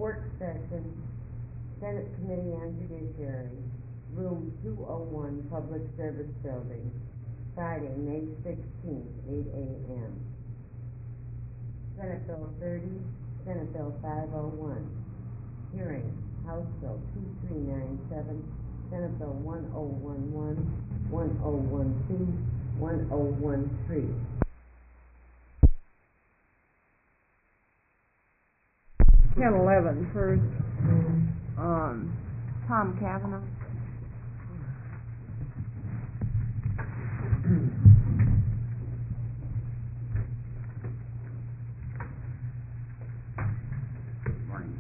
work session, Senate Committee on Judiciary, room 201, Public Service Building, Friday, May 16th, 8 a.m. Senate Bill 30, Senate Bill 501. Hearing, House Bill 2397, Senate Bill 1011, 1012, 1013. Ten 11 first. Tom Cavanaugh. Good morning.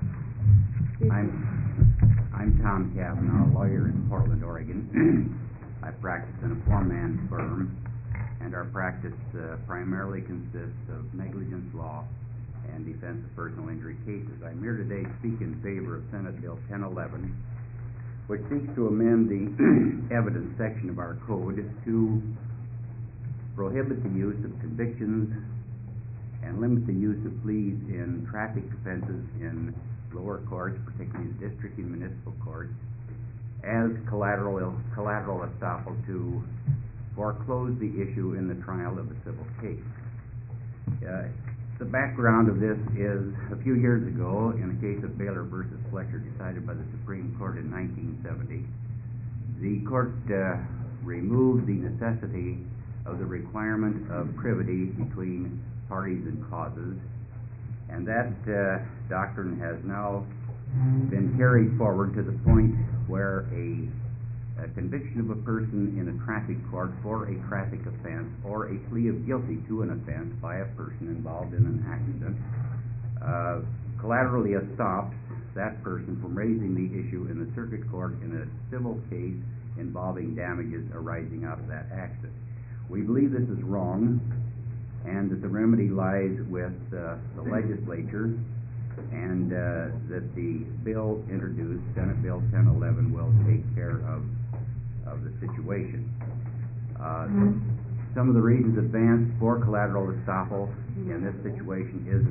I'm Tom Cavanaugh, a lawyer in Portland, Oregon. I practice in a four-man firm, and our practice primarily consists of negligence law and defense of personal injury cases. I'm here today to speak in favor of Senate Bill 1011, which seeks to amend the evidence section of our code to prohibit the use of convictions and limit the use of pleas in traffic offenses in lower courts, particularly the district and municipal courts, as collateral estoppel to foreclose the issue in the trial of a civil case. The background of this is a few years ago, in the case of Baylor versus Fletcher, decided by the Supreme Court in 1970, the court removed the necessity of the requirement of privity between parties and causes, and that doctrine has now been carried forward to the point where a conviction of a person in a traffic court for a traffic offense or a plea of guilty to an offense by a person involved in an accident collaterally stops that person from raising the issue in the circuit court in a civil case involving damages arising out of that accident. We believe this is wrong, and that the remedy lies with the legislature, and that the bill introduced, Senate Bill 1011, will take care of the situation. Some of the reasons advanced for collateral estoppel in this situation is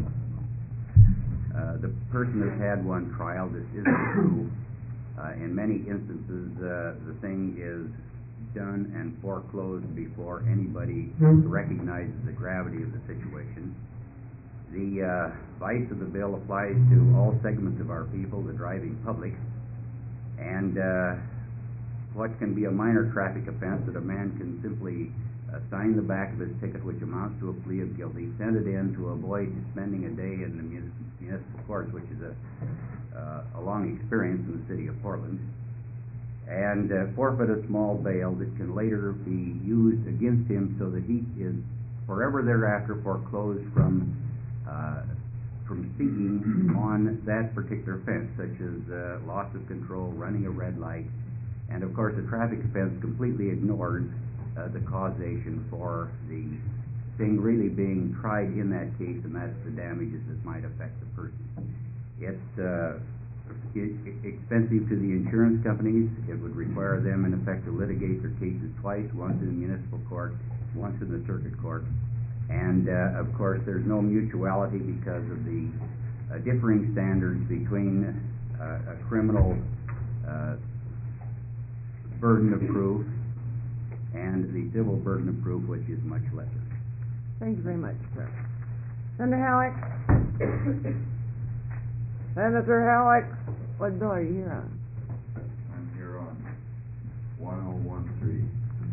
that the person has had one trial. This isn't true. In many instances, the thing is done and foreclosed before anybody recognizes the gravity of the situation. The vice of the bill applies to all segments of our people, the driving public, and what can be a minor traffic offense that a man can simply sign the back of his ticket, which amounts to a plea of guilty, send it in to avoid spending a day in the municipal courts, which is a long experience in the city of Portland, and forfeit a small bail that can later be used against him so that he is forever thereafter foreclosed from speaking on that particular offense, such as loss of control, running a red light, and of course a traffic offense completely ignores the causation for the thing really being tried in that case, and that's the damages that might affect the person. It's expensive to the insurance companies. It would require them, in effect, to litigate their cases twice, once in the municipal court, once in the circuit court. And, of course, there's no mutuality because of the differing standards between a criminal burden of proof and the civil burden of proof, which is much lesser. Thank you very much, sir. Senator Halleck? Senator Halleck, what bill are you here on? I'm here on 1013.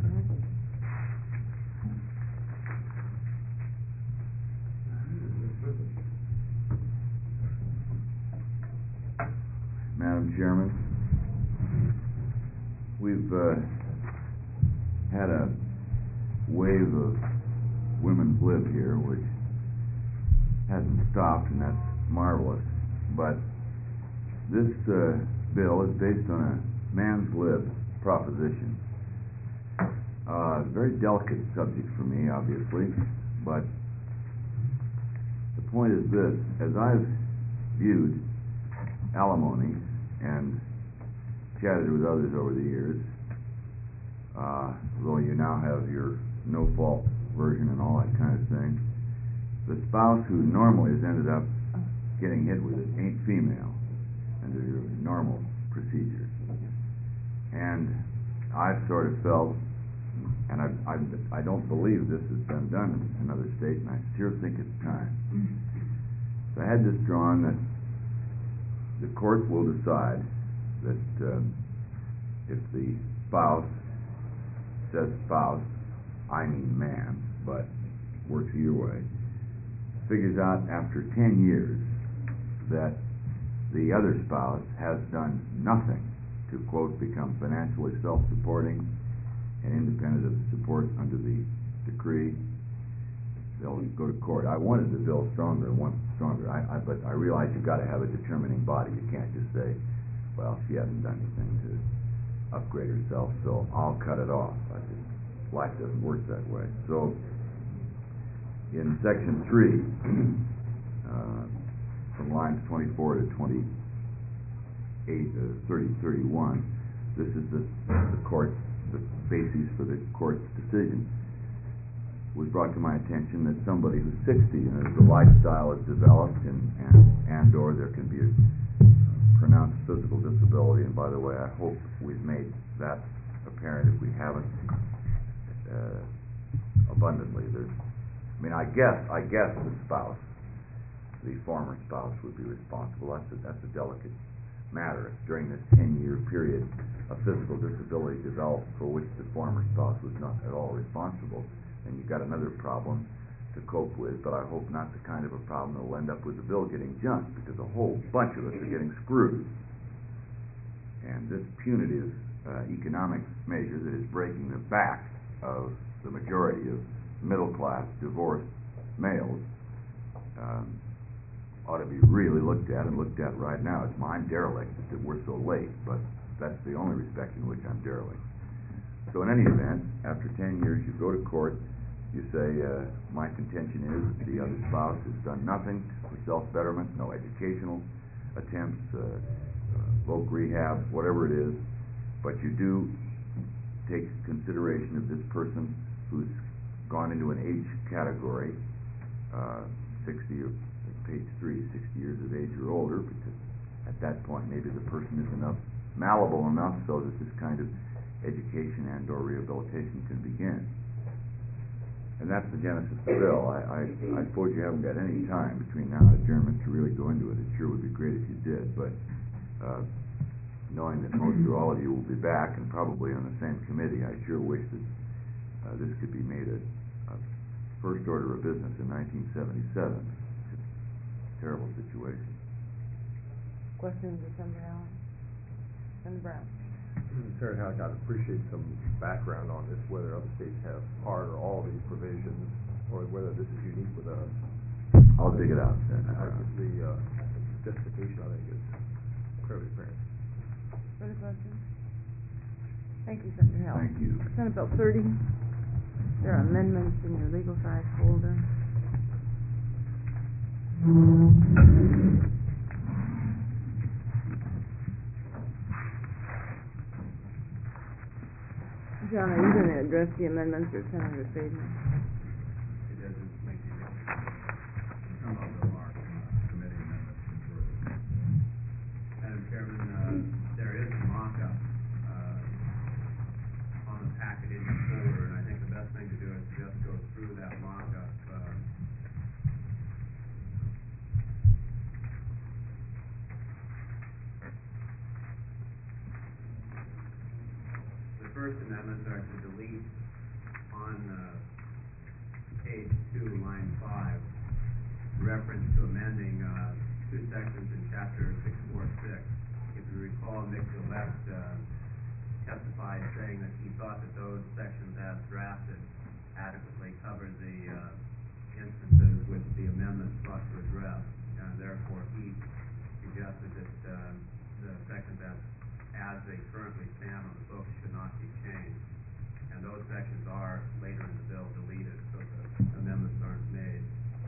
Madam Chairman, we've had a wave of women's lib here, which hasn't stopped, and that's marvelous. But this bill is based on a man's lib proposition. Very delicate subject for me, obviously, but the point is this: as I've viewed alimony and chatted with others over the years, although you now have your no-fault version and all that kind of thing, the spouse who normally has ended up getting hit with it ain't female under your normal procedure. And I've sort of felt, and I don't believe this has been done in another state, and I sure think it's time. So I had this drawn that the court will decide that if the spouse says spouse, I mean man, but works either way, figures out after 10 years that the other spouse has done nothing to, quote, become financially self-supporting and independent of support under the decree, they'll go to court. I wanted the bill stronger and want it stronger, but I realize you've got to have a determining body. You can't just say, well, she hasn't done anything to upgrade herself, so I'll cut it off. Life doesn't work that way. So in section 3, from lines 24 to 28, 31, this is the basis for the court's decision. It was brought to my attention that somebody who's 60 and as the lifestyle is developed and or there can be a pronounced physical disability, and by the way, I hope we've made that apparent. If we haven't, abundantly, I guess the spouse, the former spouse, would be responsible. That's a delicate matter. If during this 10-year period a physical disability developed for which the former spouse was not at all responsible, then you've got another problem to cope with, but I hope not the kind of a problem that will end up with the bill getting junked, because a whole bunch of us are getting screwed. And this punitive economic measure that is breaking the back of the majority of middle-class divorced males ought to be really looked at, and looked at right now. It's mine derelict that we're so late, but that's the only respect in which I'm derelict. So in any event, after 10 years you go to court, you say, my contention is that the other spouse has done nothing for self-betterment, no educational attempts, voc rehab, whatever it is, but you do take consideration of this person who's gone into an age category, 60 or page 3, 60 years of age or older, because at that point maybe the person is malleable enough so that this kind of education and or rehabilitation can begin. And that's the genesis of the bill. I suppose you haven't got any time between now and adjournment to really go into it. It sure would be great if you did, but knowing that most or all of you will be back and probably on the same committee, I sure wish that this could be made a first order of business in 1977. It's a terrible situation. Questions of Senator Allen? Senator Brown? Senator Halleck, I'd appreciate some background on this, whether other states have part or all these provisions, or whether this is unique with us. I'll dig it out. The justification, I think, is incredibly apparent. Further questions? Thank you, Senator Hill. Thank you. Senate Bill 30. There are amendments in your legal size folder. John, are you going to address the amendments or Senator Friedman? It doesn't make any difference. Some of them are committee amendments approved. Madam Chairman, there is a mock-up on the packet in your folder, and I think the best thing to do is just go through that mock-up. The first amendments are to delete on page 2, line 5, reference to amending two sections in chapter 646. If you recall, Mick Gillette testified saying that he thought that those sections as drafted adequately covered the instances which the amendment sought to address, and therefore he suggested that the sections as they currently stand on the books should not be changed. And those sections are later in the bill deleted, so the amendments aren't made.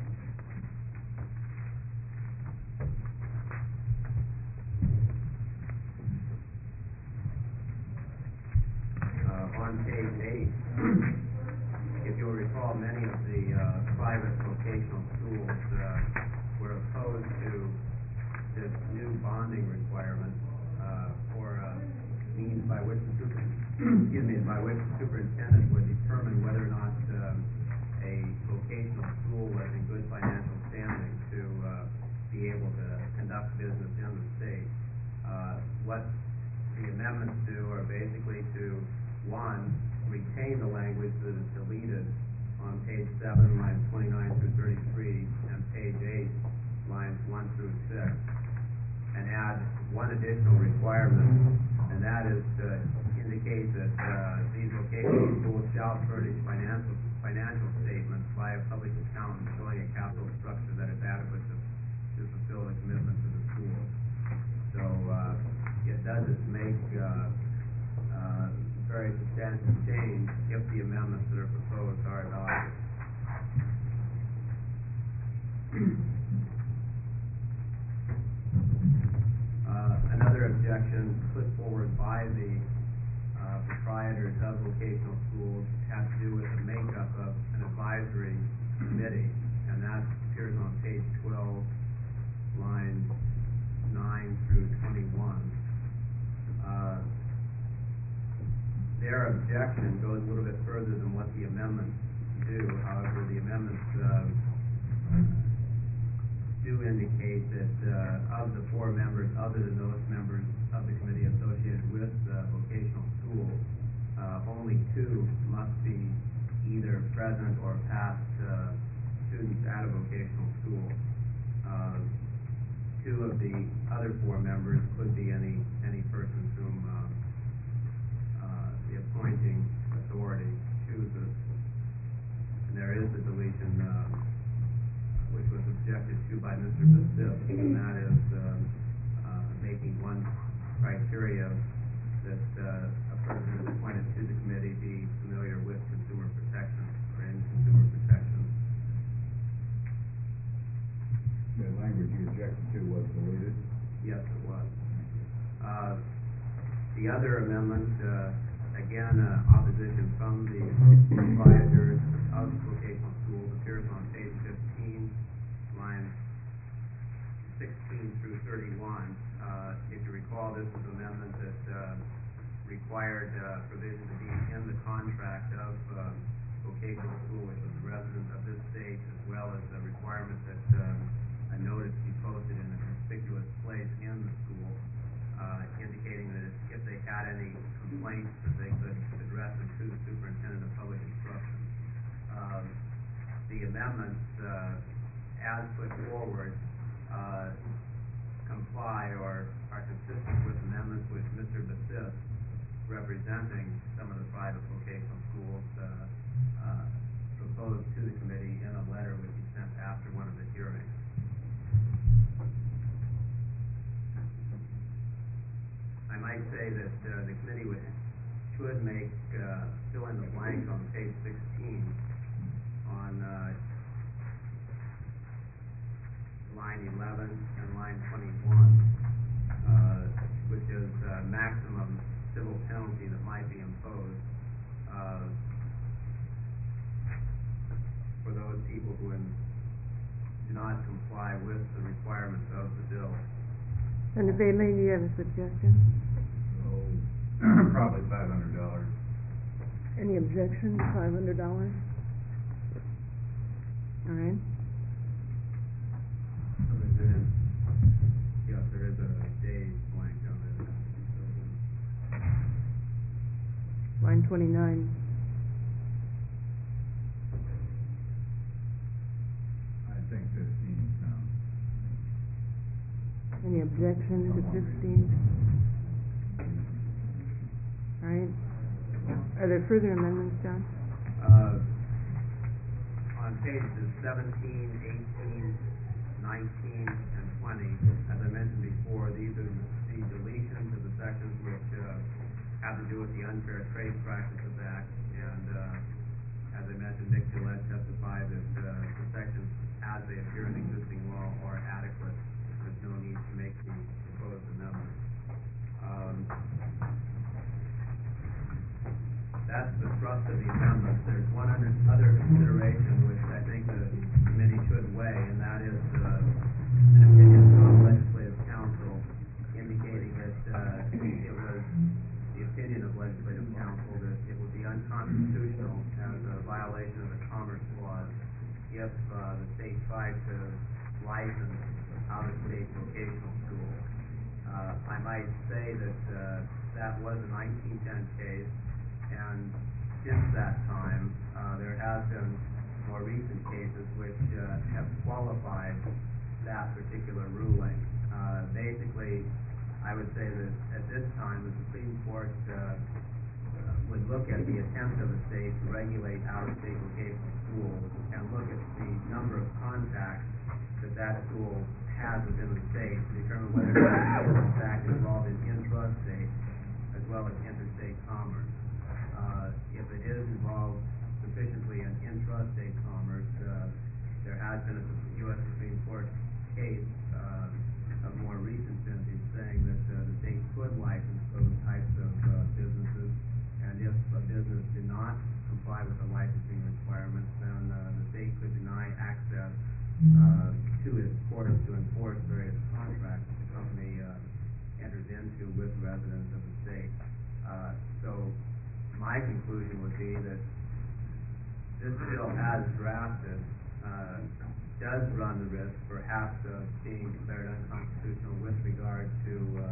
On page 8, if you'll recall, many of the private vocational schools were opposed to 7, lines 29 through 33, and page 8, lines 1 through 6, and add one additional requirement, and that is to indicate that these vocational schools shall furnish financial statements by a public accountant showing a capital structure that is adequate to fulfill the commitments of the school. So it doesn't make very substantial change if the amendments that are proposed are adopted. Another objection put forward by the proprietors of vocational schools has to do with the makeup of an advisory committee, and that appears on page 12, lines 9 through 21. Their objection goes a little bit further than what the amendments do. However, the amendments do indicate that of the 4 members, other than those members of the committee associated with vocational schools, only 2 must be either present or past students at a vocational school. 2 of the other 4 members could be any person whom the appointing authority chooses. And there is a deletion which was objected to by Mr. Bassif, and that is making one criteria that a person who is appointed to the committee be familiar with consumer protection or in consumer protection. The language you objected to was deleted? Yes, it was. The other amendment, again, opposition from the proprietors of vocational schools, appears on page 15, lines 16 through 31. If you recall, this was an amendment that required provision to be in the contract of vocational school, which was a resident of this state, as well as the requirement that a notice be posted in a conspicuous place in the school, indicating that if they had any complaints, that they could address them to the superintendent of public instruction. The amendments, as put forward, comply or are consistent with amendments which Mr. Bassif, representing some of the private vocational schools, proposed to the committee in a letter which he sent after one of the hearings. I might say that the committee should make fill in the blank on page 16 on line 11 and line 21, which is maximum civil penalty that might be imposed for those people who do not comply with the requirements of the bill. Senator Bailey, do you have a suggestion? Oh, probably $500. Any objection to $500? All right. Yes, there is a day blank on this. Line 29. I think 15 sounds. Any objection to 15? All right. Are there further amendments, John? On pages 17, 18, 19, and 20, as I mentioned before, these are the deletions of the sections which have to do with the Unfair Trade Practices Act, and as I mentioned, Nick Gillette testified that the sections as they appear in existing law are adequate. There's no need to make the proposed amendment. That's the thrust of the amendment. There's one other consideration which I think the committee should weigh, and that is an opinion from legislative counsel indicating that it was the opinion of legislative counsel that it would be unconstitutional as a violation of the Commerce Clause if the state tried to license out-of-state vocational schools. I might say that that was a 1910 case, and since that time, there has been more recent cases which have qualified that particular ruling. Basically, I would say that at this time, the Supreme Court would look at the attempt of a state to regulate out-of-state vocational schools and look at the number of contacts that that school has within the state to determine whether or not it is in fact involved in intrastate as well as interstate commerce. If it is involved sufficiently in intrastate commerce, there has been a U.S. Supreme Court case of more recent vintage saying that the state could license those types of businesses, and if a business did not comply with the licensing requirements, then the state could deny access to its courts to enforce various contracts that the company enters into with residents of the state. So my conclusion would be that this bill as drafted does run the risk perhaps of being declared unconstitutional with regard to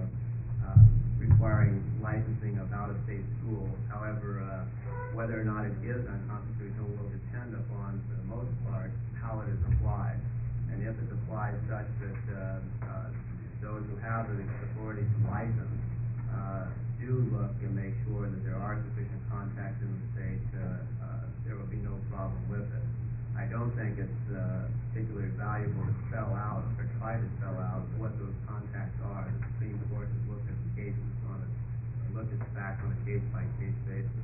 requiring licensing of out-of-state schools. However, whether or not it is unconstitutional will depend upon, for the most part, how it is applied. And if it's applied such that those who have the authority to license do look and make sure that there are sufficient contacts in the state, there will be no problem with it. I don't think it's particularly valuable to spell out or try to spell out what those contacts are. The Supreme Court has looked at the cases looked at the facts on a case-by-case basis.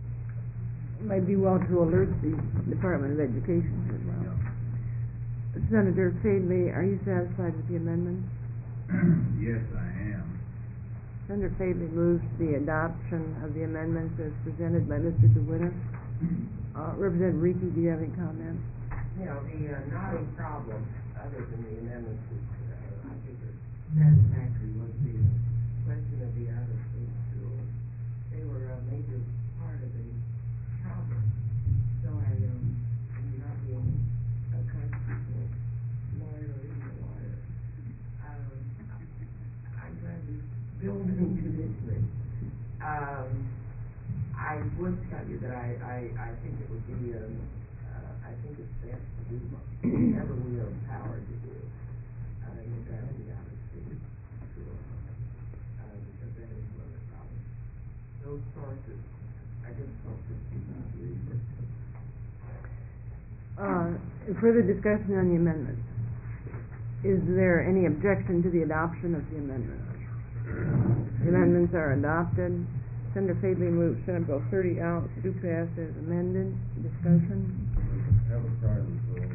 It might be well to alert the Department of Education as well. Yeah. Senator Fadley, are you satisfied with the amendment? Yes, I am. Senator Fadley moves the adoption of the amendments as presented by Mr. DeWinter. Representative Reekie, do you have any comments? You know, the not a problem, other than the amendments, I think are satisfactory, was the question of the out-of-state schools. They were a major part of the problem. So I'm not being a constitutional lawyer or even a lawyer. I'm glad we build into this list. I would tell you that I think it would be, I think it's best to do whatever we are empowered to do in addressing the out-of-state schools, because that is one of the problems. Those sources are difficult to research. Further discussion on the amendments. Is there any objection to the adoption of the amendments? The amendments are adopted. Senator Fadley moves Senate Bill 30 out to pass as amended. Discussion? Have a private vote.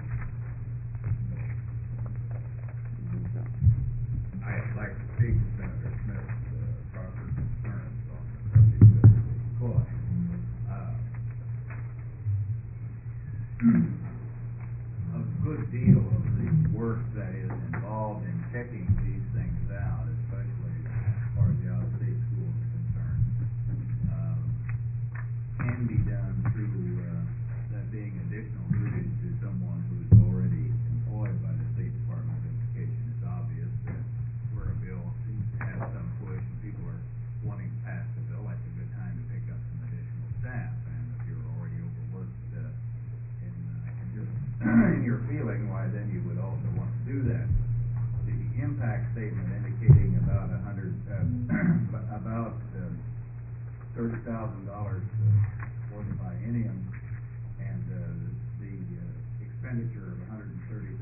I'd like to speak to Senator Smith's proper concerns on the subject of the cost. A good deal of the work that is involved in checking these things out, especially as far as the out-of-state schools are concerned, can be done through that being additional duties to someone who's already employed by the State Department of Education. It's obvious that where a bill seems to have some push and people are wanting to pass the bill, that's a good time to pick up some additional staff. And if you're already overworked in your feeling, why then you would also want to do that. The impact statement indicating about $30,000 for the biennium, and the expenditure of $130,109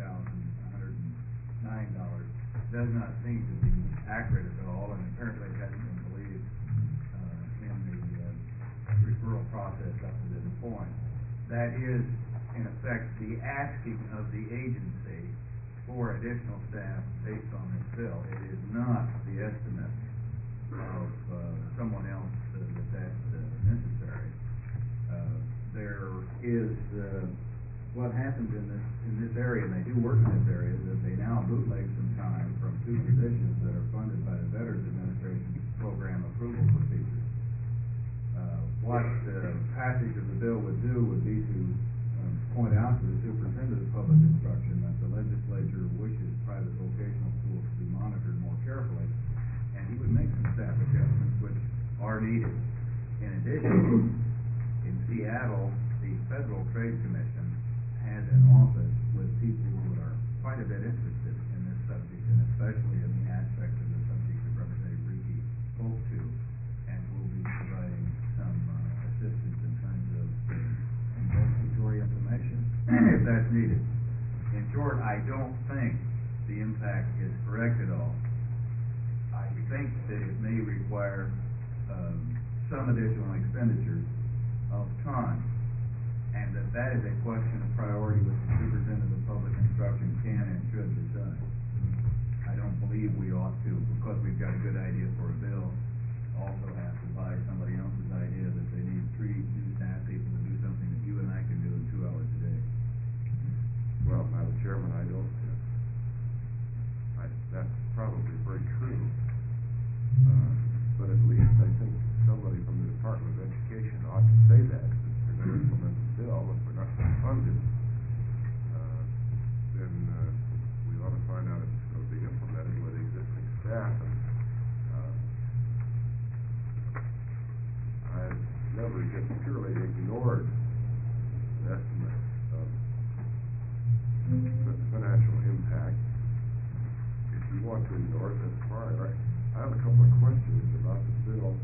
does not seem to be accurate at all, and apparently hasn't been believed in the referral process up to this point. That is, in effect, the asking of the agency for additional staff based on this bill. It is not the estimate of someone else that's necessary. There is what happens in this area, and they do work in this area, is that they now bootleg some time from two positions that are funded by the Veterans Administration program approval procedures. What the passage of the bill would do would be to point out to the superintendent of public instruction that the legislature wishes private vocational schools to be monitored more carefully, and he would make some staff adjustments which are needed. In addition, in Seattle, the Federal Trade Commission has an office with people who are quite a bit interested in this subject, and especially in the aspect of the subject that Representative Ricky spoke to, and will be providing some assistance in terms of investigatory information, if that's needed. In short, I don't think the impact is correct at all. I think that it may require some additional expenditures of time, and that is a question of priority which the superintendent of public instruction can and should decide. I don't believe we ought to, because we've got a good idea for a bill, also have to buy somebody else's idea that they need 3 new staff people to do something that you and I can do in 2 hours a day. Well, Madam Chairman, that's probably very true. But at least I think somebody from the Department of Education ought to say that. If they're going to implement the bill, if we're not going to fund it, then we ought to find out if it's going to be implemented with existing staff. And I've never just purely ignored an estimate of the financial impact. If you want to ignore it, that's fine. I have a couple of questions about the bill.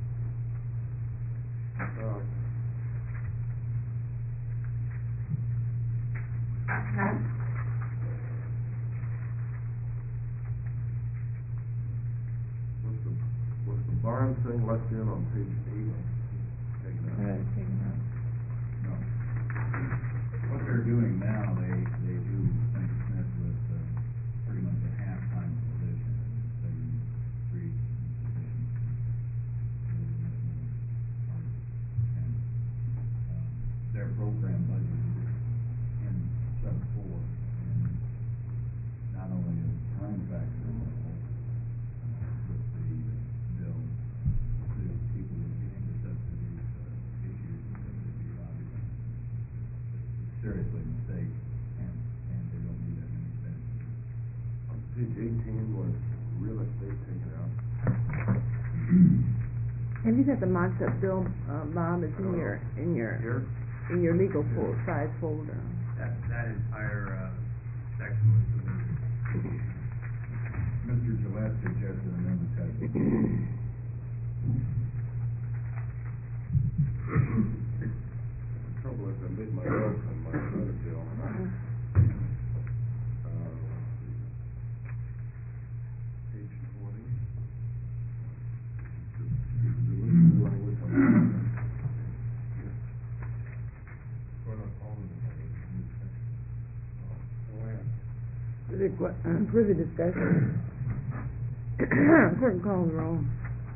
Was the barn thing left in on page 8? Taken out? Taken out. No. What they're doing now, they do Senator Smith with pretty much a half-time position, saving 3 positions. And their program budget is in sub 4, and not only is time factor with the bill, the people who get into subsidies issues with subsidy lobbying. Seriously mistake, and they don't need that many expenditures. On page 18 was real estate taken out. Have you got the mocked up bill, Bob? It's in your Here? in your legal size folder. That entire section was deleted. Mr. Gillette suggested an amendment to The trouble is I made my notes on my other bill. Page 20. The language on that. Further discussion. Clerk call the roll.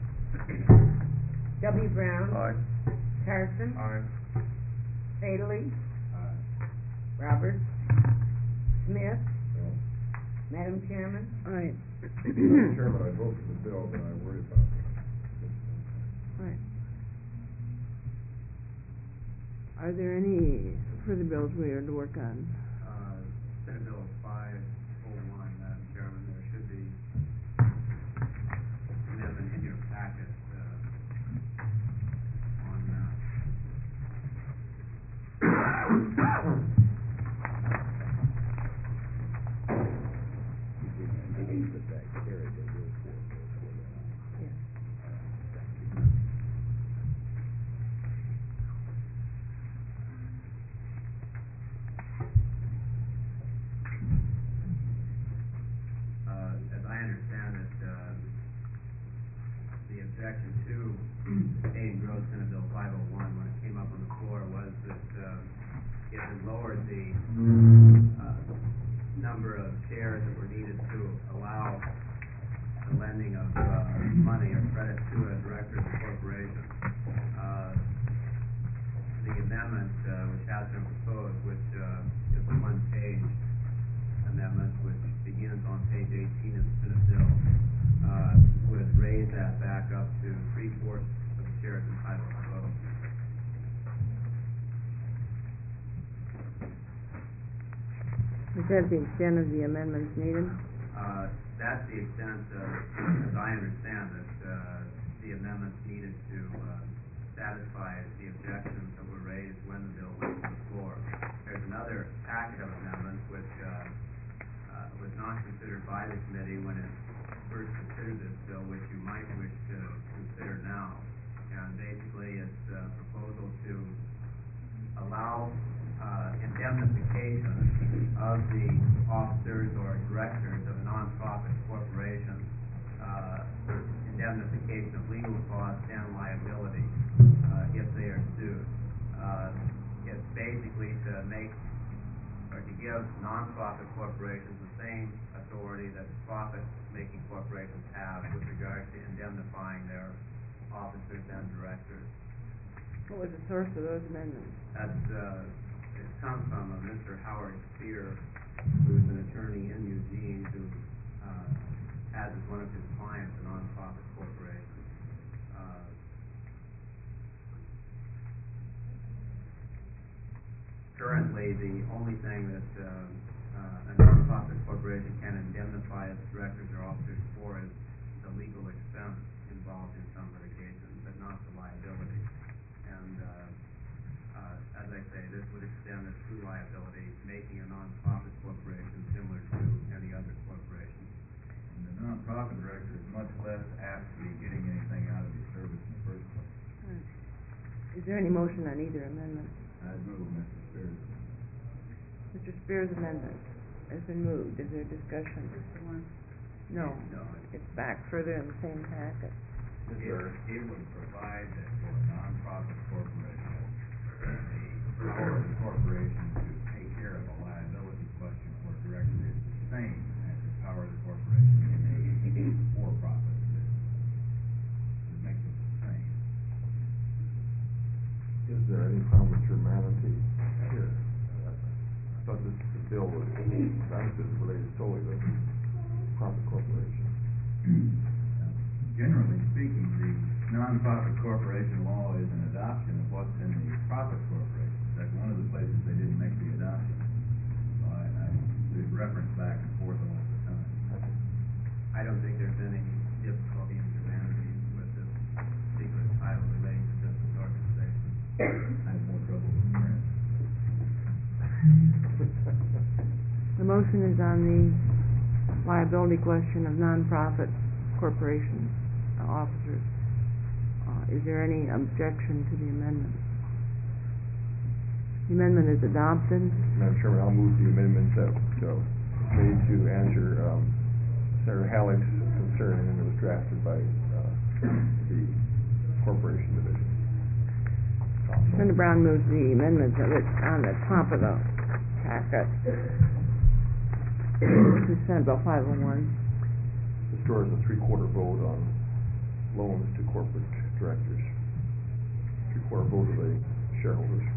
W. Brown. Aye. Carson. Aye. Fadley. Roberts. Smith. Madam Chairman. Aye. Madam Chairman, I vote for the bill, but I worry about Right. Are there any further bills we are to work on? Senate Bill 501, Madam Chairman, there should be an amendment in your packet on as I understand it, the objection to aiding growth Senate Bill 501 when it came up on the floor was that it had lowered the number of shares that were needed to allow the lending of money or credit to a director of the corporation. The amendment which has been proposed, which is a one-page amendment, which begins on page 18 of the Senate bill, would raise that back up to 3/4 of the shares entitled to vote. Is that the extent of the amendments needed? That's the extent, as I understand it, the amendments needed to satisfy the objections that were raised when the bill went to the floor. There's there's another packet of amendments which was not considered by the committee when it first considered this bill, which you might wish to consider now. And basically, it's a proposal to allow indemnification of the officers or directors of a nonprofit corporation, indemnification of legal costs and liability if they are sued. It's basically to make or to give nonprofit corporations the same authority that profit-making corporations have with regard to indemnifying their officers and directors. What was the source of those amendments? It comes from Mr. Howard Spear, who's an attorney in Eugene, who has as one of his clients a nonprofit corporation. Currently, the only thing that a nonprofit corporation can indemnify its directors or officers for is the legal expense involved in some litigation, but not the liability. And as I say, this would extend it to liability, making a nonprofit corporation similar to any other corporation. And the nonprofit director is much less apt to be getting anything out of his service in the first place. Is there any motion on either amendment? I'd move Mr. Spears. Mr. Spears' amendment has been moved. Is there discussion? No. No. It's back further in the same packet. It would provide that for a nonprofit corporation, the power of the corporation to take care of a liability question for a director is the same as the power of the corporation in a for-profit business. It makes it the same. Is there any humanity here? I thought this bill was benefits related solely to profit corporations. Generally speaking, the nonprofit corporation law is an adoption of what's in the profit corporation. In fact, one of the places they didn't make the adoption. So we've referenced back and forth all the time. I don't think there's any difficulty in humanity with this particular title relating to business organization. I have more trouble with that. The motion is on the liability question of nonprofit corporation officers. Is there any objection to the amendment? The amendment is adopted. Madam Chairman, I'll move the amendments that made to answer Senator Halleck's concern, and it was drafted by the Corporation Division. Senator Brown moves the amendments that are on the top of the packet. This is Senate Bill 501. Restores a three-quarter vote on loans to corporate directors. Three-quarter vote of the shareholders.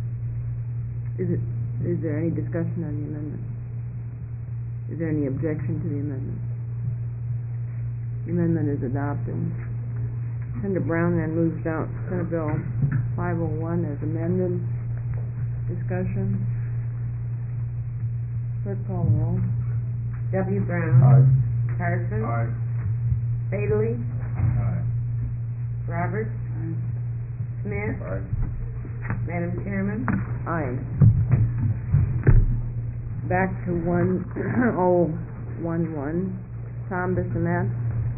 Is there any discussion on the amendment? Is there any objection to the amendment? The amendment is adopted. Senator Brown then moves out Senate Bill 501 as amended. Discussion. Clerk call the roll. W. Brown. Aye. Carson. Aye. Bailey. Aye. Roberts. Smith. Aye. Madam Chairman. Aye. Back to 1011. Tom Bissonnette.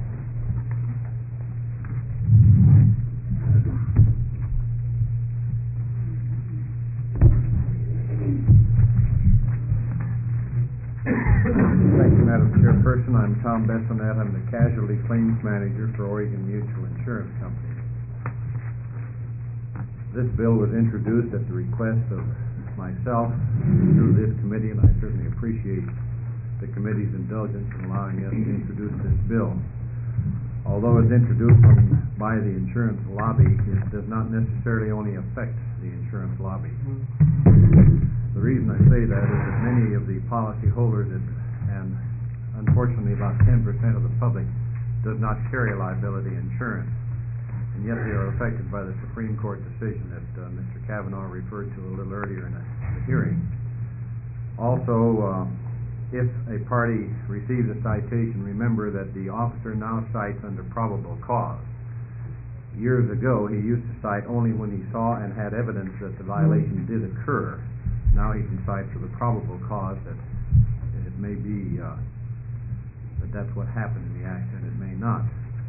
Thank you, Madam Chairperson. I'm Tom Bissonnette. I'm the Casualty Claims Manager for Oregon Mutual Insurance Company. This bill was introduced at the request of myself through this committee, and I certainly appreciate the committee's indulgence in allowing us to introduce this bill. Although it's introduced by the insurance lobby, it does not necessarily only affect the insurance lobby. The reason I say that is that many of the policyholders and unfortunately about 10% of the public does not carry liability insurance, and yet they are affected by the Supreme Court decision that Mr. Kavanaugh referred to a little earlier in the hearing. Also, if a party receives a citation, remember that the officer now cites under probable cause. Years ago, he used to cite only when he saw and had evidence that the violation did occur. now he can cite for the probable cause that it may be, that that's what happened in the accident, it may not.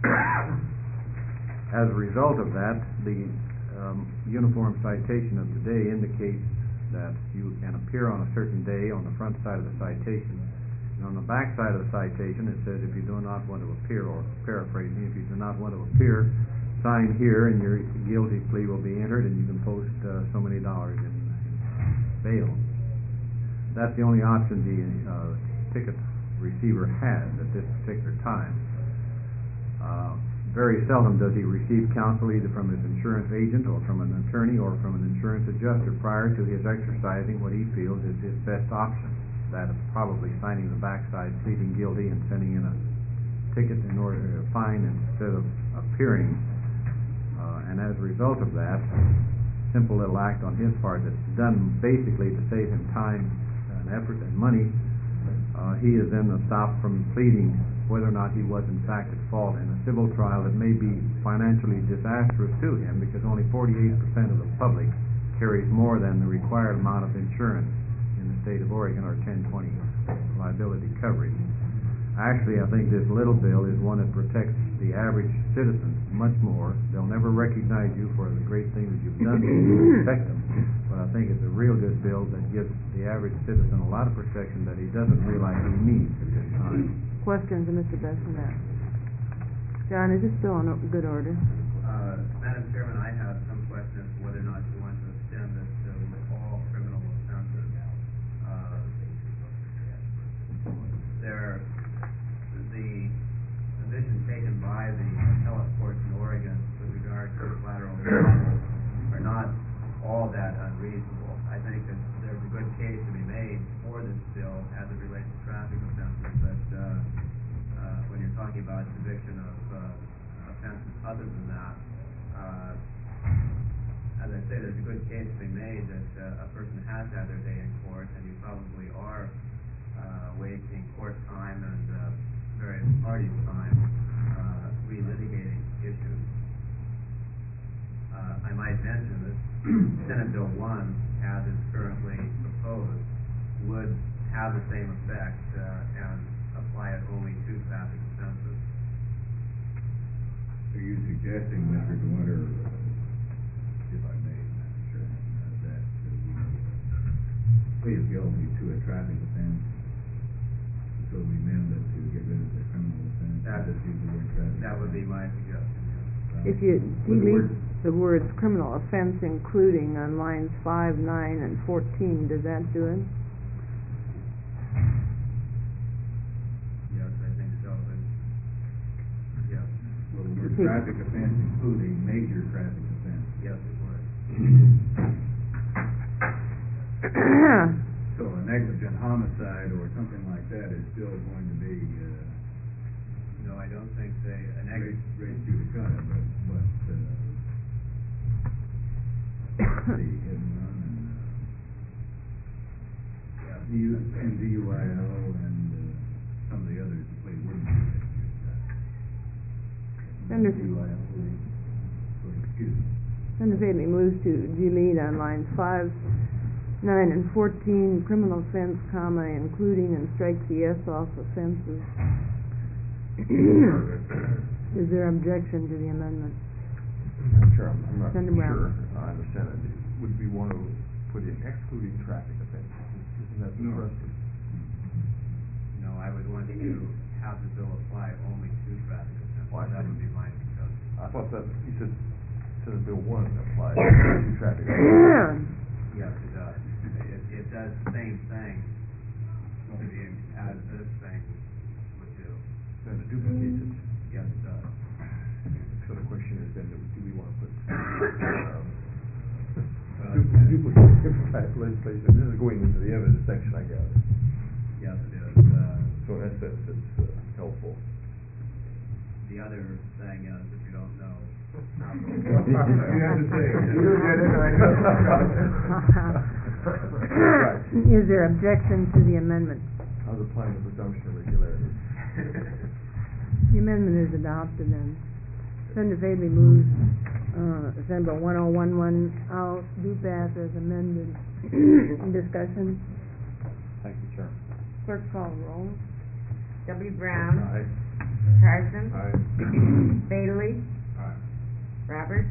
As a result of that, the uniform citation of the day indicates that you can appear on a certain day on the front side of the citation. And on the back side of the citation, it says if you do not want to appear, or paraphrasing, if you do not want to appear, sign here and your guilty plea will be entered and you can post so many dollars in bail. That's the only option the ticket receiver has at this particular time. Very seldom does he receive counsel either from his insurance agent or from an attorney or from an insurance adjuster prior to his exercising what he feels is his best option. That is probably signing the backside, pleading guilty, and sending in a ticket in order to fine instead of appearing. And as a result of that, simple little act on his part that's done basically to save him time and effort and money, he is then stopped from pleading whether or not he was in fact at fault in a civil trial that may be financially disastrous to him because only 48% of the public carries more than the required amount of insurance in the state of Oregon, or 1020 liability coverage. Actually, I think this little bill is one that protects the average citizen much more. They'll never recognize you for the great things that you've done to protect them, but I think it's a real good bill that gives the average citizen a lot of protection that he doesn't realize he needs at this time. Questions of Mr. Bessemer? John, is this still in good order? Madam Chairman, I have some questions as to whether or not you want to extend this to all criminal offenses. The position taken by the appellate courts in Oregon with regard to collateral estoppel are not all that unreasonable. I think that there's a good case to be made for this bill as it relates to traffic offenses, but when you're talking about conviction of offenses other than that, as I say, there's a good case to be made that a person has had their day in court, and you probably are wasting court time and various parties' time relitigating issues. I might mention that Senate Bill 1, as it's currently proposed, would have the same effect and apply it only to traffic offenses. Are you suggesting, Mr. DeWinter, if I may, Madam Chairman, that we plead guilty to a traffic offense, so we amend it to get rid of the criminal offense? That would be my suggestion, yes. If you delete the words criminal offense including on lines 5, 9, and 14, does that do it? Yes, I think so, but, yes. Well, the word traffic offense including major traffic offense. Yes, it would. So a negligent homicide or something like that is still going to be, No, I don't think a res judicata, but the hit and run and DUIO and some of the others that play word music. Senator Fadley moves to delete on lines 5, 9, and 14 criminal offense, comma, including, and strike the S off offenses. Is there objection to the amendment? Madam Chair, I'm not Senator sure Brown. I understand it. Would we want to put in excluding traffic offenses? Isn't that the first? No, I would want to have the bill apply only to traffic offenses. Why? That would be my suggestion. I thought that, you said Senate Bill 1 applies to traffic offenses. Yes, it does. It does the same thing as this thing would do. Then it duplicates it. Yes, it does. So the question is then, do we want to put duplicate different type of legislation? This is going into the evidence section, I gather. Yes, it is. So in that sense, it's helpful. The other thing is, if you don't know, You have to say it. You get it, I know. Right. Is there objection to the amendment? I was applying the presumption of regularity. The amendment is adopted then. Senator Fadley moves Senate Bill 1011 out, do pass as amended. Discussion? Thank you, Chairman. Clerk call the roll. W. Brown. Aye. Carson. Aye. Bailey. Aye. Roberts.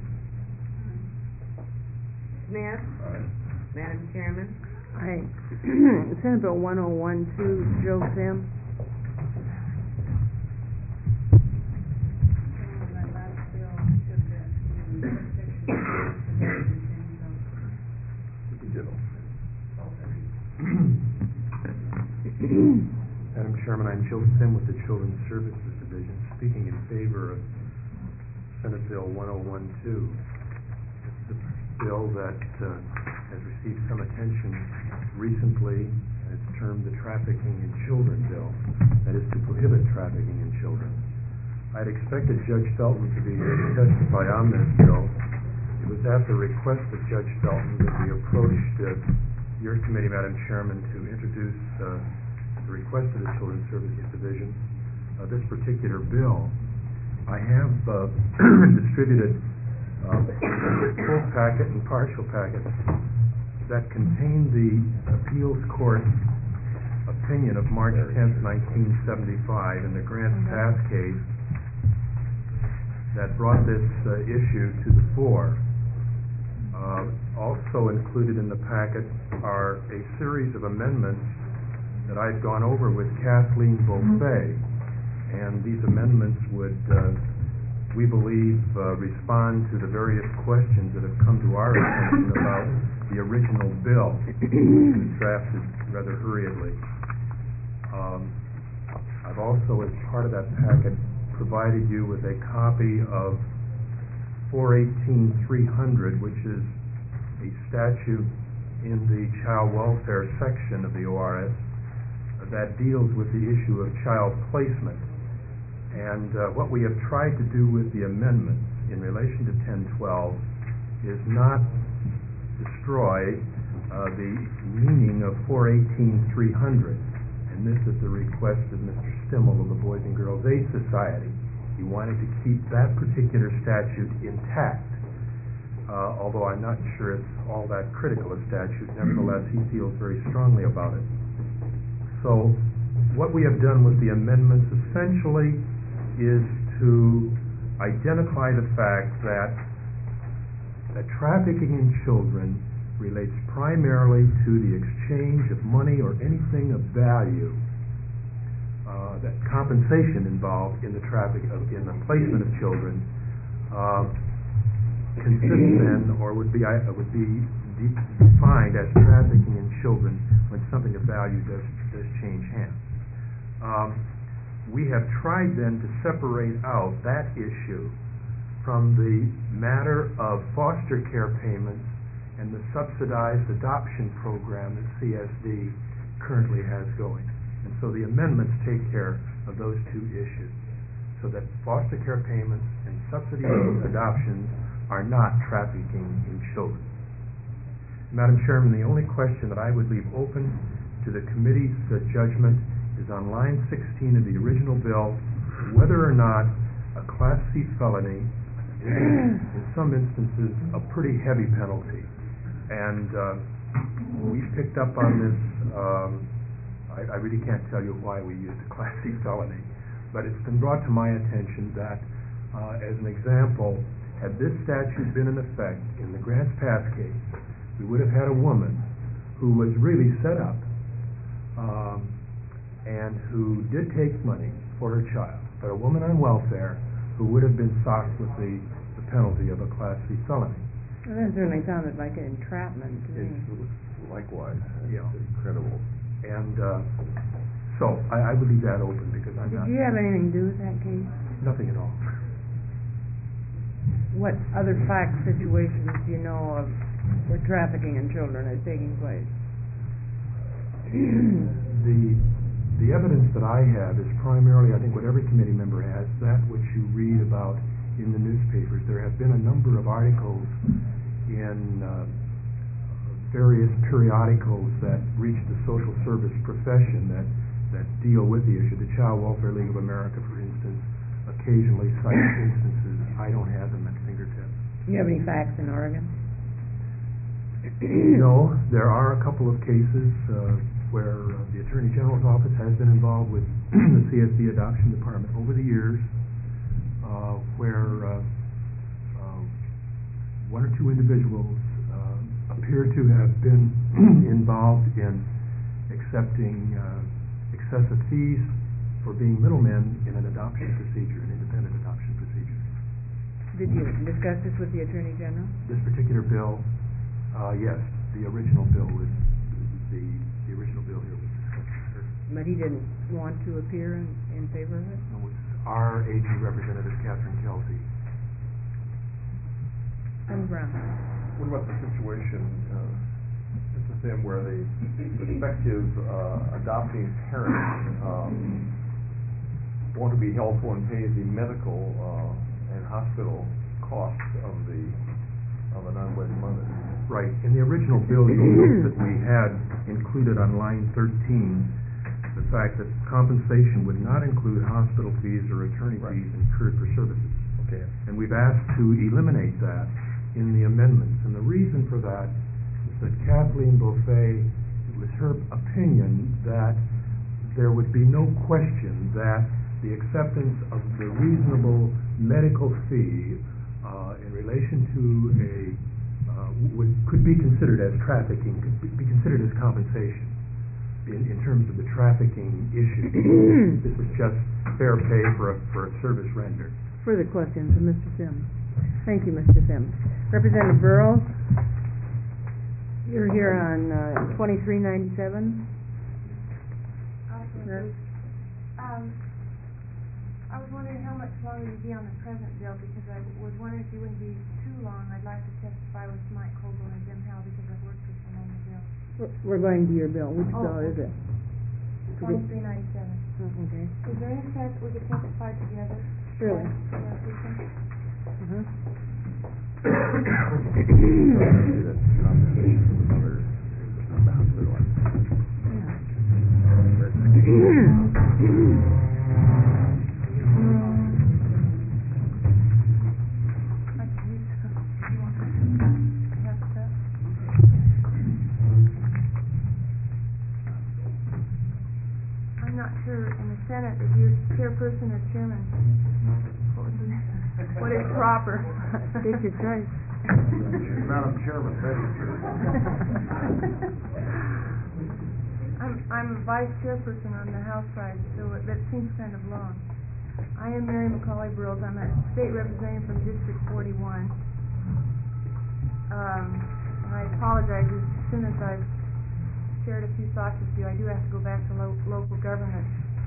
Smith. Aye. Madam Chairman. Aye. Senate Bill 1012, Joe Sim. Madam Chairman, I'm Joe Sim with the Children's Services Division, speaking in favor of Senate Bill 1012. It's a bill that has received some attention recently, and it's termed the Trafficking in Children Bill. That is to prohibit trafficking in children. I'd expected Judge Felton to be here to testify on this bill. It was at the request of Judge Felton that we approached your committee, Madam Chairman, to introduce the request of the Children's Services Division, this particular bill. I have distributed full packet and partial packets that contain the appeals court opinion of March 10th, 1975 in the Grants Pass case that brought this issue to the fore. Also included in the packet are a series of amendments that I've gone over with Kathleen Beaufay, and these amendments would, we believe, respond to the various questions that have come to our attention about the original bill, which was drafted rather hurriedly. I've also, as part of that packet, provided you with a copy of 418-300, which is a statute in the child welfare section of the ORS that deals with the issue of child placement. And what we have tried to do with the amendments in relation to 1012 is not destroy the meaning of 418-300. And this is the request of Mr. Stimmel of the Boys and Girls Aid Society. He wanted to keep that particular statute intact, although I'm not sure it's all that critical a statute. Nevertheless, he feels very strongly about it. So what we have done with the amendments essentially is to identify the fact that trafficking in children relates primarily to the exchange of money or anything of value, that compensation involved in the in the placement of children consists then, or would be defined as trafficking in children when something of value does change hands. We have tried then to separate out that issue from the matter of foster care payments and the subsidized adoption program that CSD currently has going. And so the amendments take care of those two issues, so that foster care payments and subsidized adoptions are not trafficking in children. Madam Chairman, the only question that I would leave open to the committee's judgment is on line 16 of the original bill, whether or not a Class C felony is, in some instances, a pretty heavy penalty. And we picked up on this. I really can't tell you why we used a Class C felony, but it's been brought to my attention that, as an example, had this statute been in effect in the Grants Pass case, we would have had a woman who was really set up and who did take money for her child, but a woman on welfare who would have been socked with the penalty of a Class C felony. Well, that certainly sounded like an entrapment to me. Likewise, Yeah. it's incredible. And so I would leave that open because I'm not... Did you have anything to do with that case? Nothing at all. What other fact situations do you know of where trafficking in children is taking place? The evidence that I have is primarily, I think what every committee member has, that which you read about in the newspapers. There have been a number of articles in various periodicals that reach the social service profession that deal with the issue. The Child Welfare League of America, for instance, occasionally cites instances. I don't have them at fingertips. Do you have any facts in Oregon? No, there are a couple of cases where the Attorney General's office has been involved with the CSD Adoption Department over the years, where one or two individuals appear to have been involved in accepting excessive fees for being middlemen in an adoption procedure, an independent adoption procedure. Did you discuss this with the Attorney General? This particular bill, yes, the original bill was, the original bill here was discussed with her. But he didn't want to appear in favor of it? It was our AG representative, Catherine Kelsey. And Brown. What about the situation, Mr. Sim, where the prospective adopting parents want to be helpful and pay the medical and hospital costs of an unwed mother? Right. In the original bill, you'll note that we had included on line 13 the fact that compensation would not include hospital fees or attorney fees incurred for services. Okay. And we've asked to eliminate that in the amendments. And the reason for that is that Kathleen Buffet, it was her opinion that there would be no question that the acceptance of the reasonable medical fee in relation to could be considered as trafficking, could be considered as compensation in terms of the trafficking issue. This was just fair pay for a service rendered. Further questions of Mr. Sims? Thank you, Mr. Sims. Representative Burrows, you're here on 2397. I was wondering how much longer you'd be on the present bill, because I was wondering if you wouldn't be too long. I'd like to testify with Mike Coble and Jim Howell because I've worked with them on the bill. We're going to your bill. Which bill is it? 2397. Oh, okay. Is there any chance that we could testify together? Surely. Uh-huh. That compensation for the mother is not the hospital. I'm not sure in the Senate if you're chairperson or chairman. What is proper? Take your choice. Madam Chairman, I'm vice chairperson on the House side, so that seems kind of long. I am Mary McCauley Burrows. I'm a state representative from District 41. And I apologize, as soon as I've shared a few thoughts with you, I do have to go back to local government.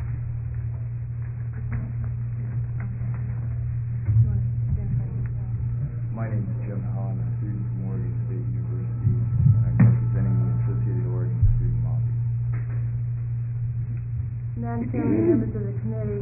My name is Jim Hahn, a student from Oregon State University, and I'm representing the Associated Oregon Student Lobby. Madam Chairman, members of the committee,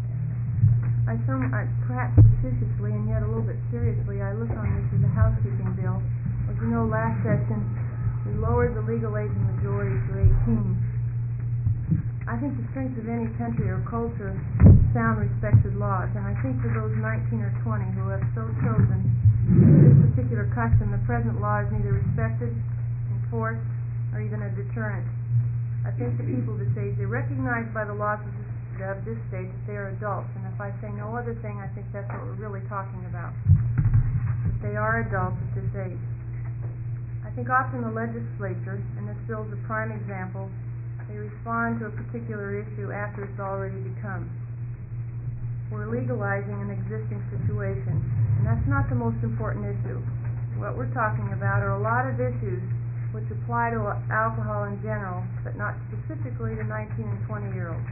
perhaps facetiously and yet a little bit seriously, I look on this as a housekeeping bill. As you know, last session, we lowered the legal age of majority to 18. I think the strength of any country or culture is sound, respected laws, and I think for those 19 or 20 who have so chosen this particular custom, the present law is neither respected, enforced, or even a deterrent. I think the people of this age, they recognize by the laws of this state that they are adults, and if I say no other thing, I think that's what we're really talking about. That they are adults at this age. I think often the legislature, and this bill is a prime example, they respond to a particular issue after it's already become. We're legalizing an existing situation, and that's not the most important issue. What we're talking about are a lot of issues which apply to alcohol in general, but not specifically to 19 and 20-year-olds.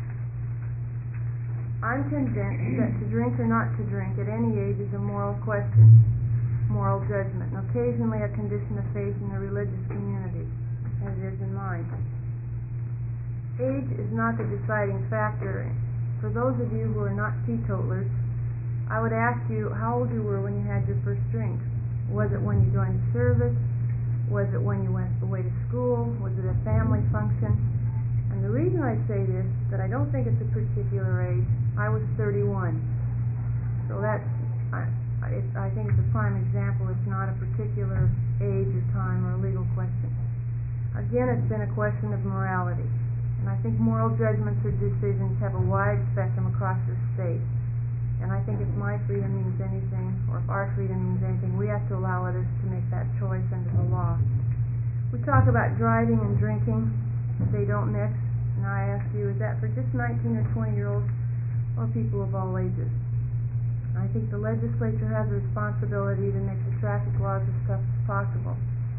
I'm convinced that to drink or not to drink at any age is a moral question, moral judgment, and occasionally a condition of faith in the religious community, as it is in mine. Age is not the deciding factor. For those of you who are not teetotalers, I would ask you how old you were when you had your first drink. Was it when you joined the service? Was it when you went away to school? Was it a family function? And the reason I say this, that I don't think it's a particular age, I was 31. So that's, I think it's a prime example. It's not a particular age or time or a legal question. Again, it's been a question of morality. And I think moral judgments or decisions have a wide spectrum across the state. And I think if my freedom means anything, or if our freedom means anything, we have to allow others to make that choice under the law. We talk about driving and drinking. They don't mix. And I ask you, is that for just 19 or 20-year-olds or people of all ages? I think the legislature has a responsibility to make the traffic laws as tough as possible.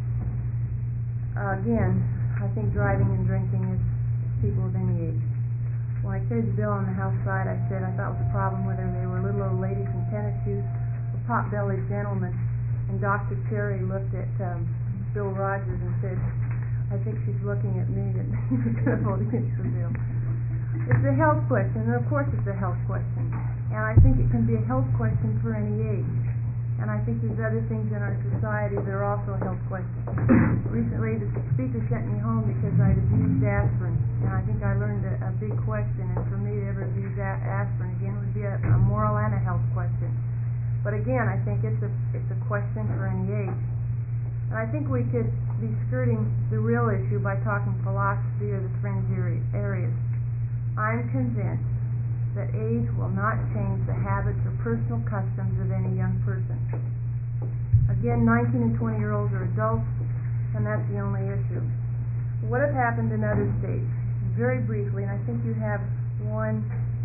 Again, I think driving and drinking is people of any age. When I carried the bill on the House side, I said I thought it was a problem whether they were little old ladies in tennis shoes or pot-bellied gentlemen. And Dr. Cherry looked at Bill Rogers and said, I think she's looking at me that he's going to vote against the bill. It's a health question, and of course it's a health question. And I think it can be a health question for any age. And I think there's other things in our society that are also a health question. Recently, the speaker sent me home because I'd abused aspirin. And I think I learned a big question. And for me to ever abuse aspirin again would be a moral and a health question. But again, I think it's a question for any age. And I think we could be skirting the real issue by talking philosophy or the fringe areas. I'm convinced that age will not change the habits or personal customs of any young person. Again, 19 and 20-year-olds are adults, and that's the only issue. What has happened in other states? Very briefly, and I think you have one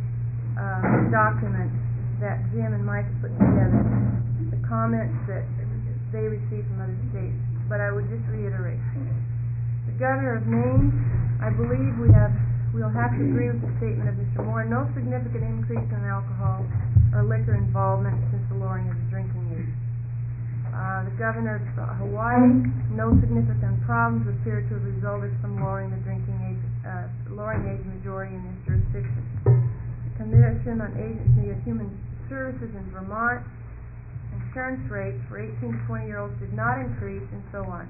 document that Jim and Mike put together, the comments that they received from other states, but I would just reiterate. The governor of Maine, I believe we'll have to agree with the statement of Mr. Moore, no significant increase in alcohol or liquor involvement since the lowering of the drinking age. The governor of Hawaii, no significant problems appear to have resulted from lowering the drinking age, lowering age majority in this jurisdiction. The Commission on Agency of Human Services in Vermont, insurance rates for 18 to 20-year-olds did not increase, and so on.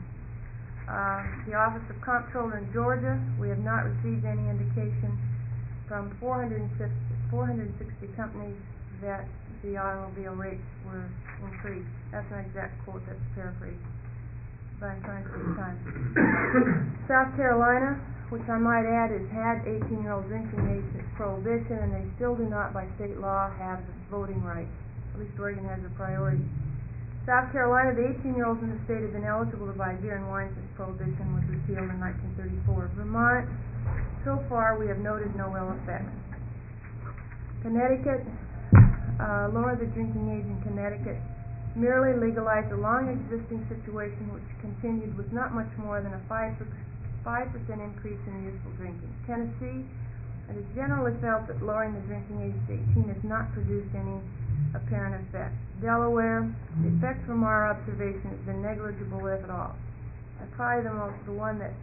The Office of Comptroller in Georgia, we have not received any indication from 460 companies that the automobile rates were increased. That's not exact quote, that's a paraphrase, but I'm trying to save time. South Carolina, which I might add has had 18-year-old drinking age as prohibition, and they still do not by state law have the voting rights. At least Oregon has a priority. South Carolina, the 18-year-olds in the state have been eligible to buy beer and wine since prohibition was repealed in 1934. Vermont, so far we have noted no ill effects. Connecticut, lower the drinking age in Connecticut, merely legalized a long-existing situation which continued with not much more than a 5% increase in youthful drinking. Tennessee, it is generally felt that lowering the drinking age to 18 has not produced any apparent effect. Delaware, the effect from our observation has been negligible, if at all. And probably the one that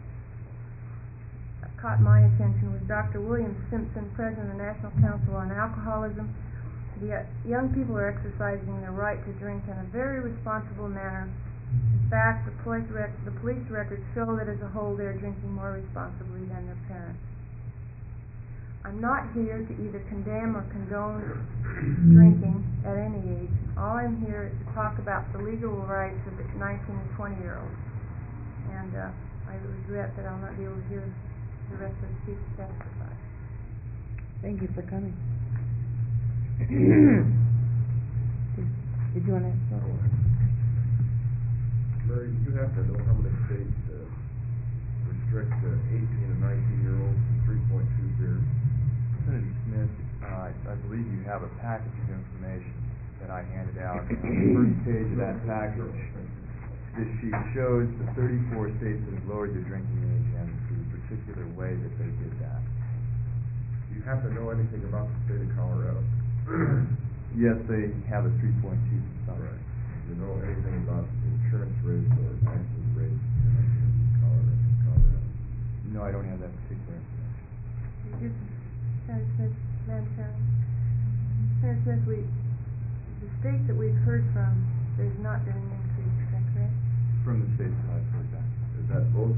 caught my attention was Dr. William Simpson, President of the National Council on Alcoholism. The young people are exercising their right to drink in a very responsible manner. In fact, the police records show that as a whole they are drinking more responsibly than their parents. I'm not here to either condemn or condone drinking at any age. All I'm here is to talk about the legal rights of the 19 and 20-year-olds. And I regret that I'll not be able to hear the rest of the speakers testify. Thank you for coming. Did you want to ask? Murray, you have to know how many states restrict 18 and 19-year-olds from 3.2 beers. Senator Smith, I believe you have a package of information that I handed out. And on the first page of that package, this sheet shows the 34 states that have lowered their drinking age and the particular way that they did that. Do you happen to know anything about the state of Colorado? Yes, they have a 3.2 consumption. Right. Do you know anything about insurance rates or accident rates in Colorado? No, I don't have that particular information. Senator Smith, the states that we've heard from, there's not been an increase, is that correct? From the states that I've heard that. Is that both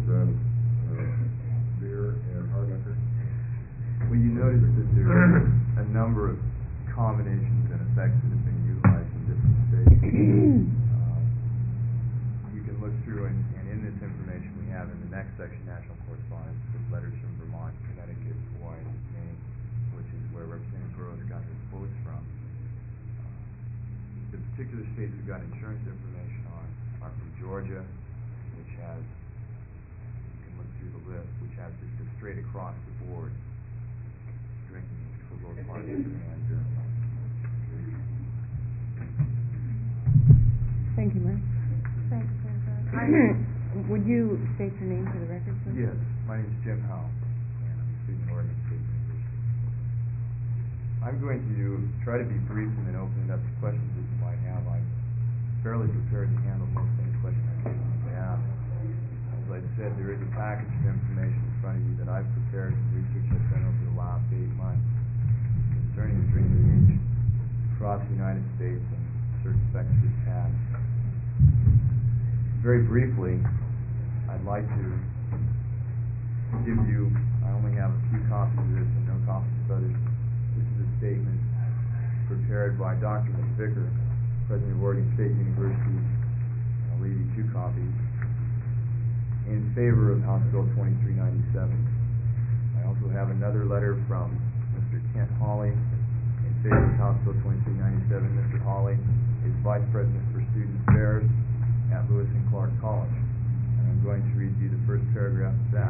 beer and hard liquor? Well, you notice that there are a number of combinations and effects that have been utilized in different states. You can look through through, and in this information, we have in the next section national correspondence with letters from Vermont, Connecticut, Hawaii, Maine, which is where Representative Burrows got his quotes from. The particular states we've got insurance information on are from Georgia, which has, you can look through the list, which has just a straight across the board drinking for both parties and Thank you, Mike. Thank you, Senator. Would you state your name for the record, please? Yes, my name is Jim Howe, and I'm a student at Oregon State University. I'm going to try to be brief and then open it up to questions that you might have. I'm fairly prepared to handle most any questions I may have. As I said, there is a package of information in front of you that I've prepared from research I've done over the last 8 months concerning the drinking age across the United States and certain sectors of past. Very briefly, I'd like to give you, I only have a few copies of this and no copies of others. This is a statement prepared by Dr. McVicker, President of Oregon State University. I'll leave you 2 copies. In favor of House Bill 2397. I also have another letter from Mr. Kent Hawley in favor of House Bill 2397. Mr. Hawley is Vice President for Student Affairs at Lewis and Clark College. And I'm going to read you the first paragraph of that.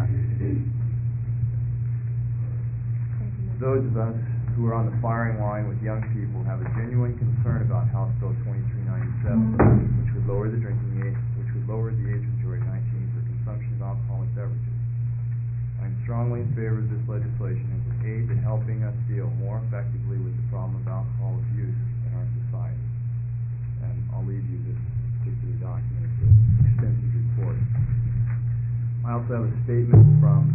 Those of us who are on the firing line with young people have a genuine concern about House Bill 2397, which would lower the age of majority 19 for consumption of alcoholic beverages. I am strongly in favor of this legislation and would aid in helping us deal more effectively with the problem of alcohol abuse in our society. And I'll leave you this particular document. It's an extensive report. I also have a statement from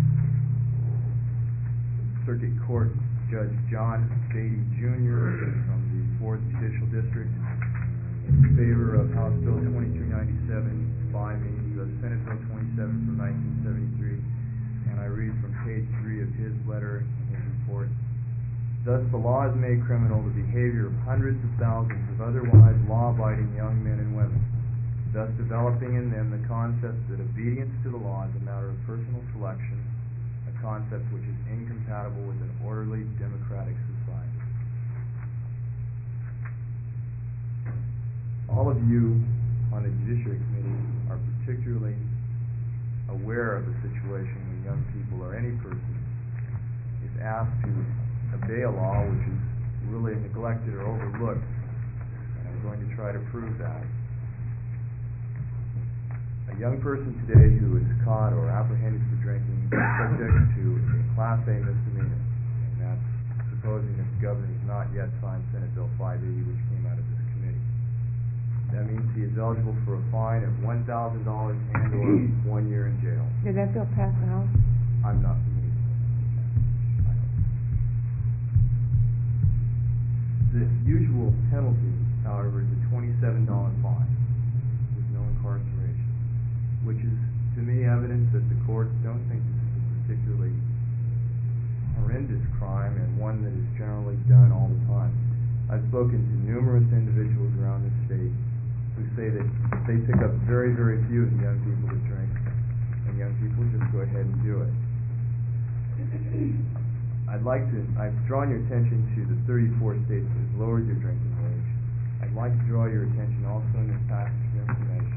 Circuit Court Judge John Beatty Jr. from the 4th Judicial District in favor of House Bill 2397 by means of Senate Bill 27 from 1973. And I read from page 3 of his letter in his report. Thus the law has made criminal the behavior of hundreds of thousands of otherwise law-abiding young men and women, thus developing in them the concept that obedience to the law is a matter of personal selection, a concept which is incompatible with an orderly democratic society. All of you on the Judiciary Committee are particularly aware of the situation when young people or any person is asked to obey a law which is really neglected or overlooked, and I'm going to try to prove that. A young person today who is caught or apprehended for drinking is subject to a Class A misdemeanor, and that's supposing that the governor has not yet signed Senate Bill 580, which came out of this committee. That means he is eligible for a fine of $1,000 and or 1 year in jail. Did that bill pass the House? I'm not familiar. The usual penalty, however, is a $27 fine with no incarceration, which is, to me, evidence that the courts don't think this is a particularly horrendous crime and one that is generally done all the time. I've spoken to numerous individuals around the state who say that they pick up very, very few of the young people that drink, and young people just go ahead and do it. I've drawn your attention to the 34 states that have lowered their drinking age. I'd like to draw your attention also in this package of information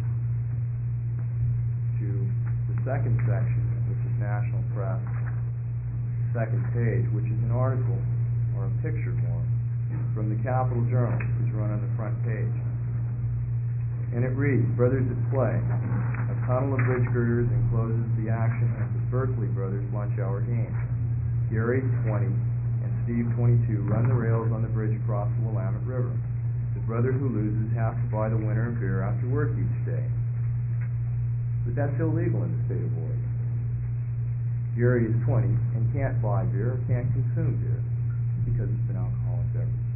to the second section, which is national press, second page, which is an article, or a picture more, from the Capital Journal, which is run on the front page. And it reads, Brothers at Play. A tunnel of bridge girders encloses the action at the Berkeley Brothers lunch hour game. Gary, 20, and Steve, 22, run the rails on the bridge across the Willamette River. The brother who loses has to buy the winner a beer after work each day. But that's illegal in the state of Oregon. Gary is 20 and can't buy beer or can't consume beer because it's an alcoholic beverage.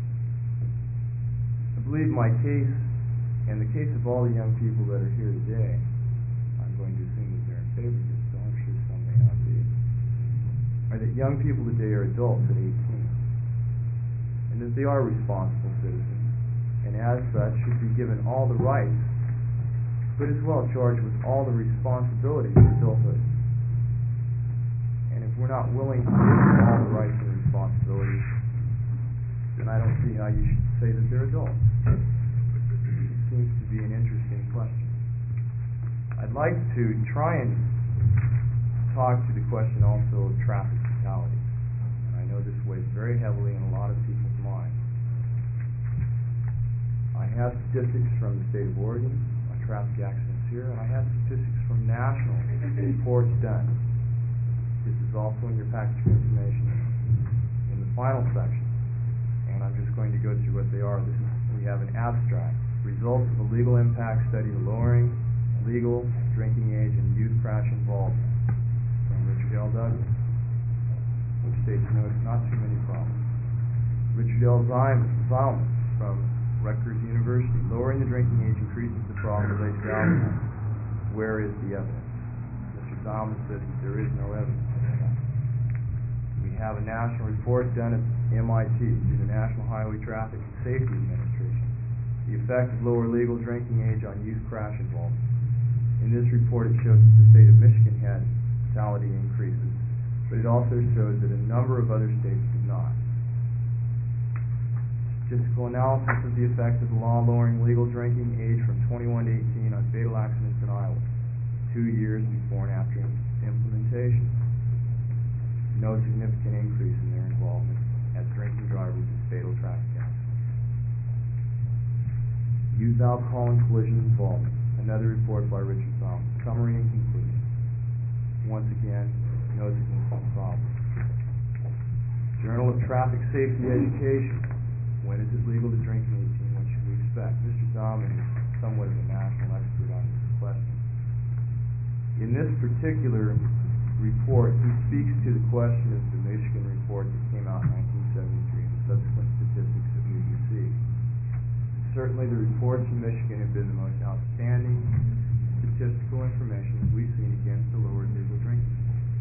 I believe my case, and the case of all the young people that are here today, I'm going to assume that they're in favor of this, so I'm sure some may not be, are that young people today are adults at 18, and that they are responsible citizens, and as such should be given all the rights but as well charged with all the responsibilities of adulthood. And if we're not willing to give them all the rights and responsibilities, then I don't see how you should say that they're adults. It seems to be an interesting question. I'd like to try and talk to the question also of traffic fatalities. And I know this weighs very heavily in a lot of people's minds. I have statistics from the state of Oregon on traffic accidents here, and I have statistics from national reports done. This is also in your package of information in the final section. And I'm just going to go through what they are. We have an abstract. Results of a legal impact study to lowering legal drinking age and youth crash involvement from Richard L. Douglas, which states not too many problems. Richard L. Zalman from Rutgers University. Lowering the drinking age increases the problem related to alcohol. Where is the evidence? Mr. Zalman says that there is no evidence. We have a national report done at MIT through the National Highway Traffic Safety Administration. The effect of lower legal drinking age on youth crash involvement. In this report, it shows that the state of Michigan had fatality increases, but it also shows that a number of other states did not. Statistical analysis of the effect of the law lowering legal drinking age from 21 to 18 on fatal accidents in Iowa, 2 years before and after implementation. No significant increase in their involvement as drinking drivers in fatal traffic accidents. Youth alcohol and collision involvement. Another report by Richard Zalman. Summary and conclusion. Once again, no significant problem. Journal of Traffic Safety Education. When is it legal to drink in 18? What should we expect? Mr. Zalman is somewhat of a national expert on this question. In this particular report, he speaks to the question of the Michigan report that came out in 1973 and the subsequent statistics that we received. Certainly the reports in Michigan have been the most outstanding statistical information that we've seen against the lower legal drinking.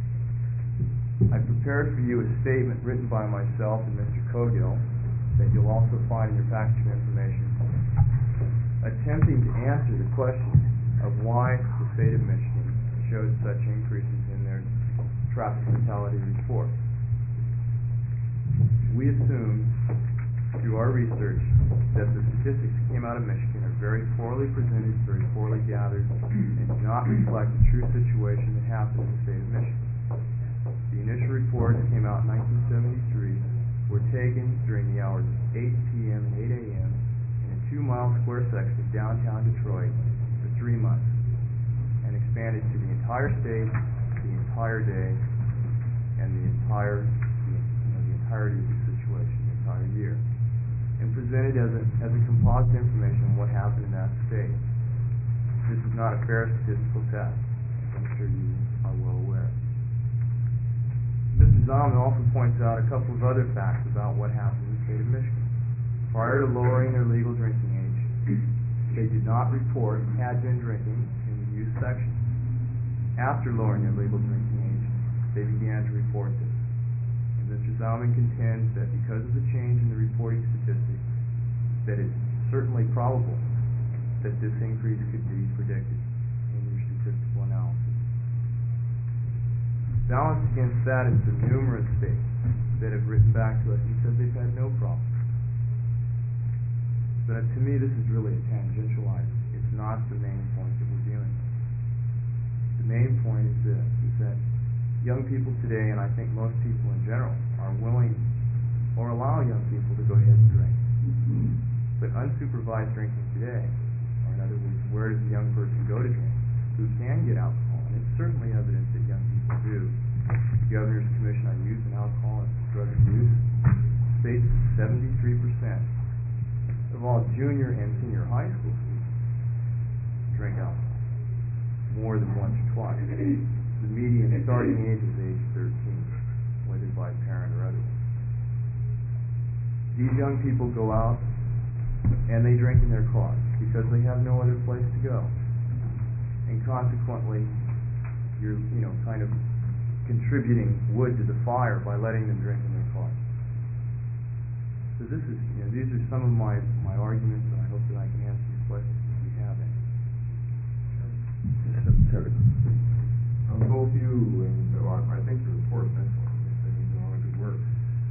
I prepared for you a statement written by myself and Mr. Cogill that you'll also find in your package of information, attempting to answer the question of why the state of Michigan showed such increases in their traffic fatality report. We assume, through our research, that the statistics that came out of Michigan are very poorly presented, very poorly gathered, and do not reflect the true situation that happened in the state of Michigan. The initial reports came out in 1973, were taken during the hours of 8 p.m. and 8 a.m. in a 2-mile square section of downtown Detroit for 3 months, and expanded to the entire state, the entire day, and the entirety of the situation, the entire year, and presented as a composite information on what happened in that state. This is not a fair statistical test, as I'm sure you are well aware. Mr. Zalman also points out a couple of other facts about what happened in the state of Michigan. Prior to lowering their legal drinking age, they did not report had been drinking in the youth section. After lowering their legal drinking age, they began to report this. And Mr. Zalman contends that because of the change in the reporting statistics, that it's certainly probable that this increase could be predicted in your statistical analysis. Balanced against that is the numerous states that have written back to us and said they've had no problem. But to me, this is really a tangential item. It's not the main point that we're dealing with. The main point is this, is that young people today, and I think most people in general, are willing or allow young people to go ahead and drink. But unsupervised drinking today, or in other words, where does a young person go to drink who can get alcohol? And it's certainly evident that young people do. The Governor's Commission on Youth and Alcohol and Drug Abuse states that 73% of all junior and senior high school students drink alcohol more than once or twice. The median starting age is age 13, whether by parent or otherwise. These young people go out and they drink in their cars because they have no other place to go. And consequently, you're, kind of contributing wood to the fire by letting them drink in their cars. So this is, these are some of my arguments, and I hope that I can answer your questions if you have any. Both you and, I think the report's excellent, and you do all the good work.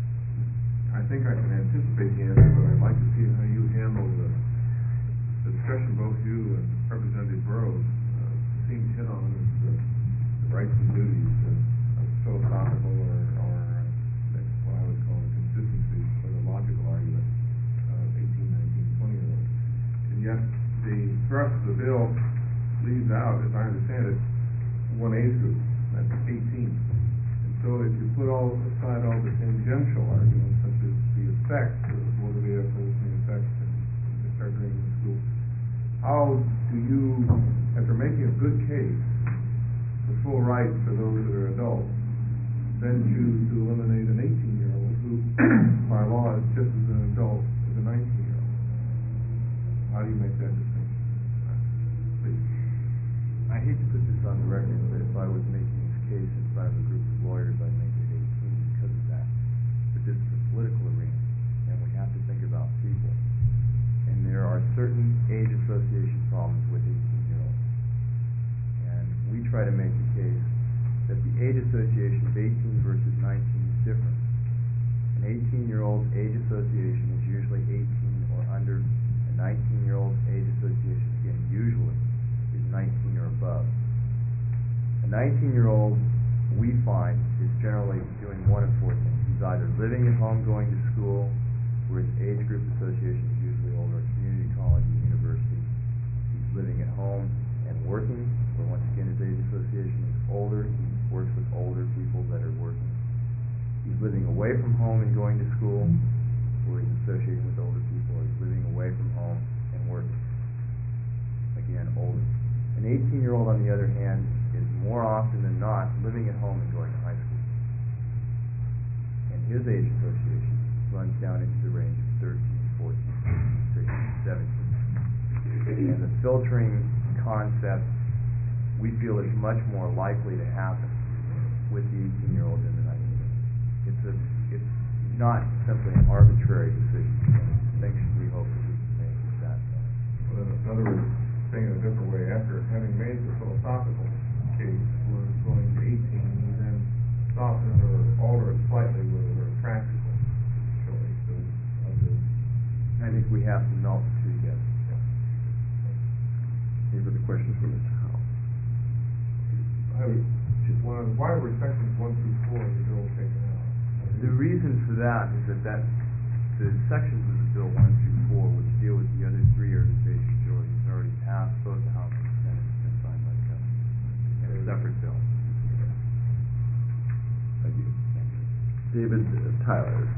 I think I can anticipate the answer, but I'd like to see how you handle the discussion both you and Representative Burrows seem to hit on is the rights and duties of philosophical or what I would call a consistency or the logical argument of 18, 19, 20-year-olds. And yet the thrust of the bill leaves out, as I understand it, one age group, that's 18. And so if you put aside all the tangential arguments, such as the effects of motor vehicles and the effects of the start drinking in school, how do you, after making a good case for full rights for those that are adults, then choose to eliminate an 18-year-old who, by law, is just as an adult as a 19-year-old? How do you make that distinction? Please. I hate to put this on the record, but if I was making this case in front of a group of lawyers, I'd make it 18 because of that. But this is a political arena, and we have to think about people. And there are certain age association problems with 18-year-olds. And we try to make the case that the age association of 18 versus 19 is different. An 18-year-old's age association is usually 18 or under. A 19-year-old's age association, again, usually is 19 or above. A 19-year-old, we find, is generally doing one of four things. He's either living at home, going to school, where his age group association is usually older, community college and university. He's living at home and working, where once again his age association is older. He works with older people that are working. He's living away from home and going to school, where he's associating with older people, or he's living away from home and working. Again, older. An 18-year-old, on the other hand, is more often than not living at home and going to high school. And his age association runs down into the range of 13, 14, 15, 16, 17. And the filtering concept, we feel, is much more likely to happen with the 18-year-old than the 19-year-old. It's not simply an arbitrary decision. It's a distinction we hope that we can make at that point. Well, in other words, saying it a different way, after having made the philosophical case, we're going to 18, and then soften it or alter it slightly with a practical choice of the... I think we have to melt the two together. Any further questions for Mr. Howell? I have just one. Why were sections 1 through 4 of the bill taken out? The reason for that is that the sections of the bill 1 through 4, which deal with the other three urbanization majorities, are already passed both the House and the Senate and been signed by the Governor in a separate bill. Thank you. David Tyler.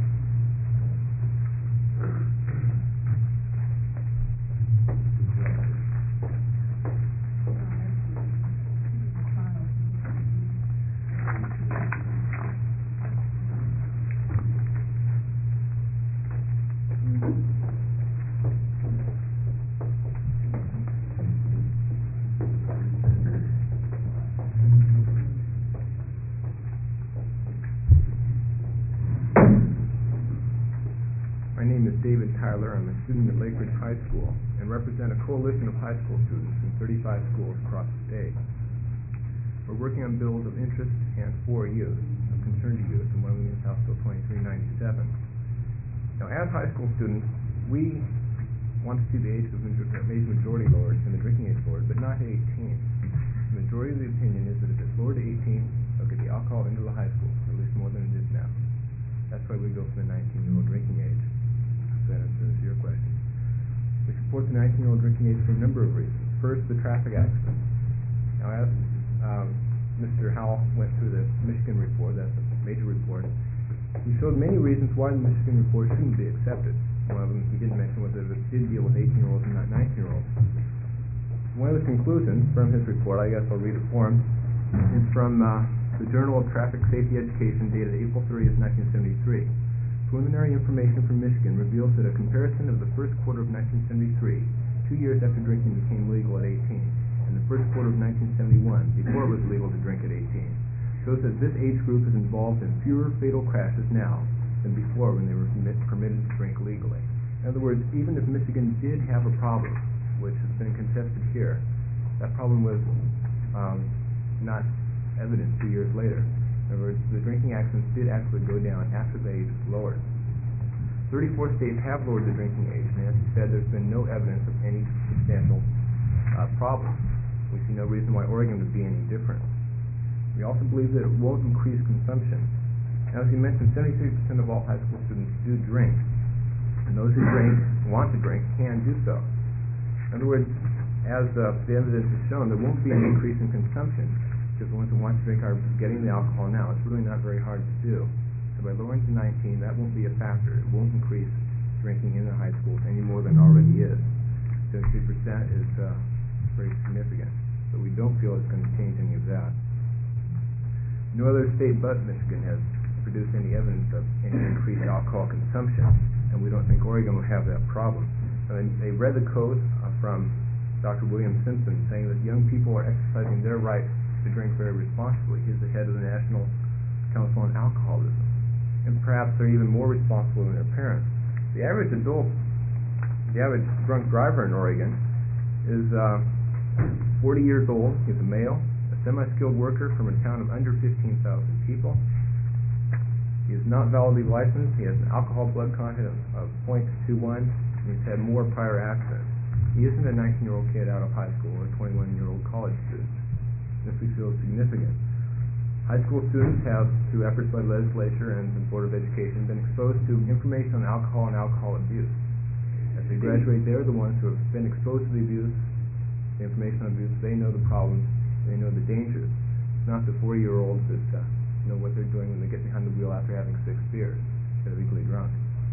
My name is David Tyler. I'm a student at Lake Ridge High School and represent a coalition of high school students in 35 schools across the state. We're working on bills of interest and for youth, of concern to youth, and one of them is House Bill 2397. Now, as high school students, we want to see the age majority lowered and the drinking age lowered, but not to 18. The majority of the opinion is that if it's lowered to 18, it'll get the alcohol into the high school, at least more than it is now. That's why we go for the 19-year-old drinking age. That answers your question. We support the 19-year-old drinking age for a number of reasons. First, the traffic accidents. Now, as Mr. Howell went through the Michigan report, that's a major report, he showed many reasons why the Michigan report shouldn't be accepted. One of them he didn't mention was that it did deal with 18-year-olds and not 19-year-olds. One of the conclusions from his report, I guess I'll read it for him, is from the Journal of Traffic Safety Education dated April 30th, 1973. Preliminary information from Michigan reveals that a comparison of the first quarter of 1973, 2 years after drinking became legal at 18, and the first quarter of 1971, before it was legal to drink at 18, shows that this age group is involved in fewer fatal crashes now than before when they were permitted to drink legally. In other words, even if Michigan did have a problem, which has been contested here, That problem was not evident 2 years later. In other words, the drinking accidents did actually go down after the age was lowered. 34 states have lowered the drinking age, and as you said, there's been no evidence of any substantial problem. We see no reason why Oregon would be any different. We also believe that it won't increase consumption. As you mentioned, 73% of all high school students do drink, and those who drink, want to drink, can do so. In other words, as the evidence has shown, there won't be an increase in consumption because the ones who want to drink are getting the alcohol now. It's really not very hard to do. So by lowering to 19, that won't be a factor. It won't increase drinking in the high schools any more than it already is. 73% is very significant, but we don't feel it's going to change any of that. No other state but Michigan has produced any evidence of any increased alcohol consumption, and we don't think Oregon will have that problem. They read the code from Dr. William Simpson saying that young people are exercising their right to drink very responsibly. He's the head of the National Council on Alcoholism, and perhaps they're even more responsible than their parents. The average drunk driver in Oregon is 40 years old. He's a male, a semi-skilled worker from a town of under 15,000 people. He is not validly licensed. He has an alcohol blood content of 0.21, and he's had more prior accidents. He isn't a 19-year-old kid out of high school or a 21-year-old college student. This we feel is significant. High school students have, through efforts by the legislature and the Board of Education, been exposed to information on alcohol and alcohol abuse. As they graduate, they're the ones who have been exposed to the abuse, the information on abuse. They know the problems, they know the dangers. It's not the 40-year-olds that know what they're doing when they get behind the wheel after having 6 beers. They're legally drunk.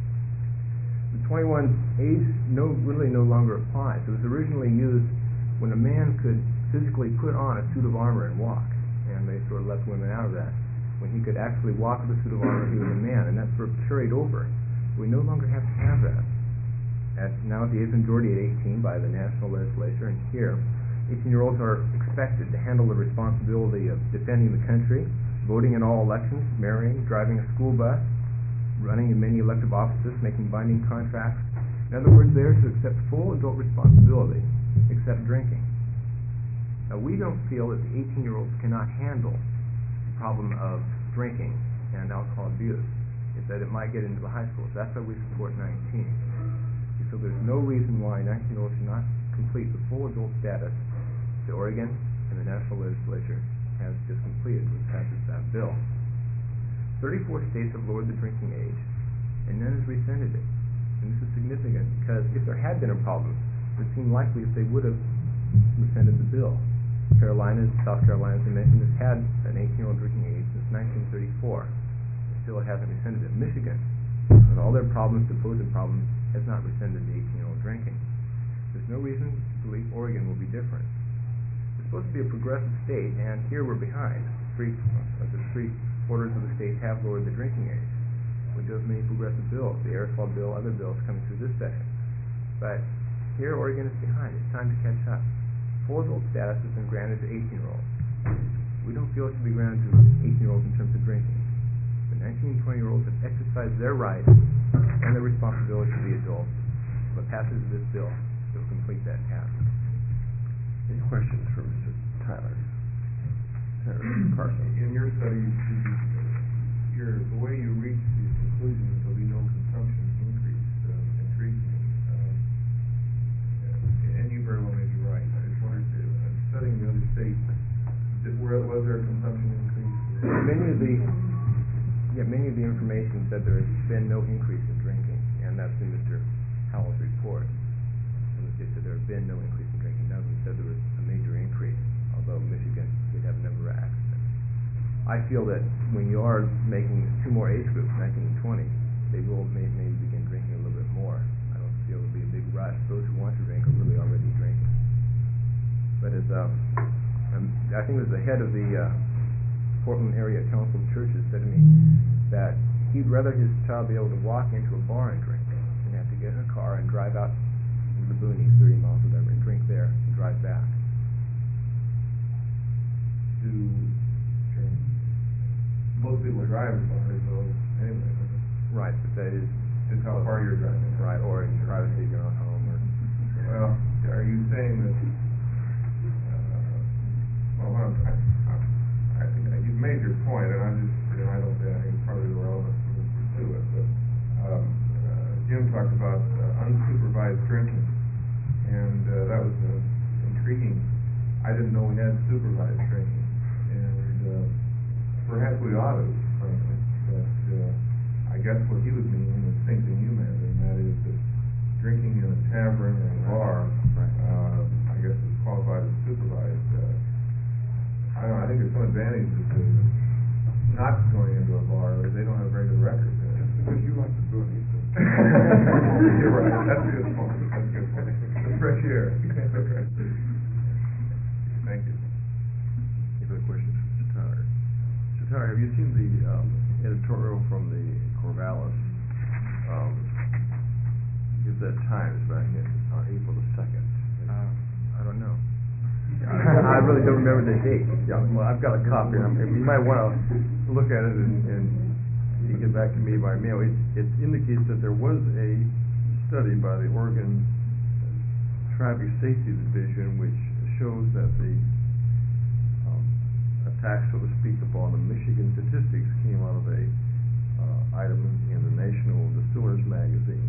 The 21 age really no longer applies. It was originally used when a man could physically put on a suit of armor and walk, and they sort of left women out of that. When he could actually walk with a suit of armor, he was a man, and that sort of carried over. We no longer have to have that. Now at the age of majority at 18 by the national legislature, and here, 18-year-olds are expected to handle the responsibility of defending the country, voting in all elections, marrying, driving a school bus, running in many elective offices, making binding contracts. In other words, they are to accept full adult responsibility, except drinking. Now, we don't feel that the 18-year-olds cannot handle the problem of drinking and alcohol abuse. It's that it might get into the high schools. That's why we support 19. We feel there's no reason why 19-year-olds should not complete the full adult status that Oregon and the national legislature has just completed with passage of that bill. 34 states have lowered the drinking age, and none has rescinded it. And this is significant because if there had been a problem, it would seem likely that they would have rescinded the bill. Carolina, South Carolina, as I mentioned, has had an 18-year-old drinking age since 1934. Still, it hasn't rescinded it. Michigan, with all their problems, supposed problems, has not rescinded the 18-year-old drinking. There's no reason to believe Oregon will be different. It's supposed to be a progressive state, and here we're behind. Three-quarters of the states have lowered the drinking age. We do have many progressive bills, the aerosol bill, other bills coming through this session. But here Oregon is behind. It's time to catch up. Full adult status has been granted to 18-year-olds. We don't feel it should be granted to 18-year-olds in terms of drinking. The 19 and 20-year-olds have exercised their rights and their responsibility to be adults. The passage of this bill will complete that task. Any questions for Mr. Tyler? Carson. In your study, the way you reach these conclusions, there'll be no consumption increase, intrigues me. And you very well may be right. I just wondered, studying the other states, was there a consumption increase? Many of the information said there has been no increase in drinking, and that's in Mr. Howell's report. And they said there have been no increase in drinking. None of them said there was a major increase, although Michigan did have a number of accidents. I feel that when you are making 2 more age groups, 19 and 20, they will maybe begin drinking a little bit more. I don't feel there will be a big rush. Those who want to drink are really already drinking. But as I think it was the head of the Portland Area Council of Churches said to me that he'd rather his child be able to walk into a bar and drink than have to get in a car and drive out into the boonies 30 miles or whatever and drink there and drive back. Most people drive as far as those anyway. Right, but that is just how far you're driving. Right, or in privacy if you're not home. Well, are you saying that Well, I think you've made your point, and I'm just, I don't think it's probably irrelevant to it, but, Jim talked about unsupervised drinking, and, that was intriguing. I didn't know we had supervised drinking, and, perhaps we ought to, frankly, but, I guess what he was meaning was the same thing you meant, and that is that drinking in a tavern or a bar, I guess is qualified as supervised. I don't know, I think there's some advantages to not going into a bar, or they don't have very good records in it. Because you like to do it, You're right, that's a good point, that's a good point. The fresh air. Thank you. Any other questions for Mr. Tyler? Mr. Tyler, have you seen the editorial from the Corvallis? Gazette Times back on April the 2nd? I don't know. I really don't remember the date. Yeah, well, I've got a copy. You might want to look at it and you get back to me by mail. It indicates that there was a study by the Oregon Traffic Safety Division which shows that the attack, so to speak, upon the Michigan statistics came out of a item in the National Distillers Magazine,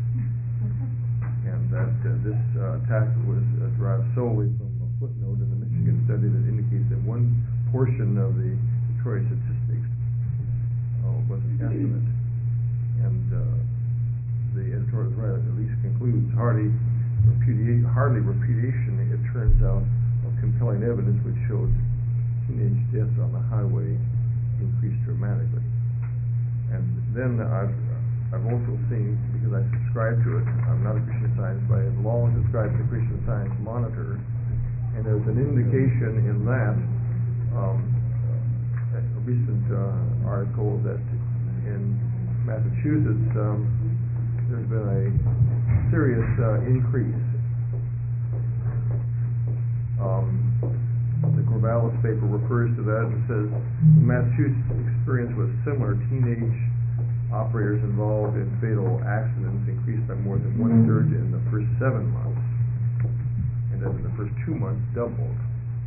and that this attack was derived solely from a footnote in the Michigan study that indicates that one portion of the Detroit statistics was an estimate, and the editorial right at least concludes hardly repudiation, it turns out, of compelling evidence which showed teenage deaths on the highway increased dramatically. And then I've also seen, because I subscribe to it, I'm not a Christian Science, but I have long subscribed to Christian Science Monitor, and there's an indication in that a recent article that in Massachusetts there's been a serious increase. The Corvallis paper refers to that and says the Massachusetts experience with similar teenage operators involved in fatal accidents increased by more than 1/3 in the first 7 months, and then in the first 2 months doubled.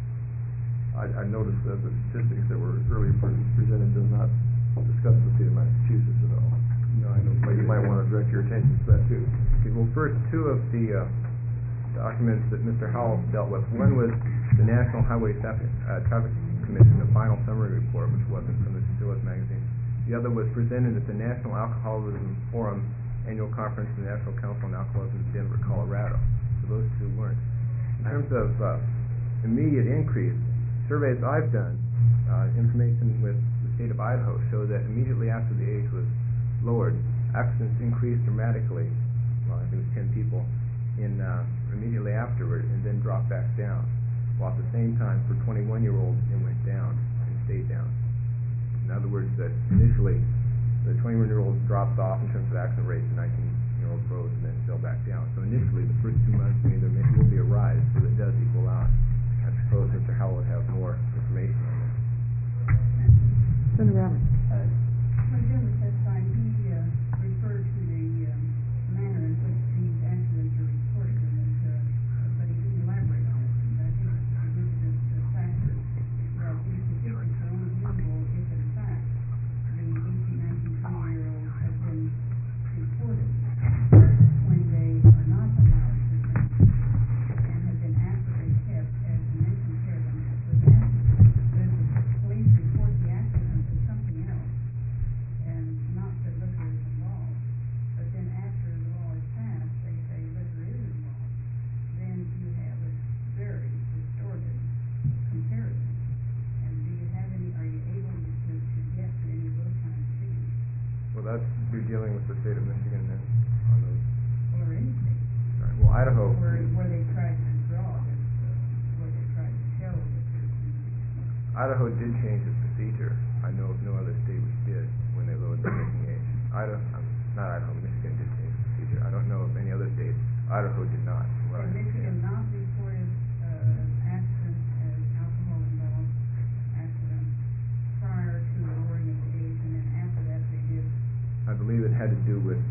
I noticed that the statistics that were earlier presented does not discuss the state of Massachusetts at all. No, I don't. But you might want to direct your attention to that too. Okay, well, first, two of the documents that Mr. Howell dealt with. One was the National Highway Traffic Commission, the final summary report, which wasn't from the Distillers Magazine. The other was presented at the National Alcoholism Forum annual conference in the National Council on Alcoholism in Denver, Colorado. So those two weren't. In terms of immediate increase, surveys I've done, information with the state of Idaho show that immediately after the age was lowered, accidents increased dramatically. Well, I think it was 10 people immediately afterward, and then dropped back down. While at the same time, for 21-year-olds, it went down and stayed down. In other words, that initially the 21-year-olds dropped off in terms of accident rates, the 19-year-olds rose and then fell back down. So initially, the first 2 months, maybe there will be a rise, so it does equal out. I suppose Mr. Howell would have more information on that. Senator Roberts. When Jim was testifying, he referred to the manner in which these accidents are reported, but he didn't elaborate on it. And I think it's a significant factor that these statistics are only usable if, in fact, the 18, 19, 20-year-olds have been reported when they are not allowed to drink and have been accurately kept, as you mentioned, Kevin, with accidents. When the police report the accident as something else, and not that liquor is involved, but then after the law is passed, they say liquor is involved, then you have a very distorted comparison. And do you have any, are you able to get to any of those kinds of figures? Well, that's, you're dealing with the state of Michigan then, on those. Or any state? Right. Well, Idaho. Where they tried to draw this, where they tried to show that there's Idaho did change its procedure. I know of no other state which did when they lowered the drinking age. Michigan did change the procedure. I don't know of any other state. Idaho did not. And Michigan not reported accidents as alcohol-involved accidents prior to lowering of the age, and then after that they did. I believe it had to do with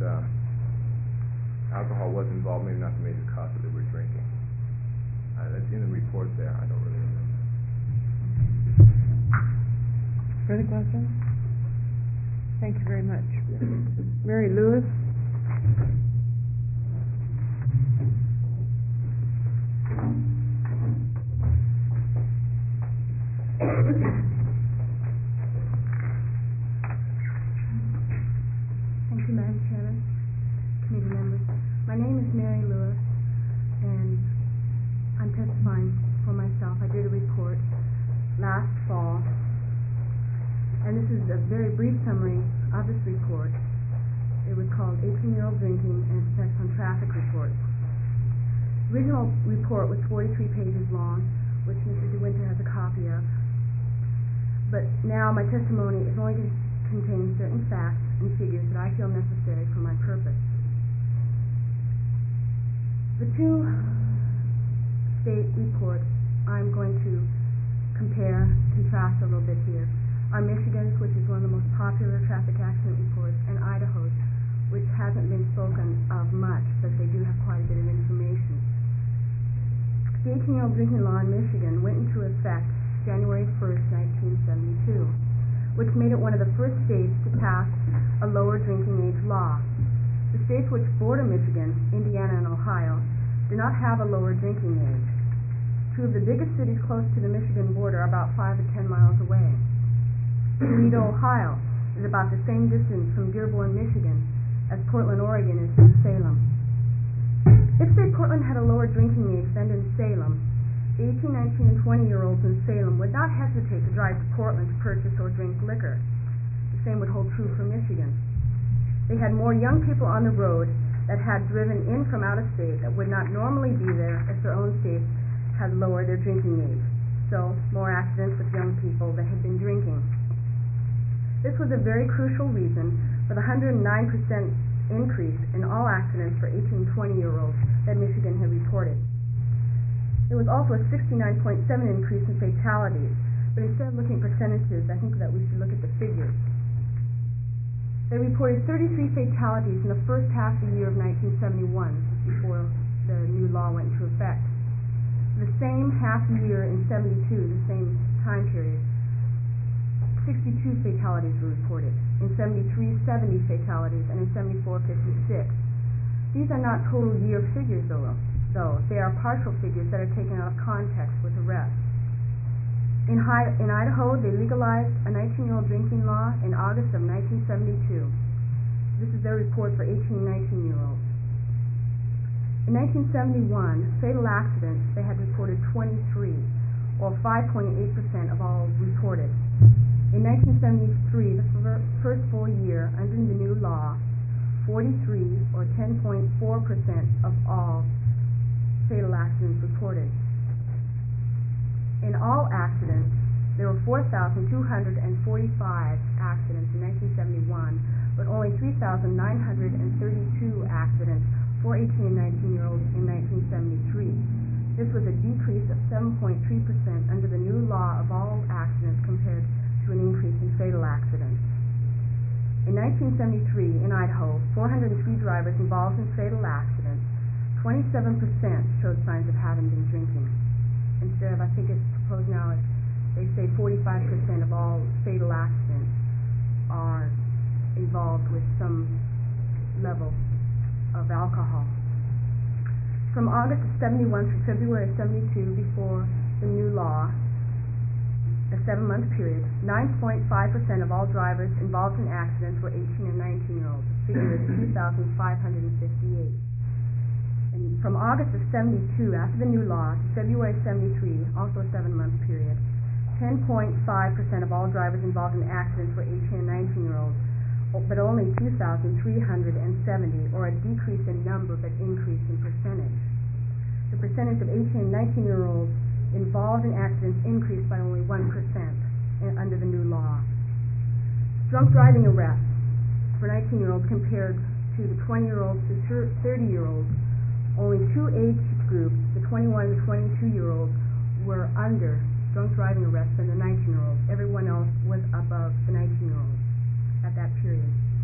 alcohol was involved, maybe not the major cause that they were drinking. That's in the report there. I don't really remember. Further questions? Thank you very much. Mary Lewis? Thank you, Madam Chairman, committee members. My name is Mary Lewis, and I'm testifying for myself. I did a report last fall, and this is a very brief summary of this report. It was called 18-Year-Old Drinking and Its Effects on Traffic Reports. The original report was 43 pages long, which Mr. DeWinter has a copy of. But now my testimony is only to contain certain facts and figures that I feel necessary for my purpose. The two state reports I'm going to contrast a little bit here are Michigan's, which is one of the most popular traffic accident reports, and Idaho's, which hasn't been spoken of much, but they do have quite a bit of information. The 18-year-old drinking law in Michigan went into effect January 1st, 1972, which made it one of the first states to pass a lower drinking age law. The states which border Michigan, Indiana and Ohio, do not have a lower drinking age. Two of the biggest cities close to the Michigan border are about 5 to 10 miles away. Toledo, Ohio is about the same distance from Dearborn, Michigan as Portland, Oregon is from Salem. If, say, Portland had a lower drinking age than in Salem, the 18, 19, and 20-year-olds in Salem would not hesitate to drive to Portland to purchase or drink liquor. The same would hold true for Michigan. They had more young people on the road that had driven in from out of state that would not normally be there if their own states had lowered their drinking age. So, more accidents with young people that had been drinking. This was a very crucial reason for the 109% increase in all accidents for 18, 20-year-olds that Michigan had reported. There was also a 69.7 increase in fatalities, but instead of looking at percentages, I think that we should look at the figures. They reported 33 fatalities in the first half of the year of 1971, before the new law went into effect. The same half year in 72, the same time period, 62 fatalities were reported. In 73, 70 fatalities, and in 74, 56. These are not total year figures, though. They are partial figures that are taken out of context with arrests. In Idaho, they legalized a 19-year-old drinking law in August of 1972. This is their report for 18 and 19-year-olds. In 1971, fatal accidents, they had reported 23, or 5.8% of all reported. In 1973, the first full year under the new law, 43, or 10.4% of all fatal accidents reported. In all accidents, there were 4,245 accidents in 1971, but only 3,932 accidents for 18 and 19-year-olds in 1973. This was a decrease of 7.3% under the new law of all accidents compared to an increase in fatal accidents. In 1973, in Idaho, 403 drivers involved in fatal accidents, 27% showed signs of having been drinking. Instead of, I think it's proposed now, they say 45% of all fatal accidents are involved with some level of alcohol. From August of 71 through February of 72, before the new law, a 7-month period, 9.5% of all drivers involved in accidents were 18 and 19-year-olds. The figure is 2,558. And from August of 72, after the new law, to February 73, also a 7-month period, 10.5% of all drivers involved in accidents were 18 and 19-year-olds, but only 2,370, or a decrease in number but increase in percentage. The percentage of 18 and 19-year-olds involved in accidents increased by only 1% under the new law. Drunk driving arrests for 19-year-olds compared to the 20-year-olds to 30-year-olds, only two age groups, the 21 and 22-year-olds, were under drunk driving arrests than the 19-year-olds. Everyone else was above the 19-year-olds at that period.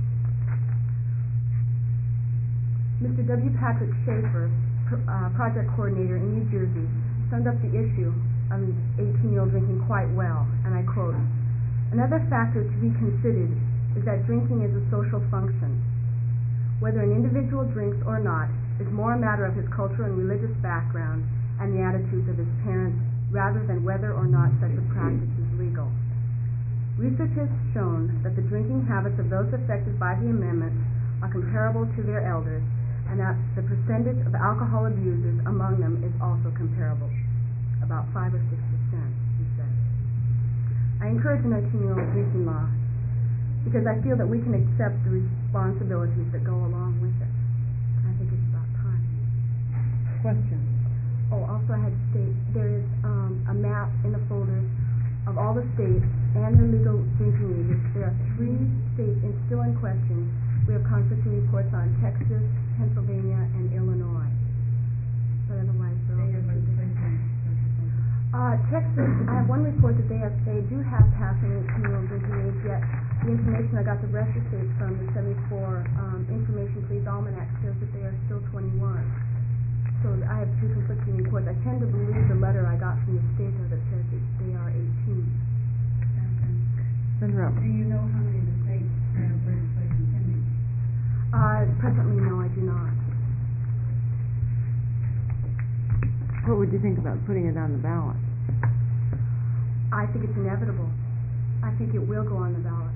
Mr. W. Patrick Schaefer, project coordinator in New Jersey, summed up the issue an 18-year-old drinking quite well, and I quote, "Another factor to be considered is that drinking is a social function. Whether an individual drinks or not is more a matter of his cultural and religious background and the attitudes of his parents rather than whether or not such a practice is legal. Research has shown that the drinking habits of those affected by the amendment are comparable to their elders, and that the percentage of alcohol abusers among them is also comparable, about 5 or 6%, he said. I encourage an 18-year-old drinking law because I feel that we can accept the responsibilities that go along with it. I think it's about time." Question? Oh, also I had to state, there is a map in the folders of all the states and their legal drinking ages. There are 3 states still in question. We have conflicting reports on Texas, Pennsylvania, and Illinois. But otherwise, they're all Texas, I have one report that they do have passed an 18-year-old drinking age, yet the information I got the rest of the states from the 74 Information Please Almanac says that they are still 21. So I have 2 conflicting reports. I tend to believe the letter I got from the state that says that they are 18. Senator Roberts. Do you know how many of the states have legislation pending? Presently, no, I do not. What would you think about putting it on the ballot? I think it's inevitable. I think it will go on the ballot.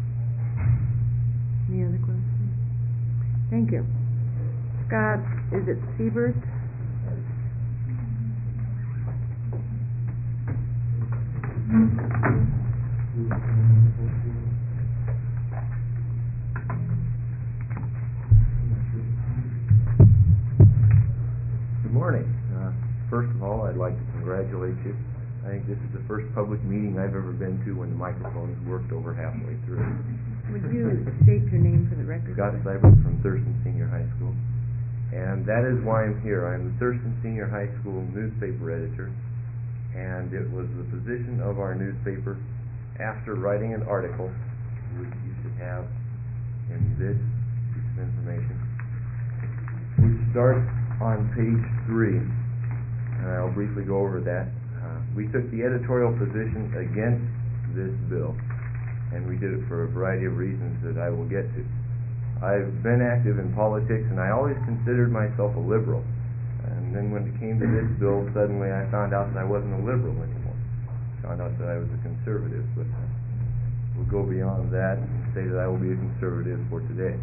Any other questions? Thank you. Scott, is it Siebert? Good morning. First of all, I'd like to congratulate you. I think this is the first public meeting I've ever been to when the microphones worked over halfway through. Would you state your name for the record? Scott Seibert from Thurston Senior High School. And that is why I'm here. I'm the Thurston Senior High School newspaper editor, and it was the position of our newspaper after writing an article, which you should have in this piece of information, which starts on page 3, and I'll briefly go over that. We took the editorial position against this bill, and we did it for a variety of reasons that I will get to. I've been active in politics, and I always considered myself a liberal. And then when it came to this bill, suddenly I found out that I wasn't a liberal anymore. Found out that I was a conservative, but we'll go beyond that and say that I will be a conservative for today.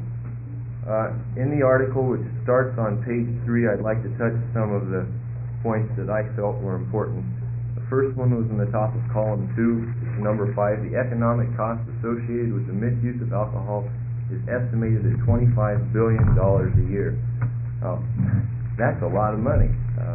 In the article, which starts on page 3, I'd like to touch some of the points that I felt were important. The first one was in the top of column 2, it's number 5. The economic cost associated with the misuse of alcohol is estimated at $25 billion a year. That's a lot of money.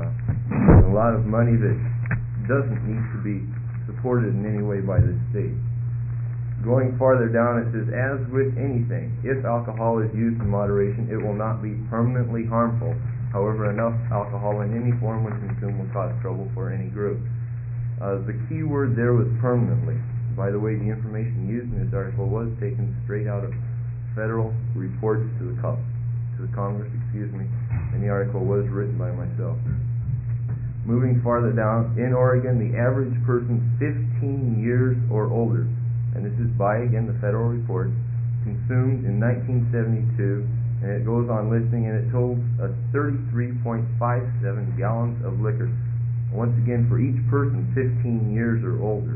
A lot of money that doesn't need to be supported in any way by the state. Going farther down, it says, as with anything, if alcohol is used in moderation, it will not be permanently harmful. However, enough alcohol in any form when consumed will cause trouble for any group. The key word there was permanently. By the way, the information used in this article was taken straight out of federal reports to the Congress, and the article was written by myself. Moving farther down, in Oregon, the average person 15 years or older, and this is by, again, the federal report, consumed in 1972, and it goes on listing, and it totals 33.57 gallons of liquor. Once again, for each person 15 years or older.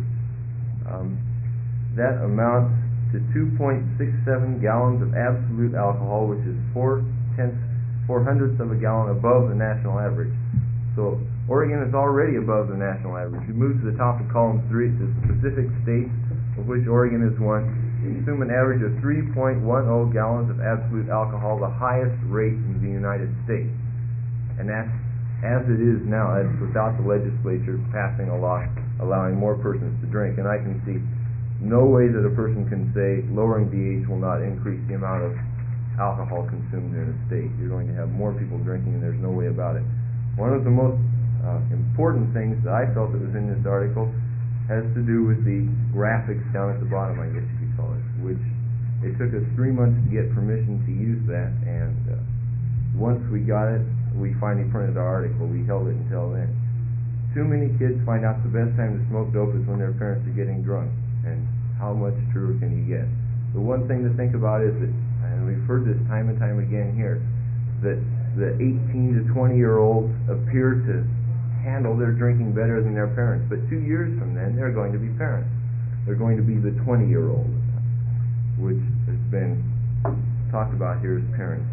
That amounts to 2.67 gallons of absolute alcohol, which is 4/100ths of a gallon above the national average. So Oregon is already above the national average. You move to the top of column 3, it says the Pacific states, of which Oregon is one, consume an average of 3.10 gallons of absolute alcohol, the highest rate in the United States. And that's as it is now. That's without the legislature passing a law allowing more persons to drink. And I can see no way that a person can say lowering the age will not increase the amount of alcohol consumed in a state. You're going to have more people drinking, and there's no way about it. One of the most important things that I felt that was in this article has to do with the graphics down at the bottom, I guess you could call it, which it took us 3 months to get permission to use that, and once we got it, we finally printed our article. We held it until then. too many kids find out the best time to smoke dope is when their parents are getting drunk. And how much truer can you get? The one thing to think about is that, and we've heard this time and time again here, that the 18 to 20-year-olds appear to handle their drinking better than their parents. But 2 years from then, they're going to be parents. They're going to be the 20-year-old, which has been talked about here as parents.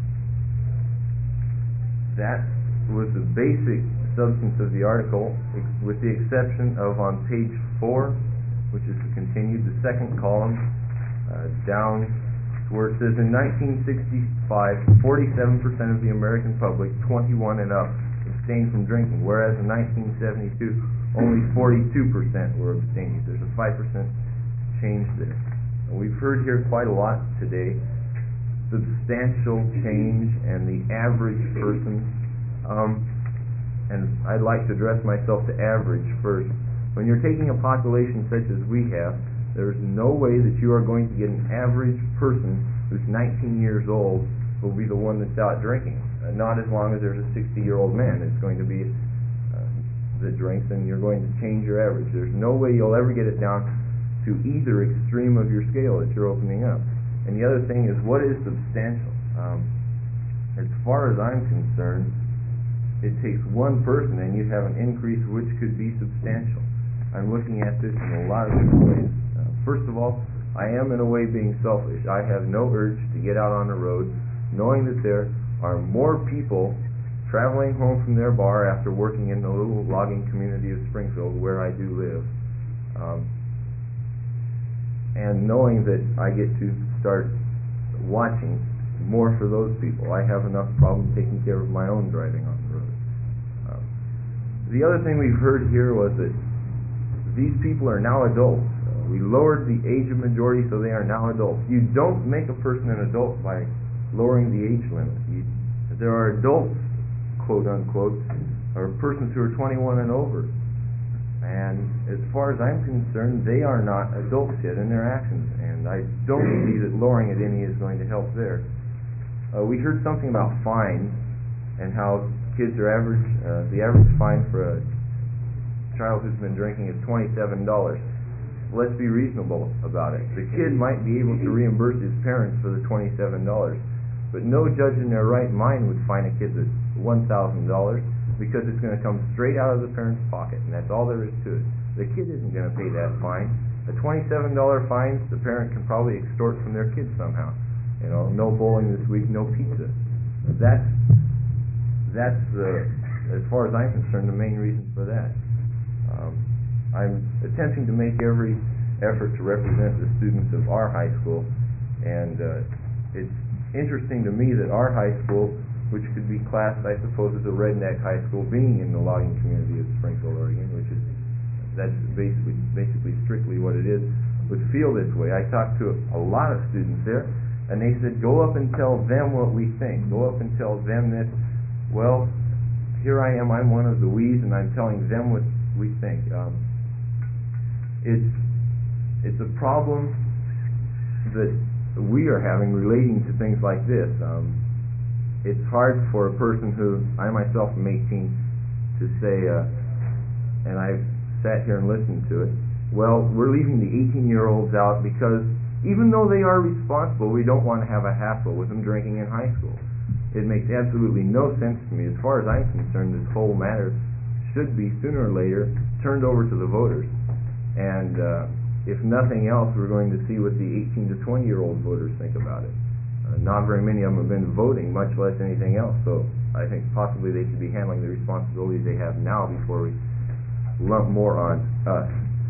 That was the basic substance of the article, with the exception of on page 4, which is continued, the second column, down where it says in 1965, 47% of the American public 21 and up abstained from drinking, whereas in 1972, only 42% were abstaining. There's a 5% change there. And we've heard here quite a lot today, substantial change and the average person, and I'd like to address myself to average first. When you're taking a population such as we have, there's no way that you are going to get an average person who's 19 years old will be the one that's out drinking. Not as long as there's a 60-year-old man. It's going to be that drinks, and you're going to change your average. There's no way you'll ever get it down to either extreme of your scale that you're opening up. And the other thing is, what is substantial? As far as I'm concerned, it takes one person and you have an increase which could be substantial. I'm looking at this in a lot of different ways. First of all, I am in a way being selfish. I have no urge to get out on the road knowing that there are more people traveling home from their bar after working in the little logging community of Springfield where I do live. And knowing that I get to start watching more for those people. I have enough problem taking care of my own driving on the road. The other thing we've heard here was that these people are now adults. We lowered the age of majority, so they are now adults. You don't make a person an adult by lowering the age limit. There are adults, quote unquote, or persons who are 21 and over. And as far as I'm concerned, they are not adults yet in their actions, and I don't believe that lowering it any is going to help there. We heard something about fines and how kids are the average fine for a child who's been drinking is $27. Let's be reasonable about it. The kid might be able to reimburse his parents for the $27, but no judge in their right mind would fine a kid that's $1,000 because it's going to come straight out of the parent's pocket, and that's all there is to it. The kid isn't going to pay that fine. A $27 fine, the parent can probably extort from their kid somehow. You know, no bowling this week, no pizza. That's as far as I'm concerned, the main reason for that. I'm attempting to make every effort to represent the students of our high school, and it's interesting to me that our high school, which could be classed, I suppose, as a redneck high school, being in the logging community of Springfield, Oregon, that's basically strictly what it is, would feel this way. I talked to a lot of students there, and they said, go up and tell them what we think. Go up and tell them this. Well, here I am, I'm one of the we's, and I'm telling them what we think. It's a problem that we are having relating to things like this. It's hard for a person who, I myself am 18, to say, and I've sat here and listened to it, well, we're leaving the 18-year-olds out because even though they are responsible, we don't want to have a hassle with them drinking in high school. It makes absolutely no sense to me. As far as I'm concerned, this whole matter should be, sooner or later, turned over to the voters. And if nothing else, we're going to see what the 18 to 20-year-old voters think about it. Not very many of them have been voting, much less anything else, so I think possibly they should be handling the responsibilities they have now before we lump more on us.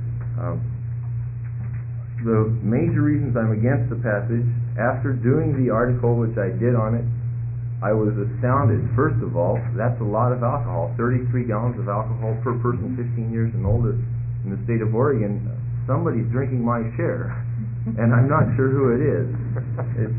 The major reasons I'm against the passage, after doing the article which I did on it, I was astounded. First of all, that's a lot of alcohol, 33 gallons of alcohol per person 15 years and older in the state of Oregon. Somebody's drinking my share, and I'm not sure who it is. It's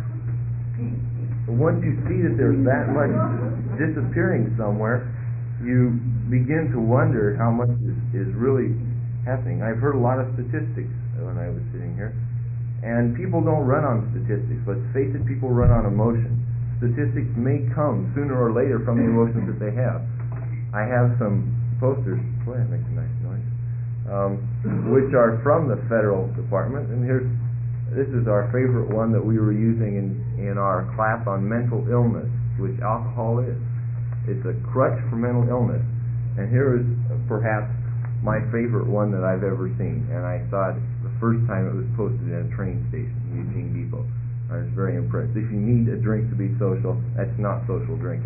once you see that there's that much disappearing somewhere, you begin to wonder how much is really happening. I've heard a lot of statistics when I was sitting here, and people don't run on statistics. Let's face it, people run on emotion. Statistics may come sooner or later from the emotions that they have. I have some posters, boy, that makes a nice noise, which are from the federal department, and this is our favorite one that we were using in our class on mental illness, which alcohol is. It's a crutch for mental illness, and here is perhaps my favorite one that I've ever seen, and I saw it the first time it was posted in a train station, Eugene Depot. I was very impressed. If you need a drink to be social, that's not social drinking.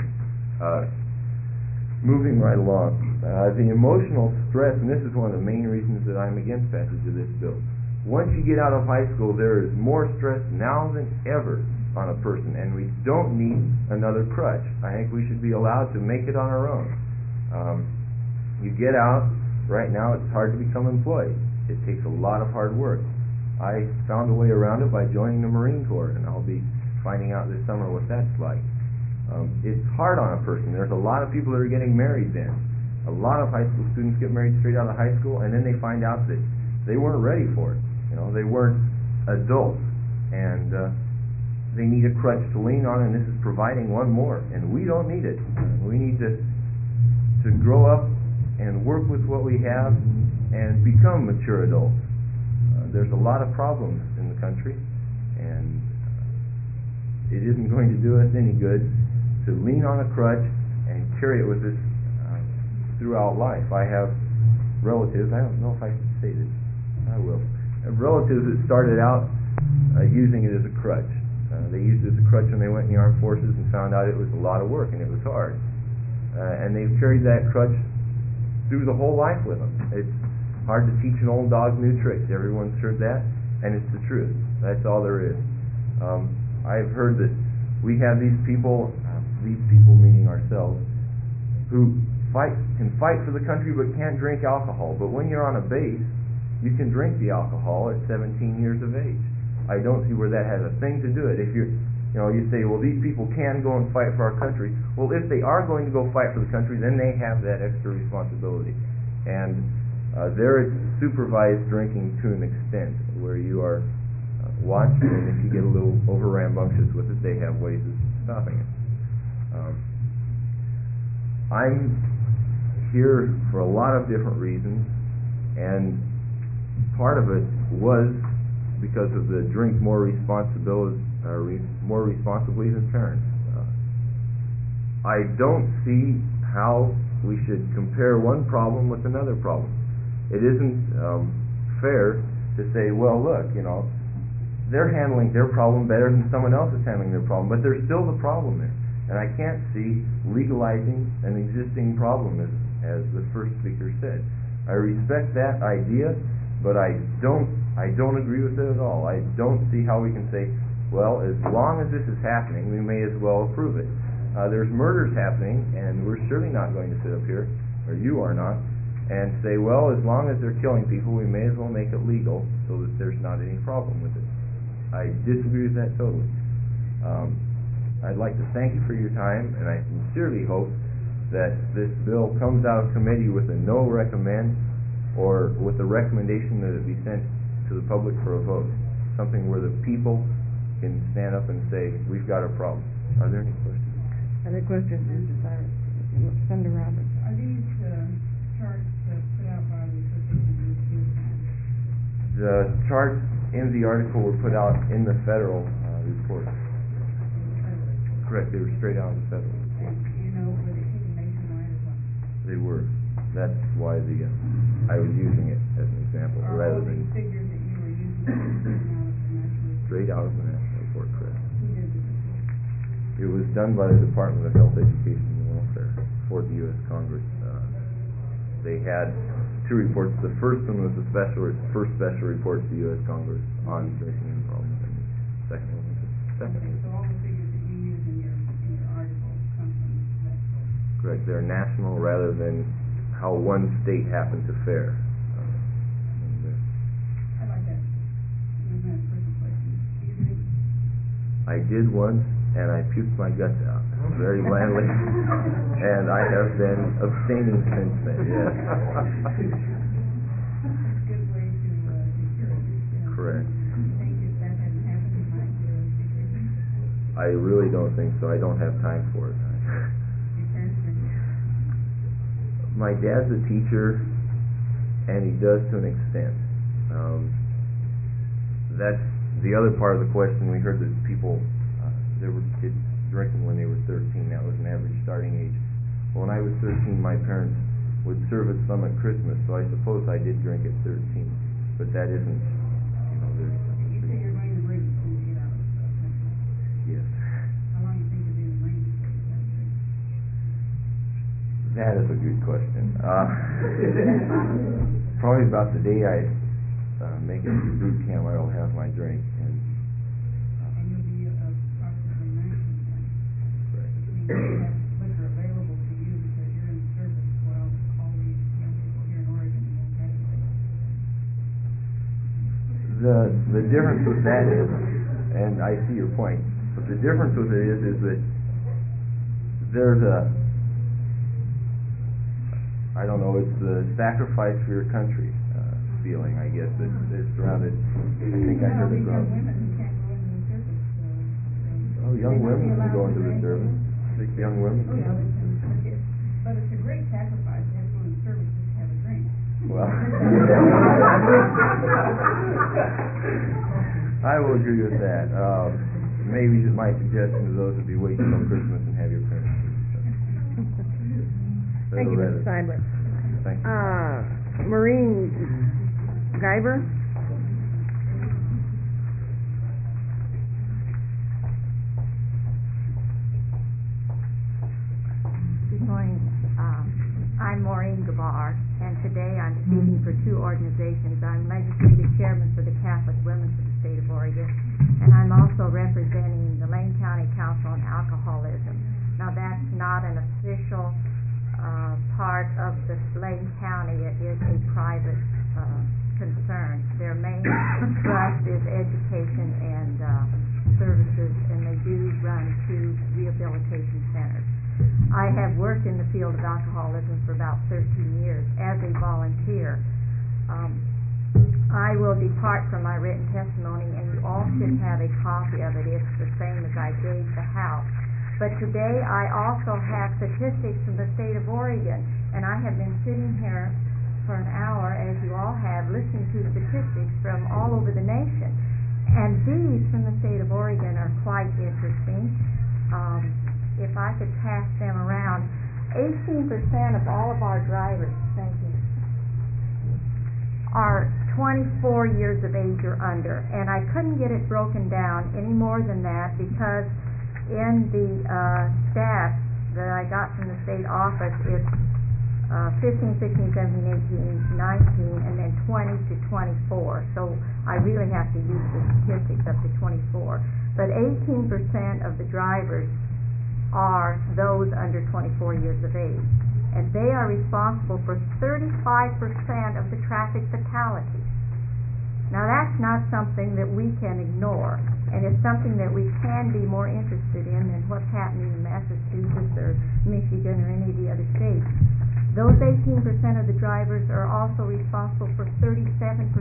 Moving right along, the emotional stress, and this is one of the main reasons that I'm against passage of this bill. Once you get out of high school, there is more stress now than ever on a person, and we don't need another crutch. I think we should be allowed to make it on our own. You get out, right now it's hard to become employed. It takes a lot of hard work. I found a way around it by joining the Marine Corps, and I'll be finding out this summer what that's like. It's hard on a person. There's a lot of people that are getting married then. A lot of high school students get married straight out of high school, and then they find out that they weren't ready for it. They weren't adults, and they need a crutch to lean on, and this is providing one more, and we don't need it. We need to grow up and work with what we have and become mature adults. There's a lot of problems in the country, and it isn't going to do us any good to lean on a crutch and carry it with us throughout life. I have relatives, I don't know if I can say this, I will. I have relatives that started out using it as a crutch. They used it as a crutch when they went in the armed forces and found out it was a lot of work and it was hard. And they've carried that crutch through the whole life with them. It's hard to teach an old dog new tricks. Everyone's heard that, and it's the truth. That's all there is. I've heard that we have these people meaning ourselves, who can fight for the country but can't drink alcohol. But when you're on a base, you can drink the alcohol at 17 years of age. I don't see where that has a thing to do it. If you say, well, these people can go and fight for our country. Well, if they are going to go fight for the country, then they have that extra responsibility. And there it's supervised drinking to an extent where you are watched, and if you get a little over rambunctious with it, they have ways of stopping it. I'm here for a lot of different reasons, and part of it was because of the drink more responsibly as parents. I don't see how we should compare one problem with another problem. It isn't fair to say, well, look, they're handling their problem better than someone else is handling their problem, but there's still the problem there. And I can't see legalizing an existing problem, as the first speaker said. I respect that idea, but I don't agree with it at all. I don't see how we can say, well, as long as this is happening, we may as well approve it. There's murders happening, and we're certainly not going to sit up here, or you are not, and say, well, as long as they're killing people, we may as well make it legal so that there's not any problem with it. I disagree with that totally. I'd like to thank you for your time, and I sincerely hope that this bill comes out of committee with a no recommend, or with a recommendation that it be sent to the public for a vote. Something where the people can stand up and say, we've got a problem. Are there any questions? Other questions, Mr. Cyrus? Senator Roberts. Are these charts put out by the Association of Youth Parents? The charts in the article were put out in the federal report. Correct, they were straight out of the federal report. Were they taken nationwide or what? They were. That's why I was using it as an example rather than... Are all these figures that you were using straight out of the national report, correct. Who did this report? It was done by the Department of Health, Education, and Welfare for the U.S. Congress. They had two reports. The first one was the first special report to the U.S. Congress on drinking and problems, and the second one was the second. Okay, so all the figures that you use in your article come from that source? Correct. They're national rather than how one state happened to fare. I like that. I'm going to ask a personal question. Do you drink? I did once, and I puked my guts out very blandly, and I have been abstaining since then. Yes. Good way to cure it. Correct. Do you think if that hadn't happened, you might be drinking? I really don't think so. I don't have time for it. Your parents drink? my dad's a teacher, and he does to an extent. That's the other part of the question. We heard that people, there were kids drinking when they were 13. That was an average starting age. When I was 13, my parents would serve us some at Christmas, so I suppose I did drink at 13. But that isn't, there's... You say you're going to the Marines as soon as you get out of Central. Yes. How long do you think you'll be in the Marines before you have a drink? That is a good question. Probably about the day I make it through boot camp, I will have my drink. And you'll be approximately 19 then. Correct. Which means you have liquor available to you because you're in service while all these young people here in Oregon won't have it available. The difference with that is, and I see your point, but the difference with it is that there's I don't know, it's the sacrifice for your country feeling, I guess, that is surrounded. I think I heard it Young from... women who can't go into the service. Oh, young women can go into the service. Young women Oh, yeah, can. but it's a great sacrifice to have to go in the service just to have a drink. Well, I will agree with that. Maybe my suggestion to those would be wait until Christmas and have your parents. Thank you, Mr. Seidler. Thank you. Maureen Guyver? Good morning. I'm Maureen Gabar, and today I'm speaking for two organizations. I'm legislative chairman for the Catholic Women for the State of Oregon, and I'm also representing the Lane County Council on Alcoholism. Now, that's not an official part of the Lane County. It is a private concern. Their main thrust is education and services, and they do run 2 rehabilitation centers. I have worked in the field of alcoholism for about 13 years as a volunteer. I will depart from my written testimony, and you all should have a copy of it. It's the same as I gave the House. But today I also have statistics from the state of Oregon, and I have been sitting here for an hour, as you all have, listening to statistics from all over the nation. And these from the state of Oregon are quite interesting. If I could pass them around, 18% of all of our drivers, thank you, are 24 years of age or under. And I couldn't get it broken down any more than that because in the stats that I got from the state office, it's 15, 16, 17, 18, 19, and then 20 to 24. So I really have to use the statistics up to 24. But 18% of the drivers are those under 24 years of age. And they are responsible for 35% of the traffic fatalities. Now that's not something that we can ignore, and it's something that we can be more interested in than what's happening in Massachusetts or Michigan or any of the other states. Those 18% of the drivers are also responsible for 37%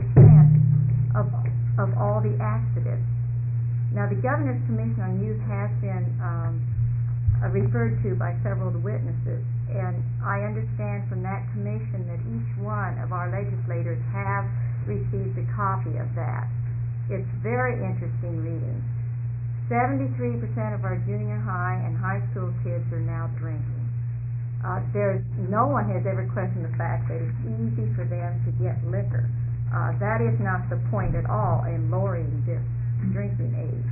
of all the accidents. Now the Governor's Commission on Youth has been referred to by several of the witnesses, and I understand from that commission that each one of our legislators have received a copy of that. It's very interesting reading. 73% of our junior high and high school kids are now drinking. No one has ever questioned the fact that it's easy for them to get liquor. That is not the point at all in lowering this drinking age.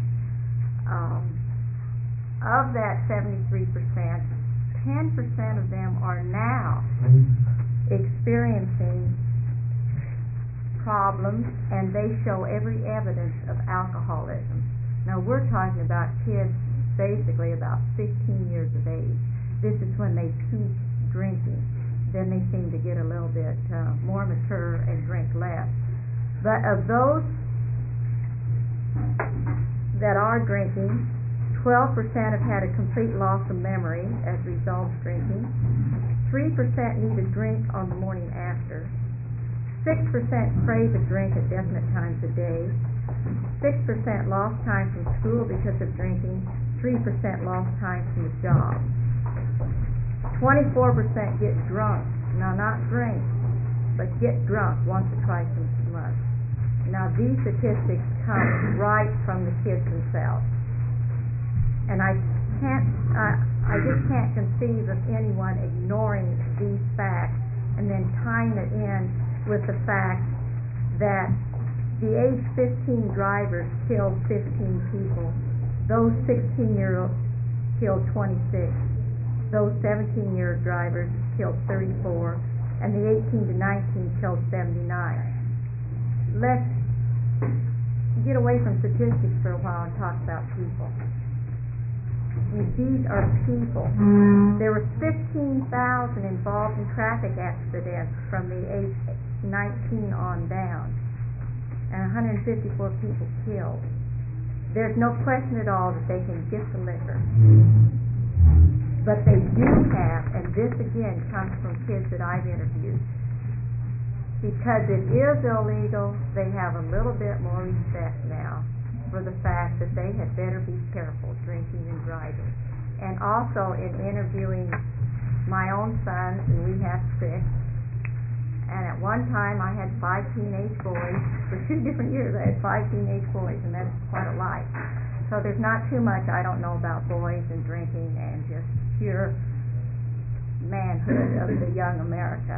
Of that 73%, 10% of them are now experiencing problems, and they show every evidence of alcoholism. Now we're talking about kids basically about 15 years of age. This is when they peak drinking. Then they seem to get a little bit more mature and drink less. But of those that are drinking, 12% have had a complete loss of memory as a result of drinking. 3% need a drink on the morning after. 6% crave a drink at definite times a day. 6% lost time from school because of drinking. 3% lost time from the job. 24% get drunk Now, not drink, but get drunk once or twice a month. Now, these statistics come right from the kids themselves. And I just can't conceive of anyone ignoring these facts and then tying it in with the fact that the age 15 drivers killed 15 people. Those 16-year-olds killed 26. Those 17-year drivers killed 34. And the 18 to 19 killed 79. Let's get away from statistics for a while and talk about people. These are people. There were 15,000 involved in traffic accidents from the age 19 on down, and 154 people killed. There's no question at all that they can get the liquor. But they do have, and this again comes from kids that I've interviewed, because it is illegal, they have a little bit more respect now for the fact that they had better be careful drinking and driving. And also in interviewing my own sons, and we have 6, and at one time I had 5 teenage boys. For 2 different years I had 5 teenage boys, and that's quite a life. So there's not too much I don't know about boys and drinking and just pure manhood of the young America.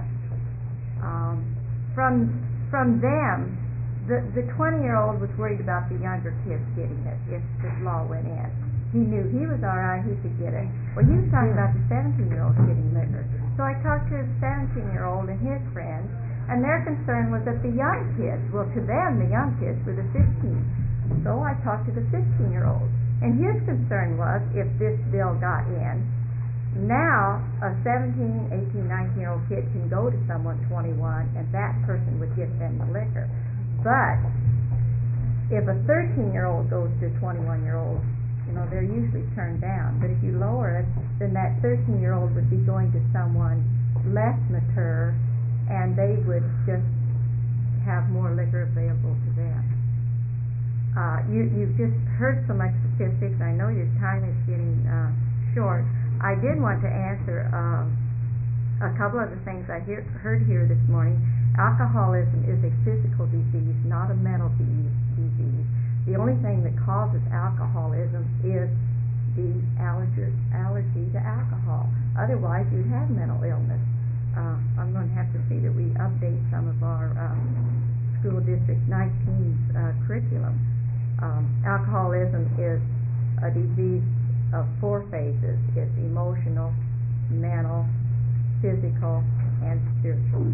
From them, the 20-year-old was worried about the younger kids getting it if this law went in. He knew he was all right, he could get it. Well, he was talking about the 17-year-old getting liquor. So I talked to the 17-year-old and his friends, and their concern was that the young kids, well, to them, the young kids were the 15. So I talked to the 15-year-old, and his concern was if this bill got in, now a 17, 18, 19-year-old kid can go to someone 21, and that person would give them the liquor. But if a 13-year-old goes to a 21-year-old, they're usually turned down. But if you lower it, then that 13-year-old would be going to someone less mature, and they would just have more liquor available to them. You've just heard so much statistics. I know your time is getting short. I did want to answer a couple of the things I heard here this morning. Alcoholism is a physical disease, not a mental disease. The only thing that causes alcoholism is the allergy to alcohol. Otherwise, you'd have mental illness. I'm going to have to see that we update some of our School District 19's curriculum. Alcoholism is a disease of 4 phases. It's emotional, mental, physical, and spiritual.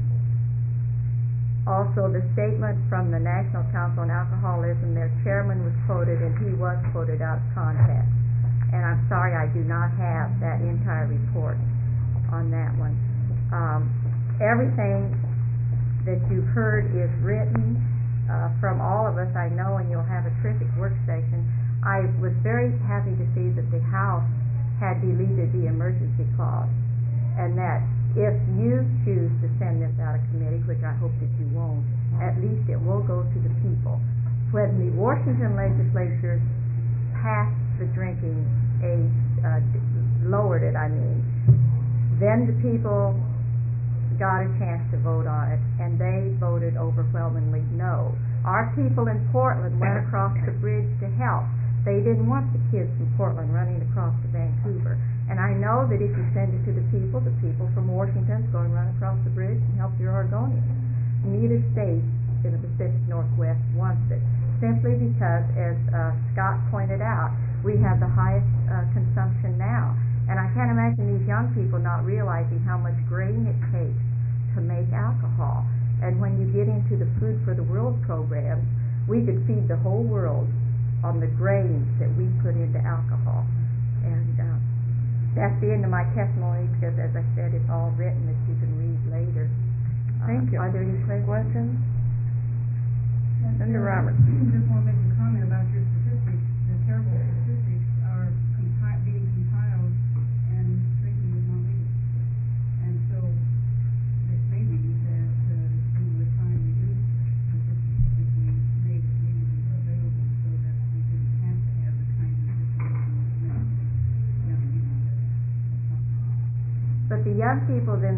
Also, the statement from the National Council on Alcoholism, their chairman was quoted, and he was quoted out of context. And I'm sorry I do not have that entire report on that one. Everything that you've heard is written from all of us, I know, and you'll have a terrific work session. I was very happy to see that the House had deleted the emergency clause, and that if you choose to send this out of committee, which I hope that you won't, at least it will go to the people. When the Washington legislature passed the drinking age, lowered it, then the people got a chance to vote on it, and they voted overwhelmingly no. Our people in Portland went across the bridge to help. They didn't want the kids from Portland running across to Vancouver. And I know that if you send it to the people from Washington is going to run across the bridge and help your Oregonians. Neither state in the Pacific Northwest wants it, simply because, as Scott pointed out, we have the highest consumption now. And I can't imagine these young people not realizing how much grain it takes to make alcohol. And when you get into the Food for the World programs, we could feed the whole world on the grains that we put into alcohol. And that's the end of my testimony, because, as I said, it's all written that you can read later. Thank you. Are there any questions? Senator Roberts. Just want to make a comment about your statistics. The terrible statistics are being compiled, and drinking is not legal. And so it may be that we would find reduced statistics if we made it legally available, so that we didn't have to have the kind of situation that young people are talking about. But the young people then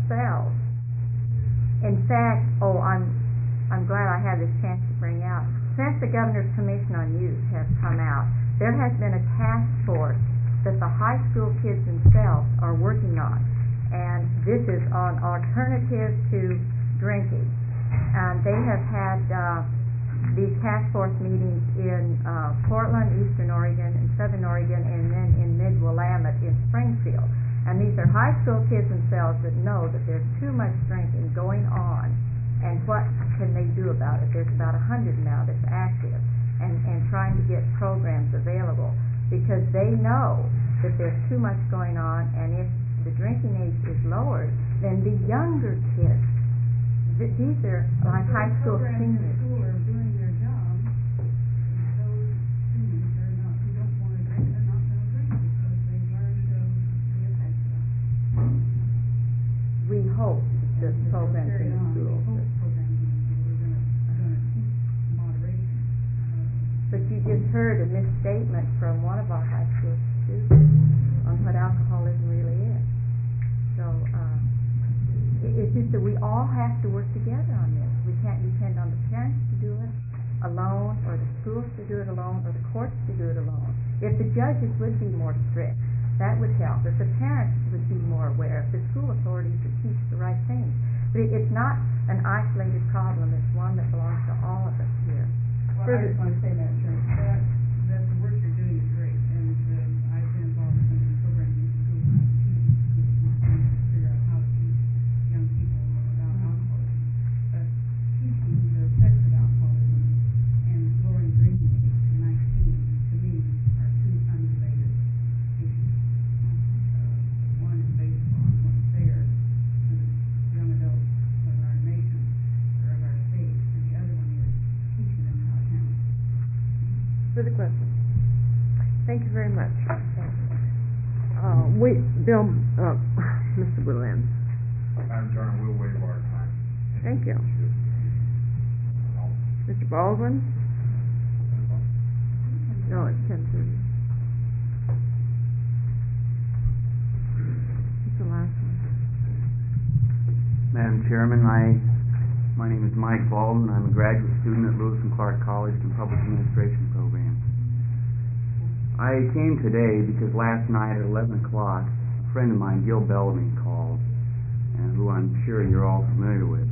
themselves. In fact, I'm glad I had this chance to bring out, since the Governor's Commission on Youth has come out, there has been a task force that the high school kids themselves are working on, and this is on alternatives to drinking. And they have had these task force meetings in Portland, Eastern Oregon, and Southern Oregon, and then in Mid-Willamette in Springfield. And these are high school kids themselves that know that there's too much drinking going on, and what can they do about it? There's about 100 now that's active, and trying to get programs available, because they know that there's too much going on, and if the drinking age is lowered, then the younger kids, these are like high school seniors. Who are doing their job, and those students are not, who don't want to drink, are not going to drink because they've learned the effects of it. We hope that programs in the schools. But you just heard a misstatement from one of our high school students on what alcoholism really is. So, it's just that we all have to work together on this. We can't depend on the parents to do it alone, or the schools to do it alone, or the courts to do it alone. If the judges would be more strict, that would help. If the parents would be more aware, if the school authorities would teach the right things. But it's not an isolated problem. It's one that belongs to all of us here. Well, I just want to say that the work you're doing is great, and I've been involved in some of the programs in school, trying to figure out how to teach young people about alcoholism. But teaching the effects of alcoholism and lowering drinking age to 19, to me, are two unrelated issues. One is based on what's fair to the young adults of our nation, or of our state, and the other one is teaching them how to handle it. Further questions? Thank you very much. Bill, Mr. Williams. Madam Chairman, we'll waive our time. Thank you. Mr. Baldwin? No, it's 10:30. It's the last one. Madam Chairman, my name is Mike Baldwin. I'm a graduate student at Lewis and Clark College in Public Administration program. I came today because last night at 11 o'clock, a friend of mine, Gil Bellamy, called, and who I'm sure you're all familiar with.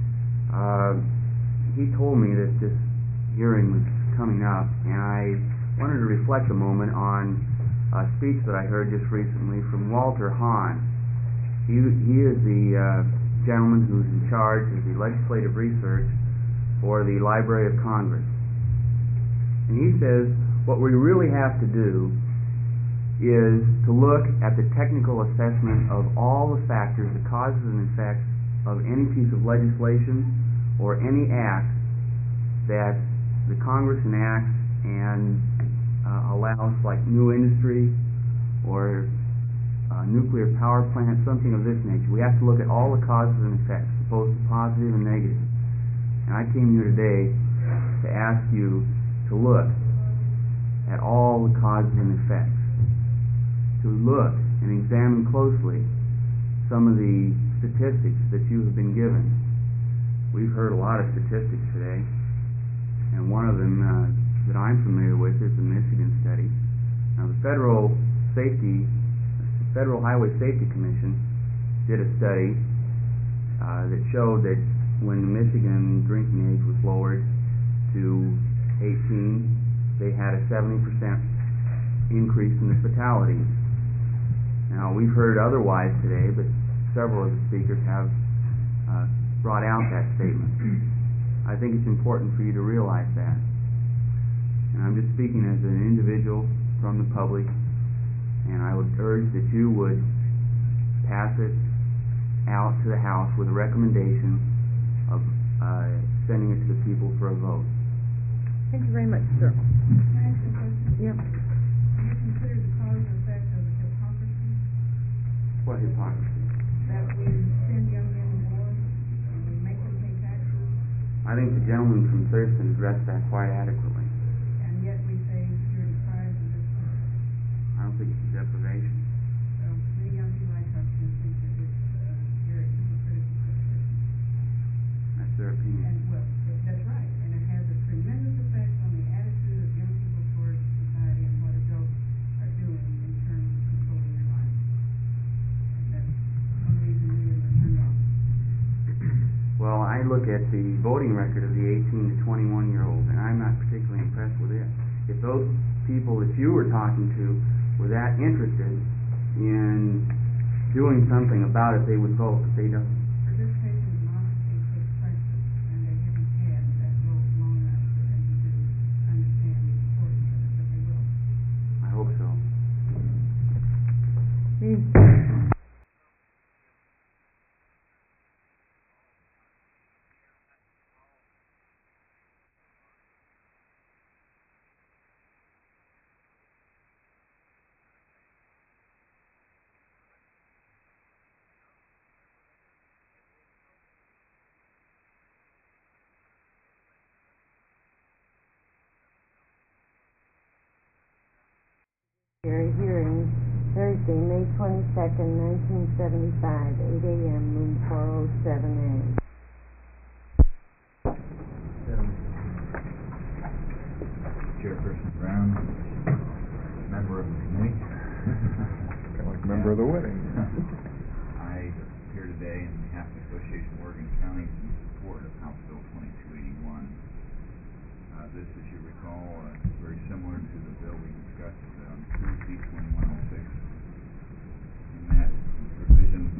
He told me that this hearing was coming up, and I wanted to reflect a moment on a speech that I heard just recently from Walter Hahn. He is the gentleman who's in charge of the legislative research for the Library of Congress. And he says what we really have to do is to look at the technical assessment of all the factors, the causes and effects of any piece of legislation or any act that the Congress enacts and allows, like new industry or nuclear power plant, something of this nature. We have to look at all the causes and effects, both positive and negative. And I came here today to ask you to look at all the causes and effects, to look and examine closely some of the statistics that you have been given. We've heard a lot of statistics today, and one of them that I'm familiar with is the Michigan study. Now, the Federal Highway Safety Commission did a study that showed that when the Michigan drinking age was lowered to 18, they had a 70% increase in the fatalities. Now, we've heard otherwise today, but several of the speakers have brought out that statement. I think it's important for you to realize that. And I'm just speaking as an individual from the public, and I would urge that you would pass it out to the House with a recommendation of sending it to the people for a vote. Thank you very much, sir. Can I ask a question? Yep. Do you consider the cause and effect of hypocrisy? What hypocrisy? That we send young men to war and we make them pay taxes, I think the gentleman from Thurston addressed that quite adequately. and yet we say you're deprived of this. I don't think it's a deprivation. So many young people I talk to think that it's very look at the voting record of the 18 to 21-year-olds, and I'm not particularly impressed with it. If those people that you were talking to were that interested in doing something about it, they would vote, but they don't. Participation in democracy takes precedence, and they haven't had that role long enough for them to understand the importance of it, but they will. I hope so. Hearing Thursday, May 22nd, 1975, 8 a.m., room 407A. Chairperson Brown, member of the committee. Kind of like member of the wedding. I appear today on behalf of the Association of Oregon Counties in support of House Bill 2281. This, as you recall, is very similar to the bill we discussed on Tuesday, 2106. In that provision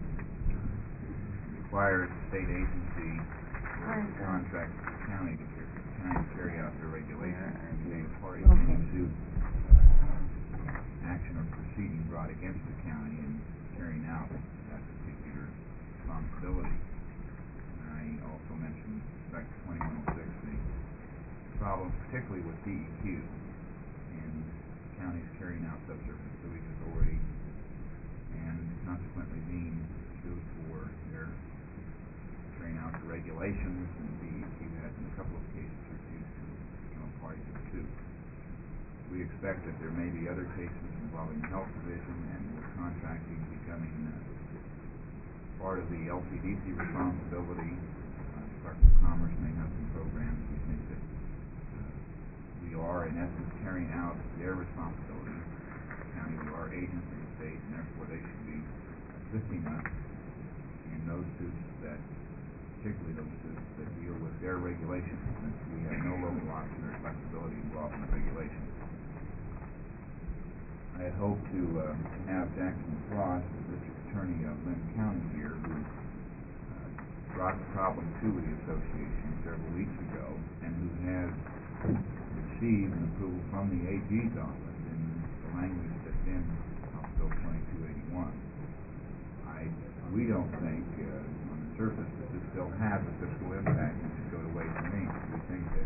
requires the state agency or contract with the county to carry out their regulations and be a party to any suit, action or proceeding brought against the county in carrying out that particular responsibility. And I also mentioned back to 2106 the problem, particularly with DEQ and counties carrying out subsurface sewage authority and consequently being sued for their carrying out the regulations, and DEQ has in a couple of cases refused to become a party to the suit. We expect that there may be other cases involving the health division and with contracting becoming part of the LCDC responsibility. Department of Commerce may have some programs. We think that we are, in essence, carrying out their responsibility. The county, we are agents of the state, and therefore they should be assisting us in those suits that, particularly those suits that deal with their regulations, since we have no local option or flexibility involved in the regulations. I had hoped to have Jackson Frost, the district attorney of Lynn County here, who brought the problem to the association several weeks ago, and who has received an approval from the AG's office in the language that's in House Bill 2281. We don't think, on the surface, that this still has a fiscal impact and should go to Ways and Means. We think that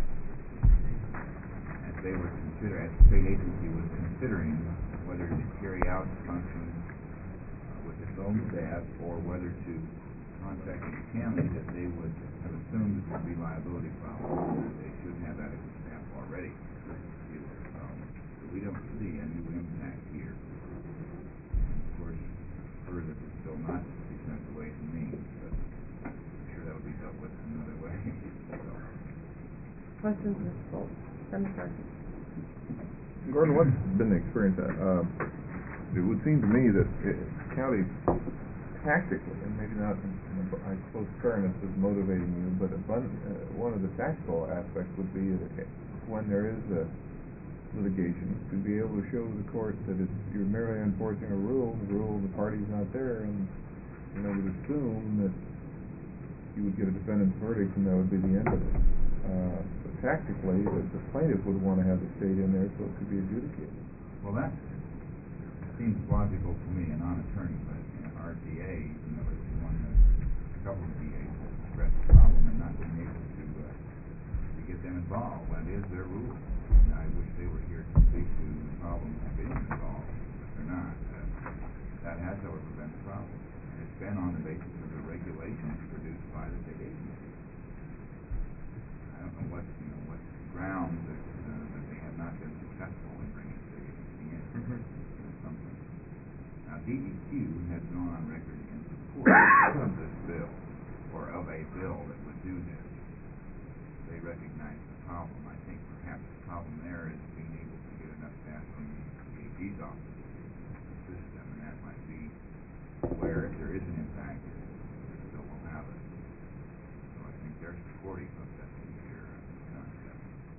as they were as the state agency was considering whether to carry out the functions with its own staff or whether to contact the county, that they would have assumed that there would be liability problems. They should have adequate staff already to deal with the problem. So we don't see a new impact here. And of course, further, that it's still not to be sent to Ways and Means, but I'm sure that would be dealt with in another way. Questions, Ms. Bolt? Senator Carson. Gordon, what's been the experience? It would seem to me that counties tactically, and maybe not I suppose fairness is motivating you, but one of the tactical aspects would be that when there is a litigation, to be able to show the court that you're merely enforcing a rule, the party's not there, and would assume that you would get a defendant's verdict and that would be the end of it. But tactically, the plaintiff would want to have the state in there so it could be adjudicated. Well, that seems logical to me, a non-attorney, but our DA, it's one that a couple of DAs have expressed the problem and not being able to get them involved. That is their rule, and I wish they were here to speak to the problems of being involved, but they're not. That has, however, been the problem, and it's been on the basis of the regulations produced by the state agency. I don't know what grounds that they have not been successful in bringing the state agency in. Something. Now, DEQ has gone on record in support of this bill, or of a bill that would do this. They recognize the problem. I think perhaps the problem there is being able to get enough staff from the AG's office to assist them, and that might be where, if there is an impact, the bill will have it. So I are supportive of that two-year concept.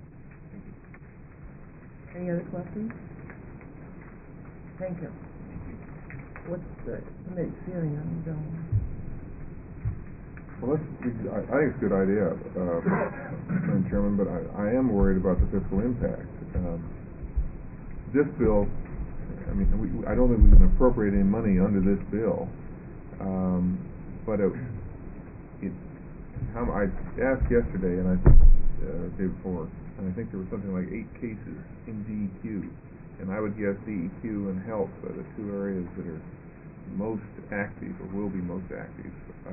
Any other questions? Thank you. What's the committee's feeling on the bill? Well, I think it's a good idea, Madam Chairman, but I am worried about the fiscal impact. This bill, I mean, I don't think we can appropriate any money under this bill, but I asked yesterday, and I think the day before, and I think there was something like 8 cases in DEQ, and I would guess DEQ and health are the two areas that are most active, or will be most active.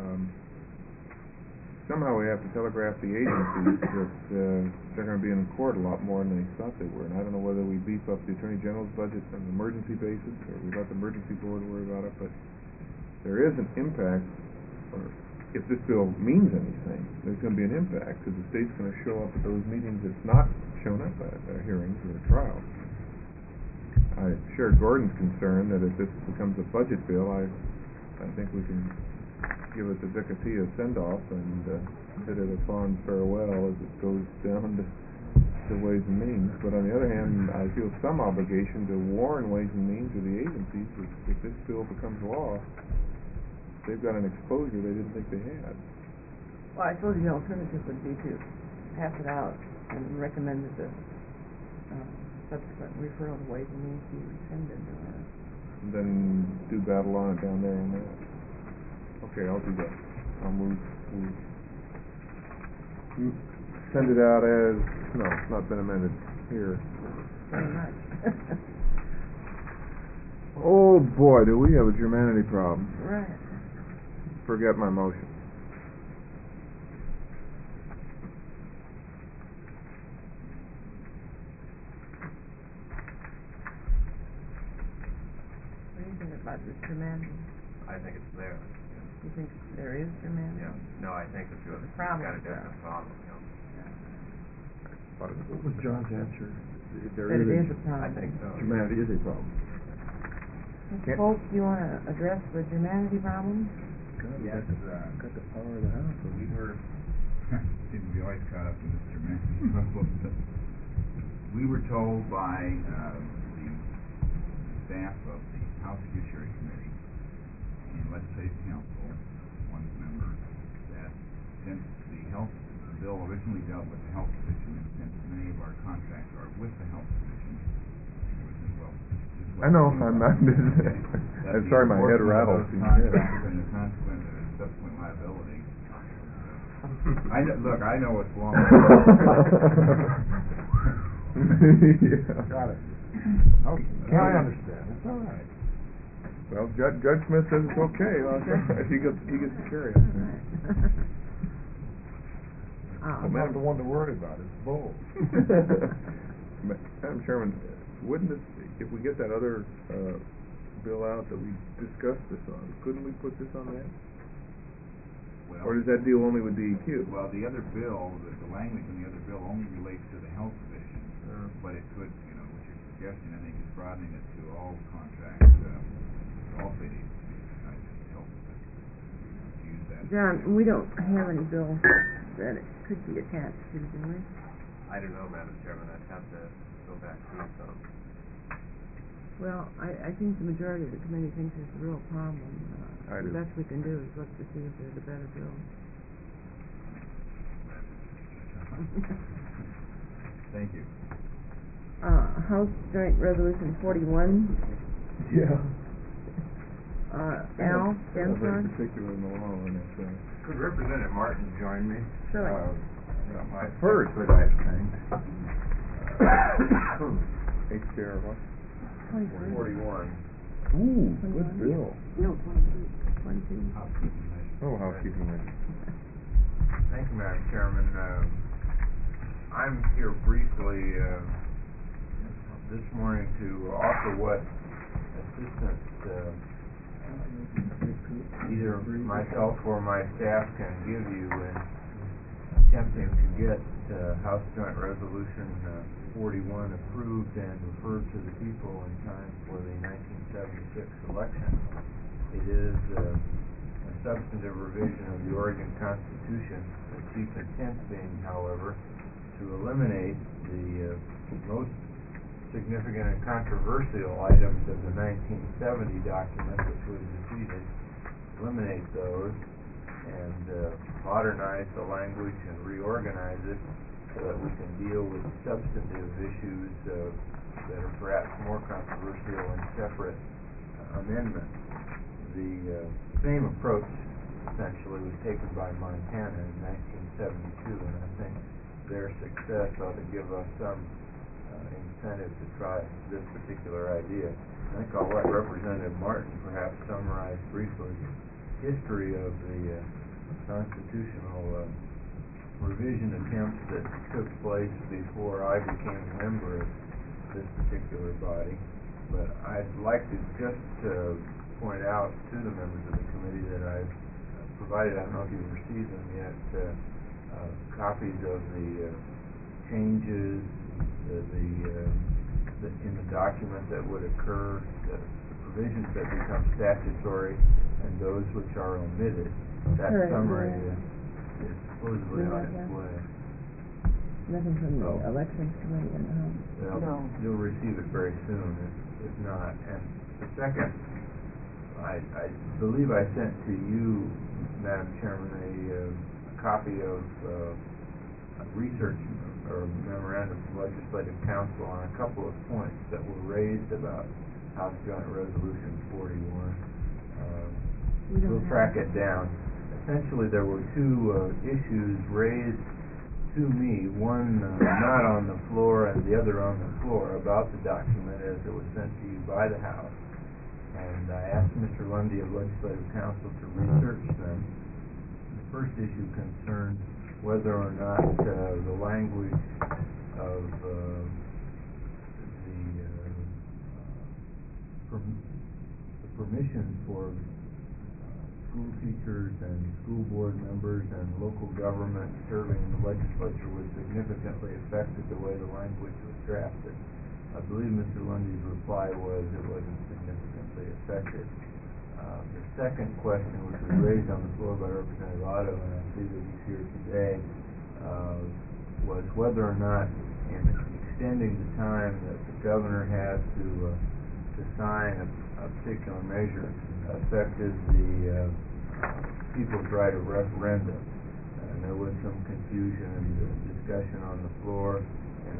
Somehow we have to telegraph the agencies that they're going to be in court a lot more than they thought they were, and I don't know whether we beef up the Attorney General's budget on an emergency basis, or we let the emergency board worry about it, but there is an impact, or if this bill means anything, there's going to be an impact, because the state's going to show up at those meetings that's not shown up at their hearings or their trials. I share Gordon's concern that if this becomes a budget bill, I think we can give it the Vicatia send-off and bid it a fond farewell as it goes down to Ways and Means. But on the other hand, I feel some obligation to warn Ways and Means or the agencies that if this bill becomes law, they've got an exposure they didn't think they had. Well, I suppose the alternative would be to pass it out and recommend that the subsequent referral to Ways and Means be rescinded. And then do battle on it down there on that. Okay, I'll do that. I'll move. Send it out as, no, it's not been amended here. Very much. Oh boy, do we have a germanity problem. Right. Forget my motion. What do you think about this germanity? I think it's there. You think there is germanity? Yeah. No, I think it's got a different problem, What was John's answer? That it is a problem. I think so. Germanity is a problem. Mr. Polk, do you want to address the germanity problem? Yes, got the power of the house. we were, seem to be always caught up in this germanity problem. We were told by the staff of the House Judiciary Committee and Legislative Council, one member, that since the bill originally dealt with the Health Division, and since many of our contracts are with the Health Division, I know, I'm sorry, my head rattled. Contracts and the consequent subsequent liability. I know what's wrong. Yeah. Got it. Okay, I understand. It's all right. Well, Judge Smith says it's okay. He gets to carry it. I'm not the one to worry about it. It's bull. Madam Chairman, wouldn't it, if we get that other bill out that we discussed this on, couldn't we put this on that? Well, or does that deal only with DEQ? Well, the other bill, the language in the other bill only relates to the Health Division, but it could, what you're suggesting, I think, is broadening it to all contracts, all state agencies besides the Health Division. Use that. John, we don't have any bills that it could be attached to, do we? I don't know, Madam Chairman, I'd have to go back through some. Well, I think the majority of the committee thinks it's a real problem. The best we can do is look to see if there's a better bill. Thank you. House Joint Resolution 41. Yeah. Al, Jensen? Very particular in the law on it. Could Representative Martin join me? Sure. My first, but I think. HCR what? 41. Ooh, good bill. No, 22. Oh, housekeeping measure. Thank you, Madam Chairman. I'm here briefly this morning to offer what assistance either myself or my staff can give you in attempting to get House Joint Resolution 41 approved and referred to the people in time for the 1976 election. It is substantive revision of the Oregon Constitution, the chief intent being, however, to eliminate the most significant and controversial items of the 1970 document, which was defeated, eliminate those, and modernize the language and reorganize it so that we can deal with substantive issues that are perhaps more controversial in separate amendments. The same approach, essentially, was taken by Montana in 1972, and I think their success ought to give us some incentive to try this particular idea. I think I'll let Representative Martin perhaps summarize briefly the history of the constitutional revision attempts that took place before I became a member of this particular body. But I'd like to just point out to the members of the committee that I've provided, I don't know if you've received them yet, copies of the changes in the document that would occur, the provisions that become statutory, and those which are omitted. That summary is supposedly on its way. Nothing from the elections committee in the House. Well, No. You'll receive it very soon, if not. And the second, I believe I sent to you, Madam Chairman, a copy of a research or memorandum from Legislative Council on a couple of points that were raised about House Joint Resolution 41. We'll track it down. Essentially, there were two issues raised to me, one not on the floor and the other on the floor, about the document as it was sent to you by the House. And I asked Mr. Lundy of Legislative Council to research them. The first issue concerned whether or not the language of the permission for school teachers and school board members and local government serving in the legislature would significantly affect the way the language was drafted. I believe Mr. Lundy's reply was it wasn't significantly affected. The second question, which was raised on the floor by Representative Otto, and I see that he's here today, was whether or not in extending the time that the governor has to sign a particular measure affected the people's right of referendum. And there was some confusion and discussion on the floor, and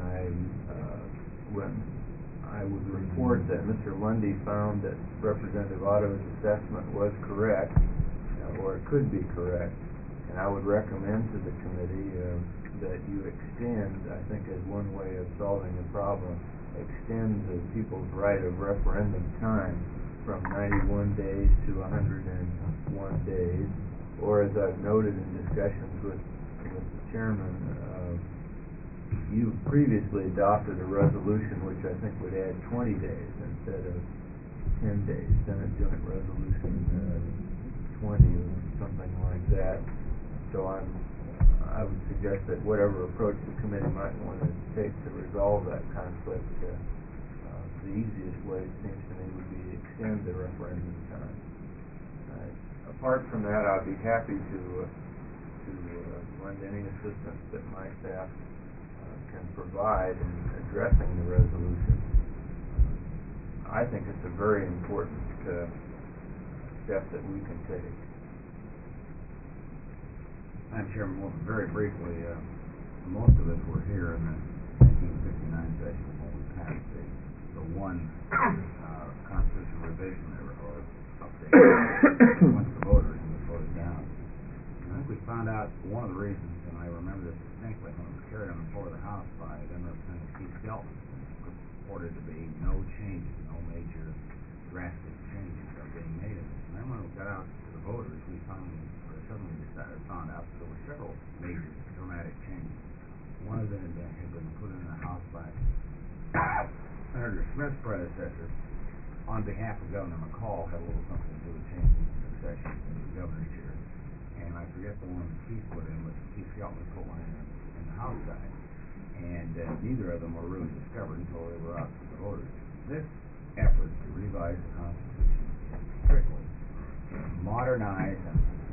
I would report that Mr. Lundy found that Representative Otto's assessment was correct, or it could be correct, and I would recommend to the committee that you extend, I think as one way of solving the problem, extend the people's right of referendum time from 91 days to 101 days, or as I've noted in discussions with the chairman, you previously adopted a resolution which I think would add 20 days instead of 10 days, Senate Joint Resolution 20 or something like that. So I would suggest that whatever approach the committee might want to take to resolve that conflict, the easiest way, it seems to me, would be to extend the referendum time. Apart from that, I'd be happy to lend any assistance that my staff can provide in addressing the resolution. I think it's a very important step that we can take. Madam Chairman, very briefly, most of us were here in the 1959 session when we passed the one constitutional revision or update went to the voters and was voted down. And I think we found out one of the reasons, and I remember this distinctly when it was carried on the floor of the House by then Representative Keith Skelton, reported to be no changes, no major drastic changes are being made in this. And then when it got out to the voters, we suddenly found out that there were several major dramatic changes. One of them had been put in the House by Senator Smith's predecessor on behalf of Governor McCall, had a little something to do with changing the succession in the governor's chair. And I forget the one Keith put in, but Keith Skelton put one in the House side. And neither of them were really discovered until they were out to the voters. This effort to revise the Constitution strictly, modernize and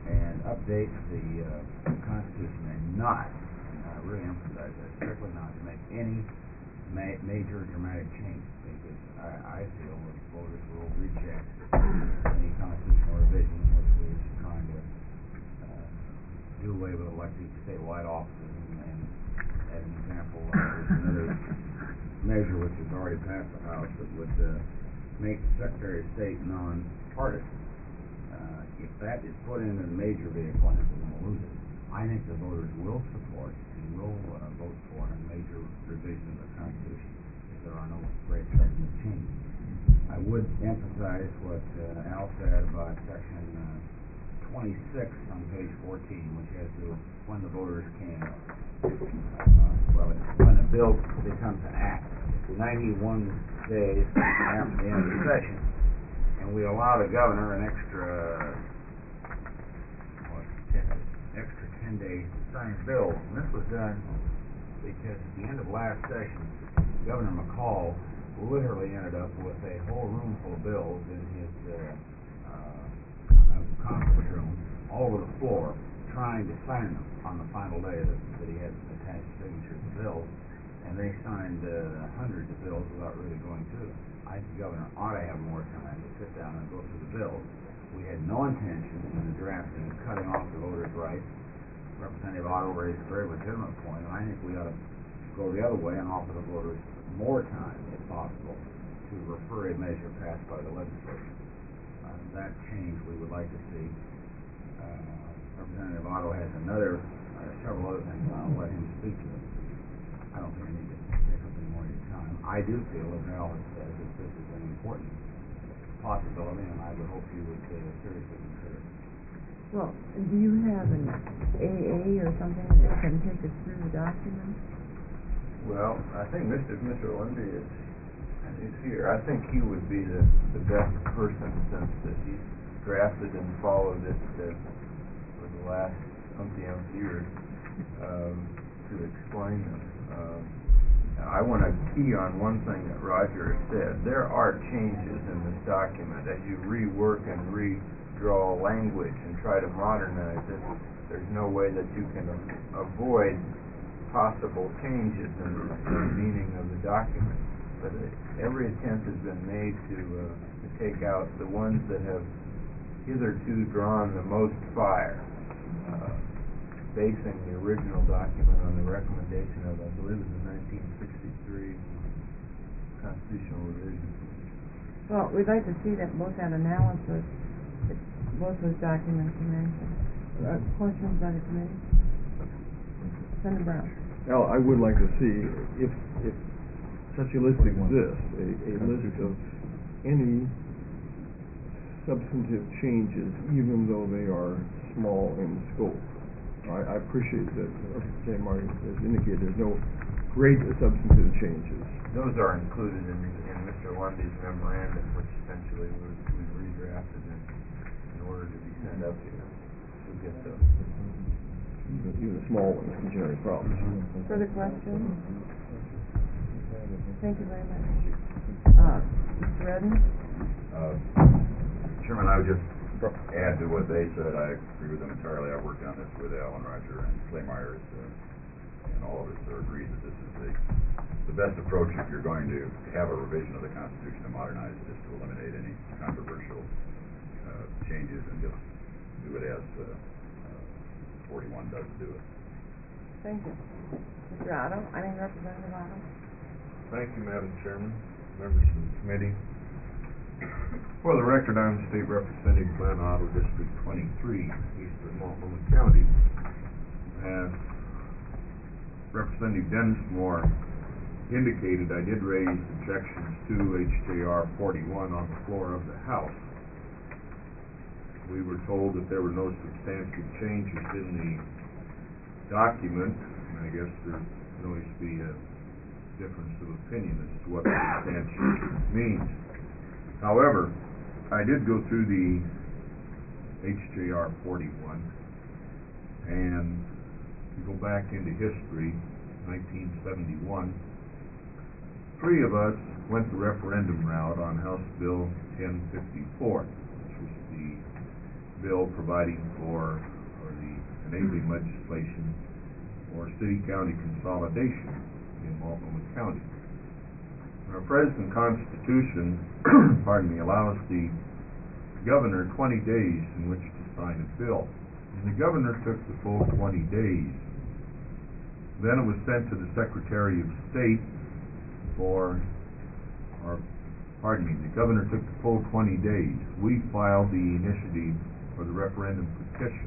update the Constitution and not, and I really emphasize that, strictly not to make any major dramatic change, because I feel that voters will reject any constitutional revision which is trying to do away with electing statewide offices. And as an example, there's another measure which has already passed the House that would make the Secretary of State non-partisan. If that is put into the major vehicle, I think we're going to lose it. I think the voters will support and will vote for a major revision of the Constitution if there are no great substantive changes. I would emphasize what Al said about Section 26 on page 14, which has to do with when the voters can, when a bill becomes an act. 91 days after the end of the session, and we allow the governor an extra 10 days to sign bills. And this was done because at the end of last session, Governor McCall literally ended up with a whole room full of bills in his conference room, all over the floor, trying to sign them on the final day that he had attached signatures to bills. And they signed hundreds of bills without really going through them. I think the governor ought to have more time to sit down and go through the bills. We had no intention in the drafting of cutting off the voters' rights. Representative Otto raised a very legitimate point, and I think we ought to go the other way and offer the voters more time, if possible, to refer a measure passed by the legislature. That change we would like to see. Representative Otto has several other things, and I'll let him speak to them. I don't think I need to take up any more of your time. I do feel, as Al has said, that this is an important possibility, and I would hope you would seriously consider it. Well, do you have an AA or something that can take us through the document? Well, I think Mr. Lundy is here. I think he would be the best person, since that he drafted and followed it for the last umpteen years to explain them. I want to key on one thing that Roger said. There are changes in this document as you rework and redraw language and try to modernize it. There's no way that you can avoid possible changes in the meaning of the document. But every attempt has been made to take out the ones that have hitherto drawn the most fire, basing the original document on the recommendation of, I believe it was the 1963 constitutional revision. Well, we'd like to see that both that analysis, both those documents you mentioned. Questions by the committee? Senator Brown. Al, I would like to see, if such a list exists, a list of any substantive changes, even though they are small in scope. I appreciate that Representative Martin has indicated there's no great substantive changes. Those are included in Mr. Lundy's memorandum, which essentially was redrafted in order to be sent up here. We'll get those. Even the small ones can generate problems. Further questions? Thank you very much. Mr. Redden? Chairman, I would just add to what they said. I agree with them entirely. I worked on this with Alan Roger and Clay Myers, and all of us are agreed that this is the best approach if you're going to have a revision of the Constitution to modernize it, is to eliminate any controversial changes and just do it as 41 does do it. Thank you. Mr. Otto? Representative Otto? Thank you, Madam Chairman, members of the committee. For the record, I'm State Representative Glenn Otto, District 23, Eastern Multnomah County. As Representative Dennis Moore indicated, I did raise objections to HJR 41 on the floor of the House. We were told that there were no substantial changes in the document, and I guess there can always be a difference of opinion as to what substantial means. However, I did go through the HJR 41, and you go back into history, 1971, three of us went the referendum route on House Bill 1054, which was the bill providing for, or the enabling legislation for city-county consolidation in Multnomah County. Our present Constitution, allows the governor 20 days in which to sign a bill. And the governor took the full 20 days. Then it was sent to the Secretary of State the governor took the full 20 days. We filed the initiative for the referendum petition.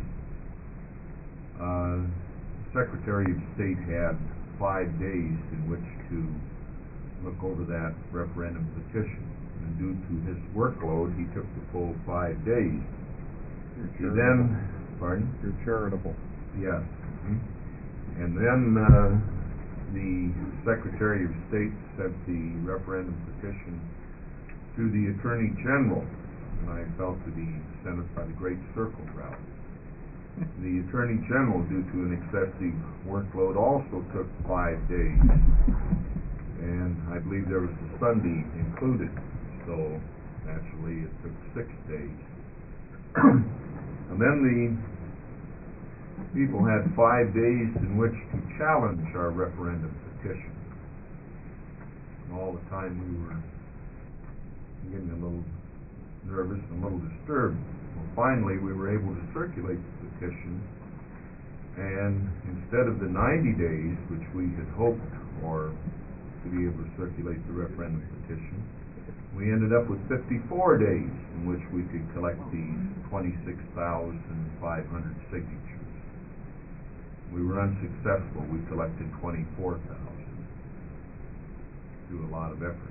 Secretary of State had 5 days in which to look over that referendum petition. And due to his workload, he took the full 5 days. He then, pardon? You're charitable. Yes. And then the Secretary of State sent the referendum petition to the Attorney General, and I felt to be sent it by the Great Circle route. The Attorney General, due to an excessive workload, also took 5 days, and I believe there was a Sunday included, so naturally it took 6 days. And then the people had 5 days in which to challenge our referendum petition. And all the time we were getting a little nervous and a little disturbed. Well, finally we were able to circulate the petition, and instead of the 90 days which we had hoped for to be able to circulate the referendum petition, we ended up with 54 days in which we could collect these 26,500 signatures. We were unsuccessful. We collected 24,000 through a lot of effort.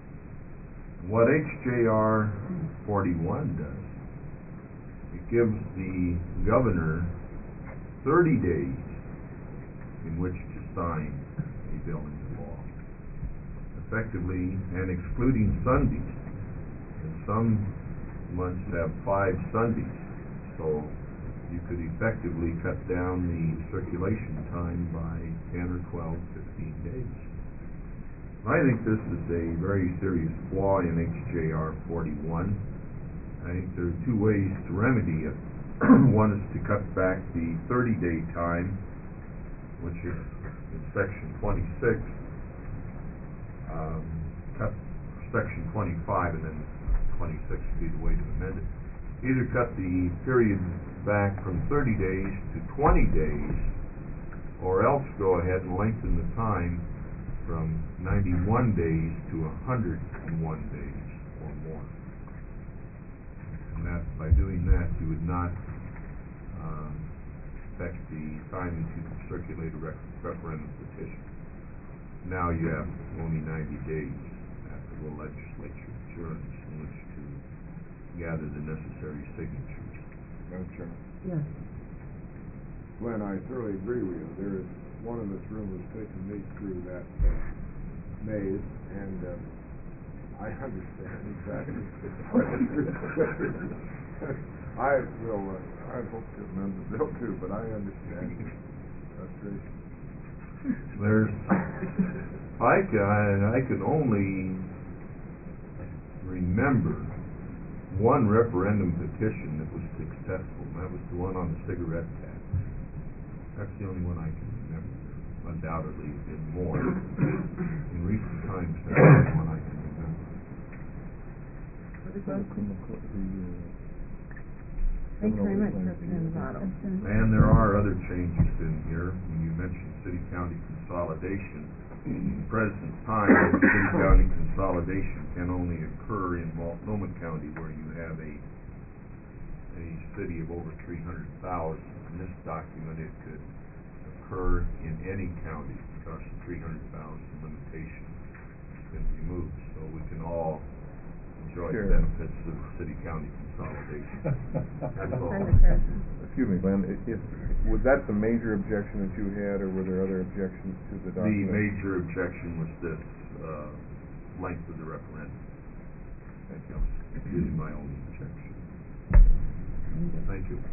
What HJR 41 does, it gives the governor 30 days in which to sign a bill into law, effectively, and excluding Sundays. And some months have 5 Sundays, so you could effectively cut down the circulation time by 10 or 12, 15 days. I think this is a very serious flaw in HJR 41. I think there are 2 ways to remedy it. One is to cut back the 30-day time, which is in Section 26, cut Section 25, and then 26 would be the way to amend it. Either cut the period back from 30 days to 20 days, or else go ahead and lengthen the time from 91 days to 101 days or more. And that, by doing that, you would not affect the time that you can circulate a referendum petition. Now you have only 90 days after the legislature adjourns in which to gather the necessary signatures. Madam Chairman. Yes. Glenn, I thoroughly agree with you. There is one in this room who's taken me through that maze, and I understand exactly what you're saying. I hope to amend the bill too, but I understand frustration. I can only remember one referendum petition that was successful, and that was the one on the cigarette tax. That's the only one I can remember. Undoubtedly, it's been more in recent times. That's the only one I can remember. Thank you very much, Representative Otto. And there are other changes in here. When you mentioned city-county consolidation, at present time, city-county consolidation can only occur in Multnomah County, where you have a city of over 300,000. In this document, it could occur in any county because the 300,000 limitation has been removed. So we can all enjoy the benefits of city-county consolidation. That's all. Excuse me, Glenn, was that the major objection that you had, or were there other objections to the document? The major objection was this length of the referendum. That was really my only objection. Thank you.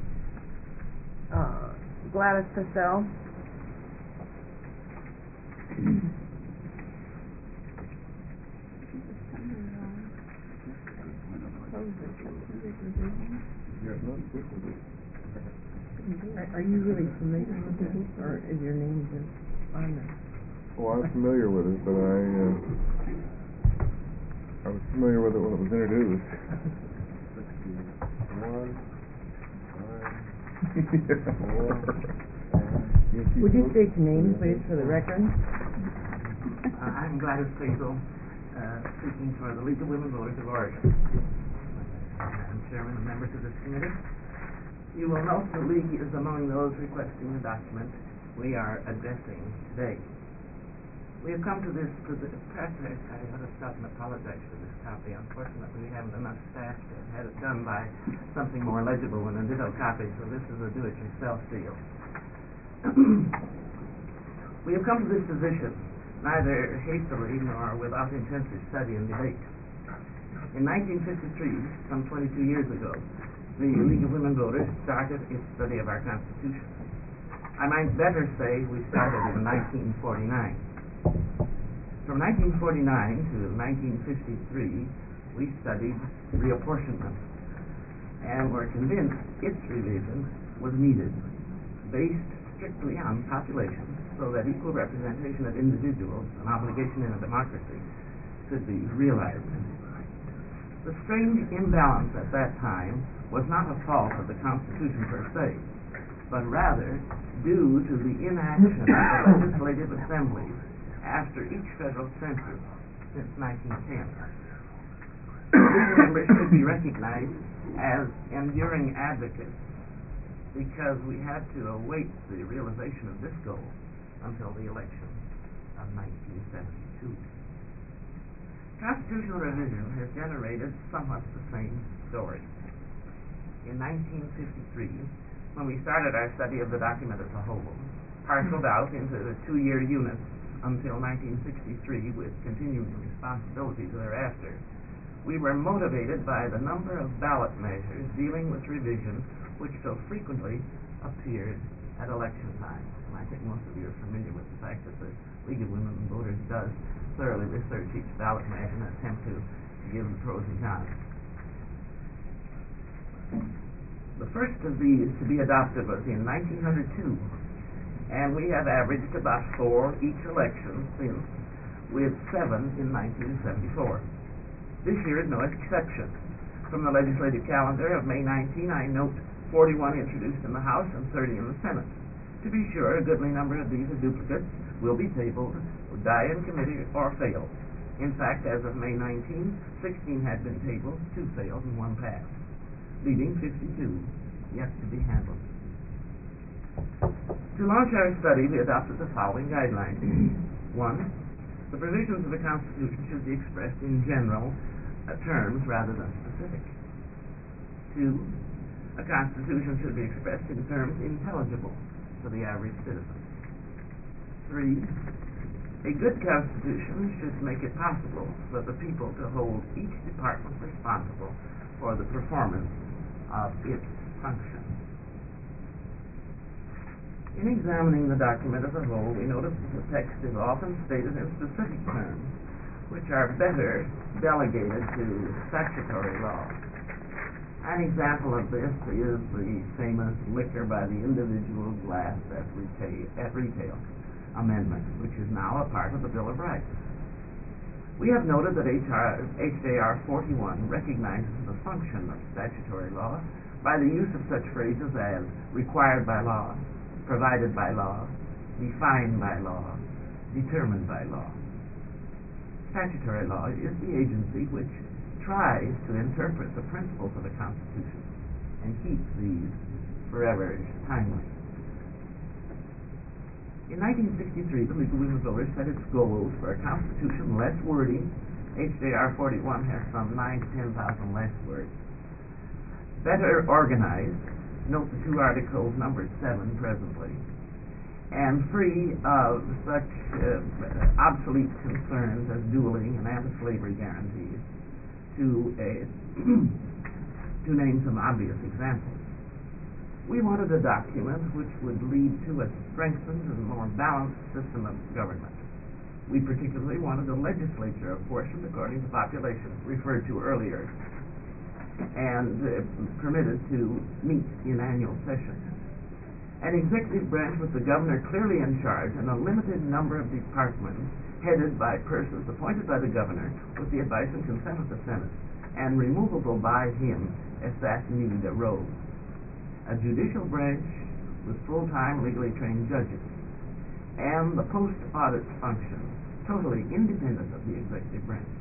Gladys Purcell. Are you really familiar with this, or is your name just on there? Well, I'm familiar with it, but I was familiar with it when it was introduced. 61, 9, 4. Would you state your name, please, for the record? I'm Gladys Cecil, speaking for the League of Women Voters of Oregon. I'm chairman and members of this committee. You will note the League is among those requesting the document we are addressing today. We have come to this, perhaps I ought to stop and apologize for this copy. Unfortunately, we haven't enough staff to have had it done by something more legible than a ditto copy, so this is a do-it-yourself deal. We have come to this position neither hastily nor without intensive study and debate. In 1953, some 22 years ago, the League of Women Voters started its study of our Constitution. I might better say we started in 1949. From 1949 to 1953, we studied reapportionment and were convinced its revision was needed, based strictly on population, so that equal representation of individuals, an obligation in a democracy, could be realized. The strange imbalance at that time was not a fault of the Constitution per se, but rather due to the inaction of the legislative assemblies after each federal census since 1910. These members should be recognized as enduring advocates because we had to await the realization of this goal until the election of 1972. Constitutional revision has generated somewhat the same story. In 1953, when we started our study of the document as a whole, parceled out into the 2-year units until 1963 with continuing responsibilities thereafter, we were motivated by the number of ballot measures dealing with revision which so frequently appeared at election time. And I think most of you are familiar with the fact that the League of Women Voters does thoroughly research each ballot measure and attempt to give the pros and cons. The first of these to be adopted was in 1902, and we have averaged about 4 each election since, with 7 in 1974. This year is no exception. From the legislative calendar of May 19, I note 41 introduced in the House and 30 in the Senate. To be sure, a goodly number of these are duplicates, will be tabled, will die in committee, or fail. In fact, as of May 19, 16 had been tabled, 2 failed, and 1 passed, leaving 52 yet to be handled. To launch our study, we adopted the following guidelines. 1. The provisions of the Constitution should be expressed in general terms rather than specific. 2. A Constitution should be expressed in terms intelligible to the average citizen. 3. A good Constitution should make it possible for the people to hold each department responsible for the performance of its function. In examining the document as a whole, we notice that the text is often stated in specific terms, which are better delegated to statutory law. An example of this is the famous liquor by the individual glass at retail amendment, which is now a part of the Bill of Rights. We have noted that H.J.R. 41 recognizes the function of statutory law by the use of such phrases as required by law, provided by law, defined by law, determined by law. Statutory law is the agency which tries to interpret the principles of the Constitution and keeps these forever timely. In 1963, the League of Women Voters set its goals for a Constitution less wordy. H.J.R. 41 has some 9,000 to 10,000 less words. Better organized, note the 2 articles numbered 7 presently, and free of such obsolete concerns as dueling and anti-slavery guarantees, to name some obvious examples. We wanted a document which would lead to a strengthened and more balanced system of government. We particularly wanted a legislature apportioned according to population, referred to earlier, and permitted to meet in annual sessions. An executive branch with the governor clearly in charge and a limited number of departments headed by persons appointed by the governor with the advice and consent of the Senate and removable by him if that need arose. A judicial branch with full-time legally trained judges, and the post-audit function totally independent of the executive branch.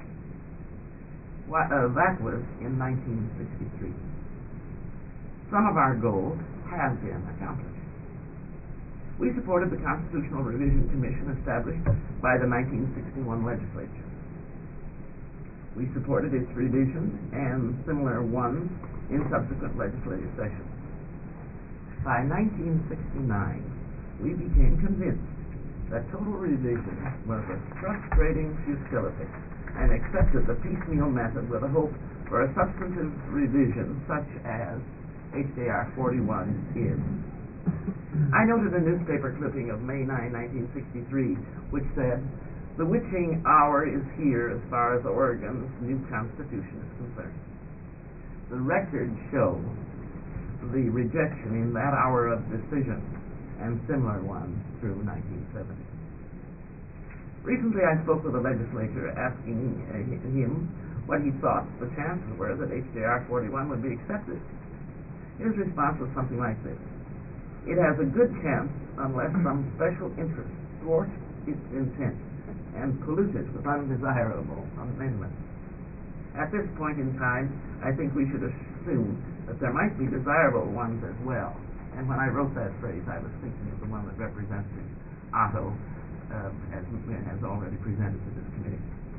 That was in 1963. Some of our goals have been accomplished. We supported the Constitutional Revision Commission established by the 1961 legislature. We supported its revisions and similar ones in subsequent legislative sessions. By 1969, we became convinced that total revision was a frustrating futility and accepted the piecemeal method with a hope for a substantive revision such as HJR 41 is. I noted a newspaper clipping of May 9, 1963, which said, "The witching hour is here as far as Oregon's new constitution is concerned." The records show the rejection in that hour of decision and similar ones through 1970. Recently I spoke with a legislator asking him what he thought the chances were that HJR 41 would be accepted. His response was something like this: "It has a good chance unless some special interest thwarts its intent and pollutes it with undesirable amendments." At this point in time, I think we should assume that there might be desirable ones as well. And when I wrote that phrase, I was thinking of the one that Representative Otto has already presented to this committee.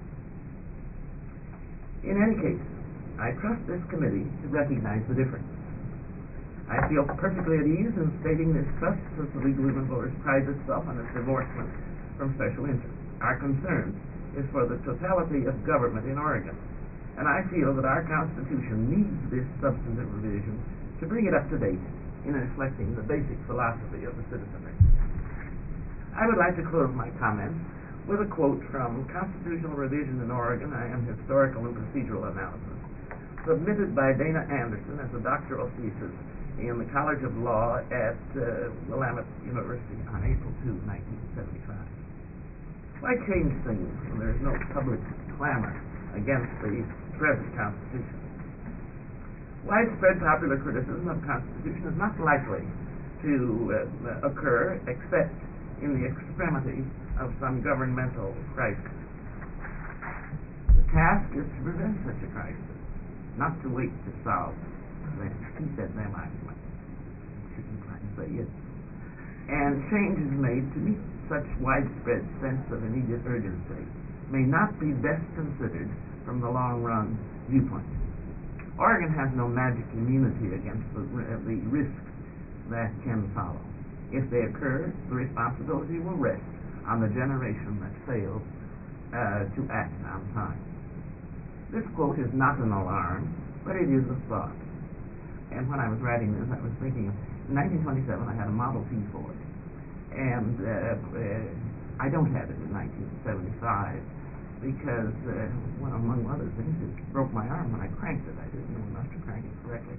In any case, I trust this committee to recognize the difference. I feel perfectly at ease in stating this trust since the League of Women Voters prides itself on its divorcement from special interests. Our concern is for the totality of government in Oregon, and I feel that our Constitution needs this substantive revision to bring it up to date in reflecting the basic philosophy of the citizenry. I would like to close my comments with a quote from Constitutional Revision in Oregon and Historical and Procedural Analysis, submitted by Dana Anderson as a doctoral thesis in the College of Law at Willamette University on April 2, 1975. Why change things when there is no public clamor against the present Constitution? Widespread popular criticism of the Constitution is not likely to occur except in the extremity of some governmental crisis. The task is to prevent such a crisis, not to wait to solve them. He said them, I shouldn't try to say it. And changes made to meet such widespread sense of immediate urgency may not be best considered from the long-run viewpoint. Oregon has no magic immunity against the risks that can follow. If they occur, the responsibility will rest on the generation that fails to act on time. This quote is not an alarm, but it is a thought. And when I was writing this, I was thinking of, in 1927, I had a Model T Ford. And I don't have it in 1975 because, well, among other things, it broke my arm when I cranked it. I didn't know enough to crank it correctly.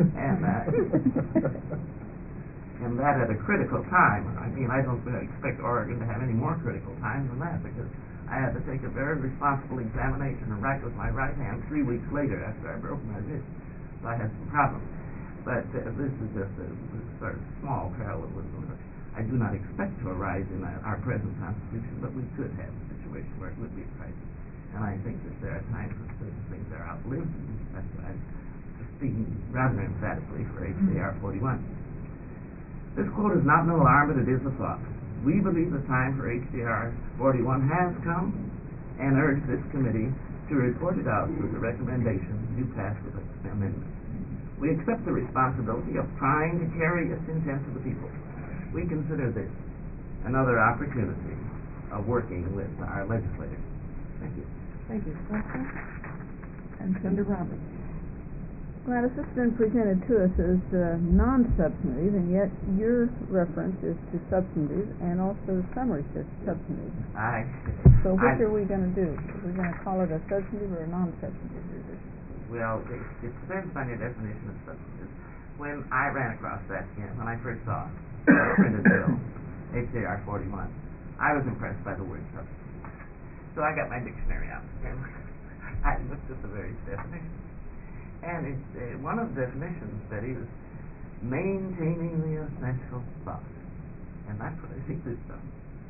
And that at a critical time. I mean, I don't expect Oregon to have any more critical time than that, because I had to take a very responsible examination and write with my right hand 3 weeks later after I broke my wrist. So I had some problems. But this is just a sort of small peril that was delivered. I do not expect to arise in our present Constitution, but we could have a situation where it would be a crisis. And I think that there are times when certain things are outlived. That's why I'm speaking rather emphatically for HJR 41. This quote is not an alarm, but it is a thought. We believe the time for HJR 41 has come and urge this committee to report it out with the recommendations you pass with the amendment. We accept the responsibility of trying to carry its intent to the people. We consider this another opportunity of working with our legislators. Thank you. Thank you. Question? And Senator Roberts. Gladys, this has been presented to us as non-substantive, and yet your reference is to substantive, and also the summary says substantive. So which are we going to do? Are we going to call it a substantive or a non-substantive revision? Well, it depends on your definition of substantive. when I ran across that when I first saw the printed bill, HJR 41, I was impressed by the word substitute. So I got my dictionary out and I looked at the various definitions. And it's one of the definitions that he was maintaining the essential laws. And that's what I think this does.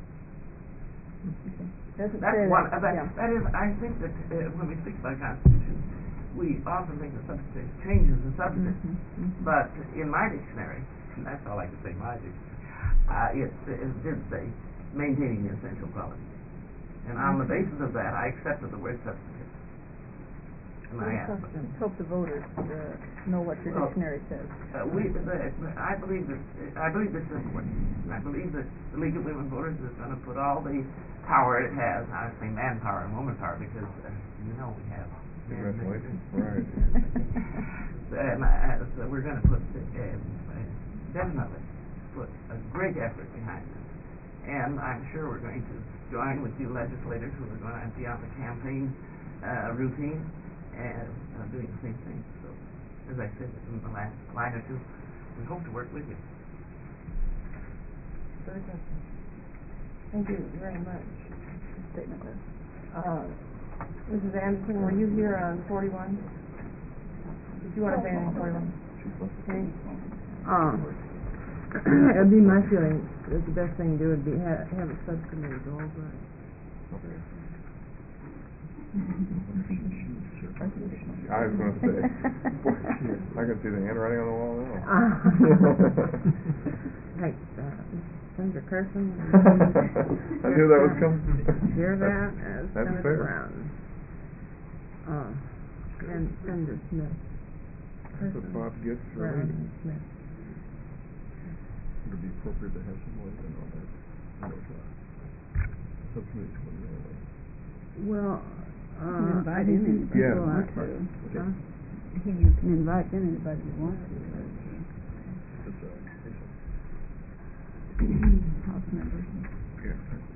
That's one. That is, I think that when we speak about Constitution, we often think the substantive changes the substance. But in my dictionary, and that's all I can say in my dictionary, it did say maintaining the essential qualities. And on the basis of that, I accepted the word substantive. And I hope the voters know what your dictionary says. I believe this is important. I believe that the League of Women Voters is going to put all the power it has, I say manpower and woman power, because we have congratulations. Right. So we're going to put definitely put a great effort behind this. And I'm sure we're going to join with you legislators who are going to be on the campaign routine and doing the same thing. So, as I said in the last line or two, we hope to work with you. Very good. Thank you very much. Mrs. Anderson, were you here on 41? Did you want to say anything on 41? Okay. It would be my feeling that the best thing to do would be have a subcommittee go over it. I was going to say, I can see the handwriting on the wall now. Right, Senator Carson. I knew that was coming. Hear that? That's Senator fair. Brown. And Senator Smith. That's what Bob gets for Brown leaving. and Smith. Would it be appropriate to have some more than on that? Subcommittees for the other. Well, you can invite in anybody yeah. you want to. Okay. You can invite in anybody you want to. House members. Yeah.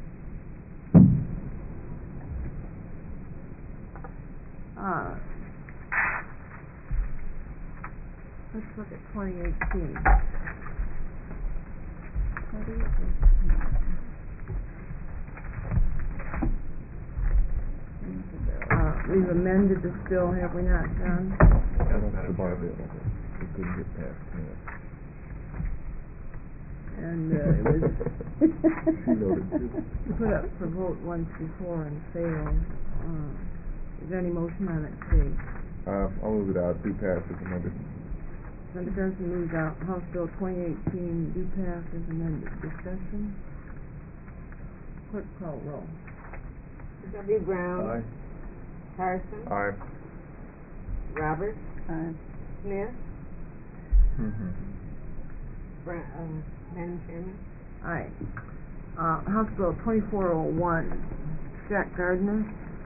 Let's look at 2018. We've amended this bill, have we not, John? That's the bar bill. It couldn't get passed. And it was noted too. put up for vote once before and failed. Is there any motion on it today? I'll move it out. Do pass as amended. Senator Carson moves out House Bill 2018, do pass as amended. Discussion? Clerk call roll. W. Brown. Aye. Carson. Aye. Roberts. Aye. Smith. Madam Chairman. Aye. House Bill 2401, Jack Gardner.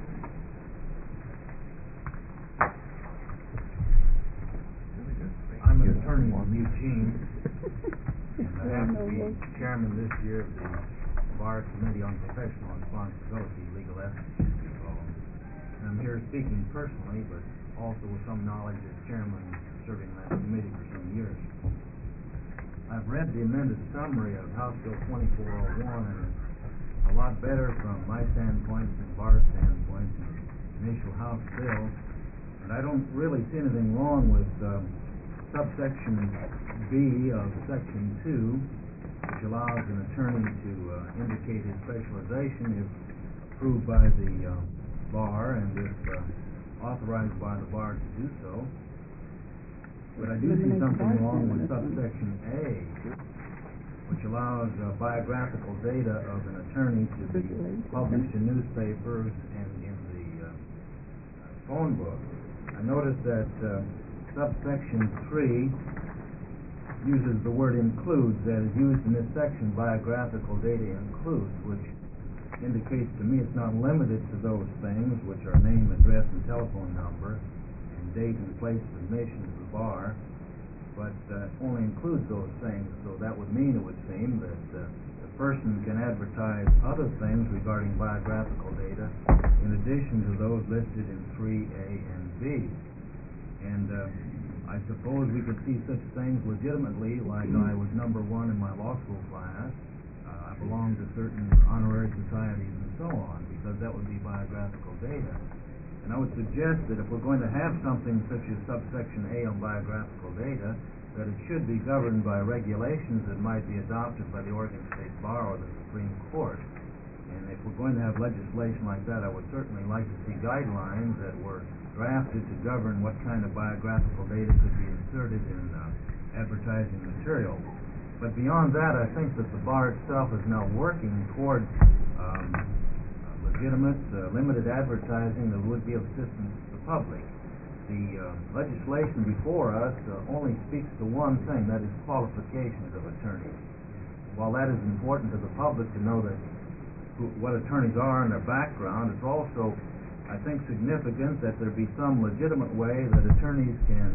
I'm an attorney from Eugene, and I have to be chairman this year of the Bar Committee on Professional Responsibility, Legal Ethics, as we call them. And I'm here speaking personally, but also with some knowledge as chairman, serving that committee for some years. I've read the amended summary of House Bill 2401, and it's a lot better from my standpoint than Bar's standpoint, the initial House bill. And I don't really see anything wrong with subsection B of section 2, which allows an attorney to indicate his specialization if approved by the bar and if authorized by the bar to do so. But I do see something wrong with subsection A, which allows biographical data of an attorney to be published in newspapers and in the phone book. I noticed that subsection 3 uses the word includes, that is used in this section, biographical data includes, which indicates to me it's not limited to those things, which are name, address, and telephone number, and date and place of admission to the bar, but only includes those things. So that would mean, it would seem, that the person can advertise other things regarding biographical data in addition to those listed in 3A and B. And I suppose we could see such things legitimately, like I was number one in my law school class. I belonged to certain honorary societies and so on, because that would be biographical data. And I would suggest that if we're going to have something such as subsection A on biographical data, that it should be governed by regulations that might be adopted by the Oregon State Bar or the Supreme Court. And if we're going to have legislation like that, I would certainly like to see guidelines that were drafted to govern what kind of biographical data could be inserted in advertising material. But beyond that, I think that the bar itself is now working towards legitimate, limited advertising that would be of assistance to the public. The legislation before us only speaks to one thing, that is qualifications of attorneys. While that is important to the public to know that what attorneys are and their background, it's also, I think, significant that there be some legitimate way that attorneys can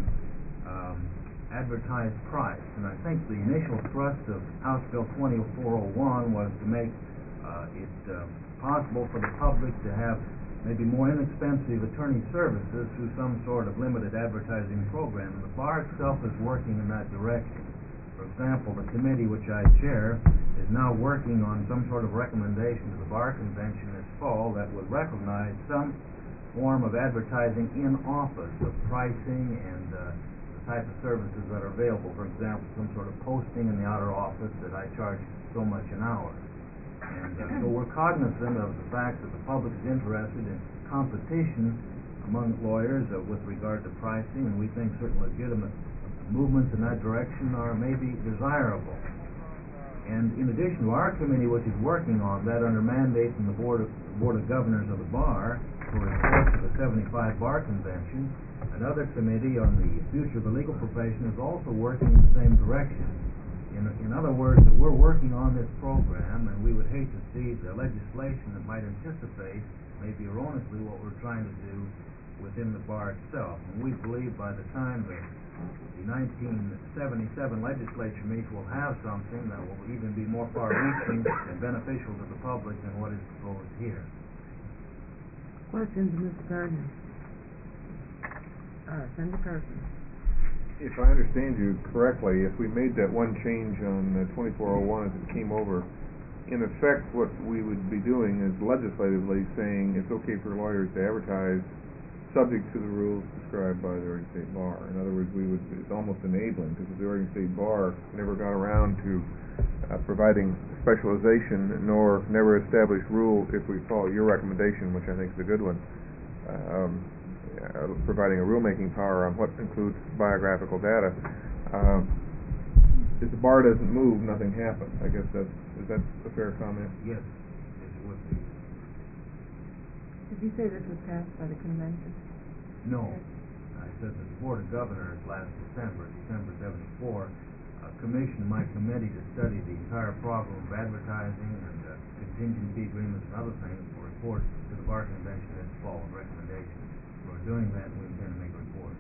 advertise price. And I think the initial thrust of House Bill 2401 was to make it possible for the public to have maybe more inexpensive attorney services through some sort of limited advertising program. And the bar itself is working in that direction. For example, the committee which I chair is now working on some sort of recommendation to the Bar Convention this fall that would recognize some form of advertising in office of pricing and the type of services that are available. For example, some sort of posting in the outer office that I charge so much an hour. And so we're cognizant of the fact that the public is interested in competition among lawyers with regard to pricing, and we think certain legitimate movements in that direction are maybe desirable. And in addition to our committee, which is working on that under mandate from the Board of Governors of the Bar for report to the 75 Bar Convention, another committee on the future of the legal profession is also working in the same direction. In other words, that we're working on this program, and we would hate to see the legislation that might anticipate, maybe erroneously, what we're trying to do within the bar itself. And we believe by the time the 1977 legislature meets, we'll have something that will even be more far-reaching and beneficial to the public than what is proposed here. Questions, Mr. Gardner? Senator Carson. If I understand you correctly, if we made that one change on 2401 as it came over, in effect what we would be doing is legislatively saying it's okay for lawyers to advertise subject to the rules prescribed by the Oregon State Bar. In other words, it's almost enabling, because the Oregon State Bar never got around to providing specialization, nor never established rule, if we follow your recommendation, which I think is a good one, providing a rulemaking power on what includes biographical data. If the bar doesn't move, nothing happens. I guess is that a fair comment? Yes, it would be. Did you say this was passed by the convention? No. I said that the Board of Governors last December 74, commissioned my committee to study the entire problem of advertising and contingency agreements and other things for report to the Bar Convention this fall with recommendations. We're doing that, and we intend to make a report.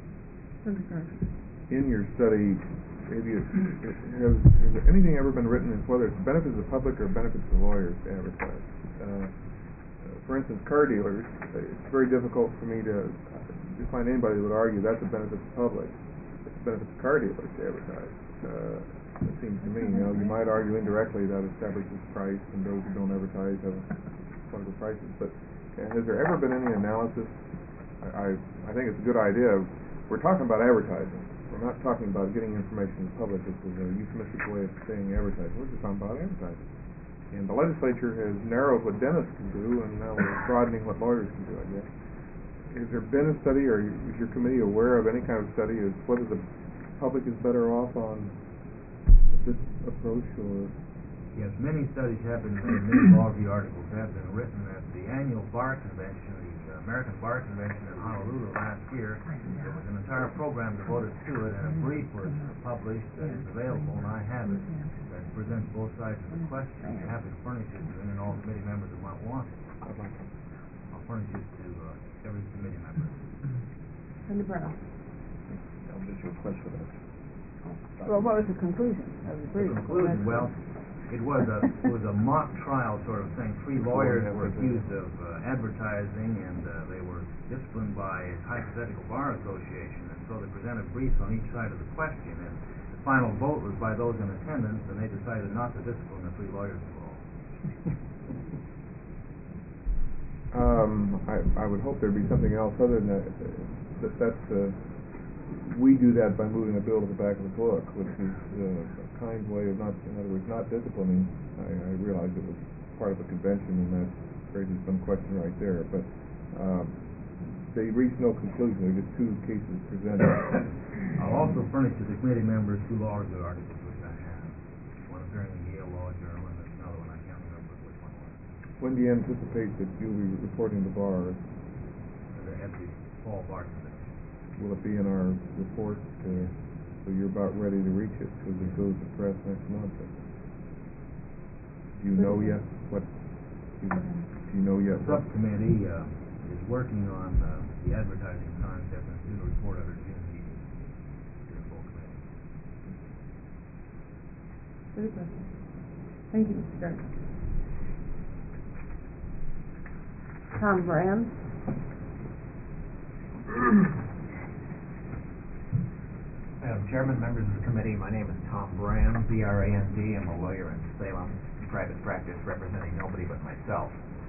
In your study, maybe has there anything ever been written as whether it's benefits of the public or benefits of lawyers to advertise? For instance, car dealers, it's very difficult for me to find anybody who would argue that's a benefit to the public. It's a benefit to car dealers to advertise. It seems to me, you might argue indirectly that establishes price, and those who don't advertise have wonderful prices. But has there ever been any analysis? I think it's a good idea. We're talking about advertising. We're not talking about getting information to the public. This is a euphemistic way of saying advertising. We're just talking about advertising. And the legislature has narrowed what dentists can do, and now we're broadening what lawyers can do, I guess. Has there been a study, or is your committee aware of any kind of study as whether the public is better off on this approach, or? Yes, many studies have been made, many law review articles have been written at the annual Bar Convention, the American Bar Convention in Honolulu last year. There was an entire program devoted to it, and a brief was published that is available, and I have it, that presents both sides of the question. I'm happy to furnish it to any and all committee members that might want it. I'll furnish it to every committee member. Senator Brown. I'll just request for that. Well, what was the conclusion of the brief? The conclusion, well, it was a mock trial sort of thing. 3 lawyers were accused of advertising, and they were disciplined by a hypothetical bar association, and so they presented briefs on each side of the question, and the final vote was by those in attendance, and they decided not to discipline the three lawyers involved. I would hope there'd be something else other than that. We do that by moving a bill to the back of the book, which is a kind way of not, in other words, not disciplining. I realize it was part of the convention, and that raises some question right there, but they reached no conclusion. There were just two cases presented. I'll also furnish to the committee members two law review articles which I have. One appearing in the Yale Law Journal, and there's another one I can't remember which one was. When do you anticipate that you'll be reporting the bar? At the fall bar convention. Will it be in our report, so you're about ready to reach it, because it goes to press next month? Do you know yet what? Do you know yet The subcommittee is working on the advertising concept and due to report at our June meeting to the full committee. Good question. Thank you, Mr. Gardner. Tom Brand. Madam Chairman, members of the committee, my name is Tom Brand, B-R-A-N-D. I'm a lawyer in Salem, in private practice, representing nobody but myself.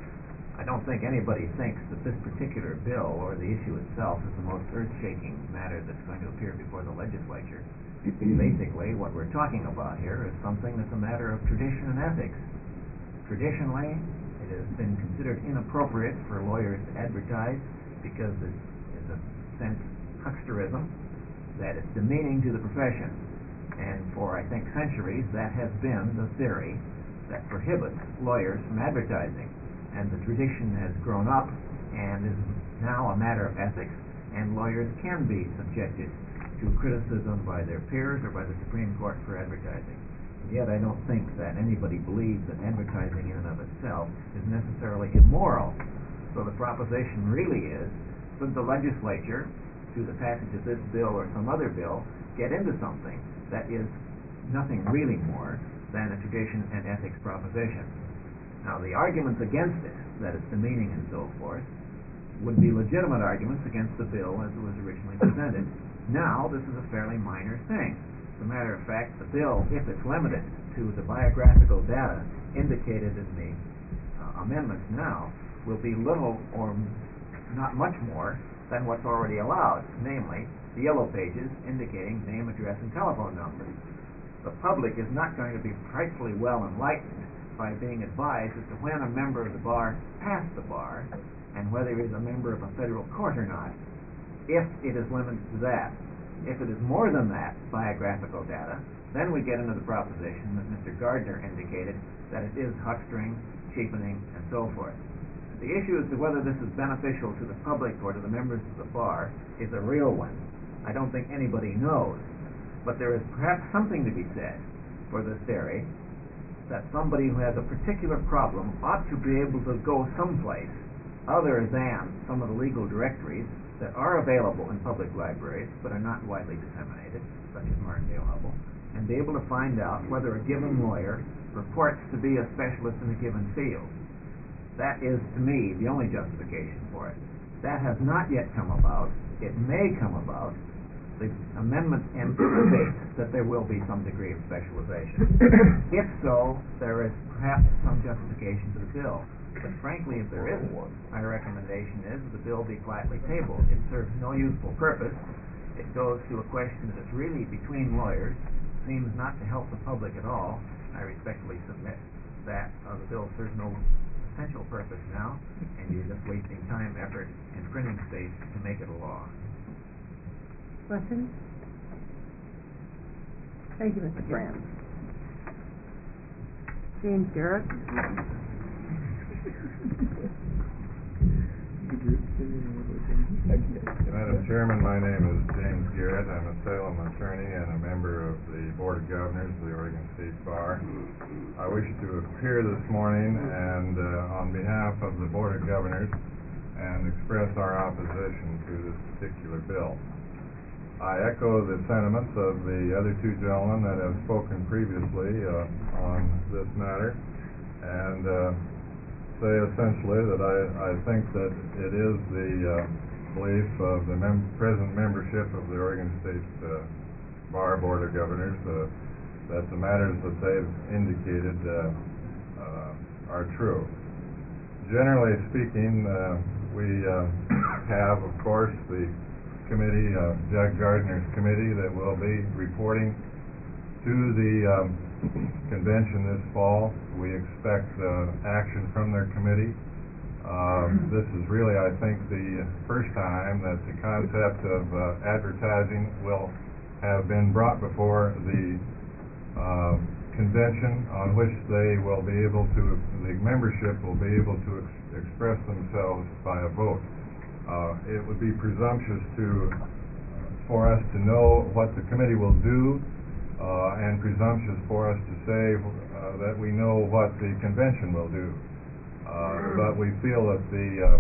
I don't think anybody thinks that this particular bill or the issue itself is the most earth-shaking matter that's going to appear before the legislature. Basically, what we're talking about here is something that's a matter of tradition and ethics. Traditionally, it has been considered inappropriate for lawyers to advertise because it is a sense hucksterism, that is demeaning to the profession. And for, I think, centuries, that has been the theory that prohibits lawyers from advertising. And the tradition has grown up and is now a matter of ethics, and lawyers can be subjected to criticism by their peers or by the Supreme Court for advertising. And yet I don't think that anybody believes that advertising in and of itself is necessarily immoral. So the proposition really is, should the legislature, through the passage of this bill or some other bill, get into something that is nothing really more than a tradition and ethics proposition. Now, the arguments against it, that it's demeaning and so forth, would be legitimate arguments against the bill as it was originally presented. Now, this is a fairly minor thing. As a matter of fact, the bill, if it's limited to the biographical data indicated in the amendments now, will be little or not much more than what's already allowed, namely the yellow pages indicating name, address, and telephone numbers. The public is not going to be frightfully well enlightened by being advised as to when a member of the bar passed the bar and whether he is a member of a federal court or not, if it is limited to that. If it is more than that biographical data, then we get into the proposition that Mr. Gardner indicated, that it is huckstering, cheapening, and so forth. The issue as to whether this is beneficial to the public or to the members of the bar is a real one. I don't think anybody knows. But there is perhaps something to be said for the theory that somebody who has a particular problem ought to be able to go someplace other than some of the legal directories that are available in public libraries but are not widely disseminated, such as Martindale-Hubbell, and be able to find out whether a given lawyer purports to be a specialist in a given field. That is, to me, the only justification for it. That has not yet come about. It may come about. The amendment anticipates that there will be some degree of specialization. If so, there is perhaps some justification to the bill. But frankly, if there isn't, my recommendation is that the bill be quietly tabled. It serves no useful purpose. It goes to a question that is really between lawyers, seems not to help the public at all. I respectfully submit that the bill serves no essential purpose now, and you're just wasting time, effort, and printing space to make it a law. Questions? Thank you, Mr. Brand. James Garrett. Madam Chairman, my name is James Garrett. I'm a Salem attorney and a member of the Board of Governors of the Oregon State Bar. I wish to appear this morning and on behalf of the Board of Governors and express our opposition to this particular bill. I echo the sentiments of the other two gentlemen that have spoken previously on this matter, and say essentially that I think that it is the belief of the present membership of the Oregon State Bar Board of Governors that the matters that they've indicated are true. Generally speaking, we have, of course, the committee, Jack Gardner's committee, that will be reporting to the convention this fall. We expect action from their committee. This is really, I think, the first time that the concept of advertising will have been brought before the convention, on which they will be able to, the membership will be able to express themselves by a vote. It would be presumptuous for us to know what the committee will do, and presumptuous for us to say that we know what the convention will do. But we feel that the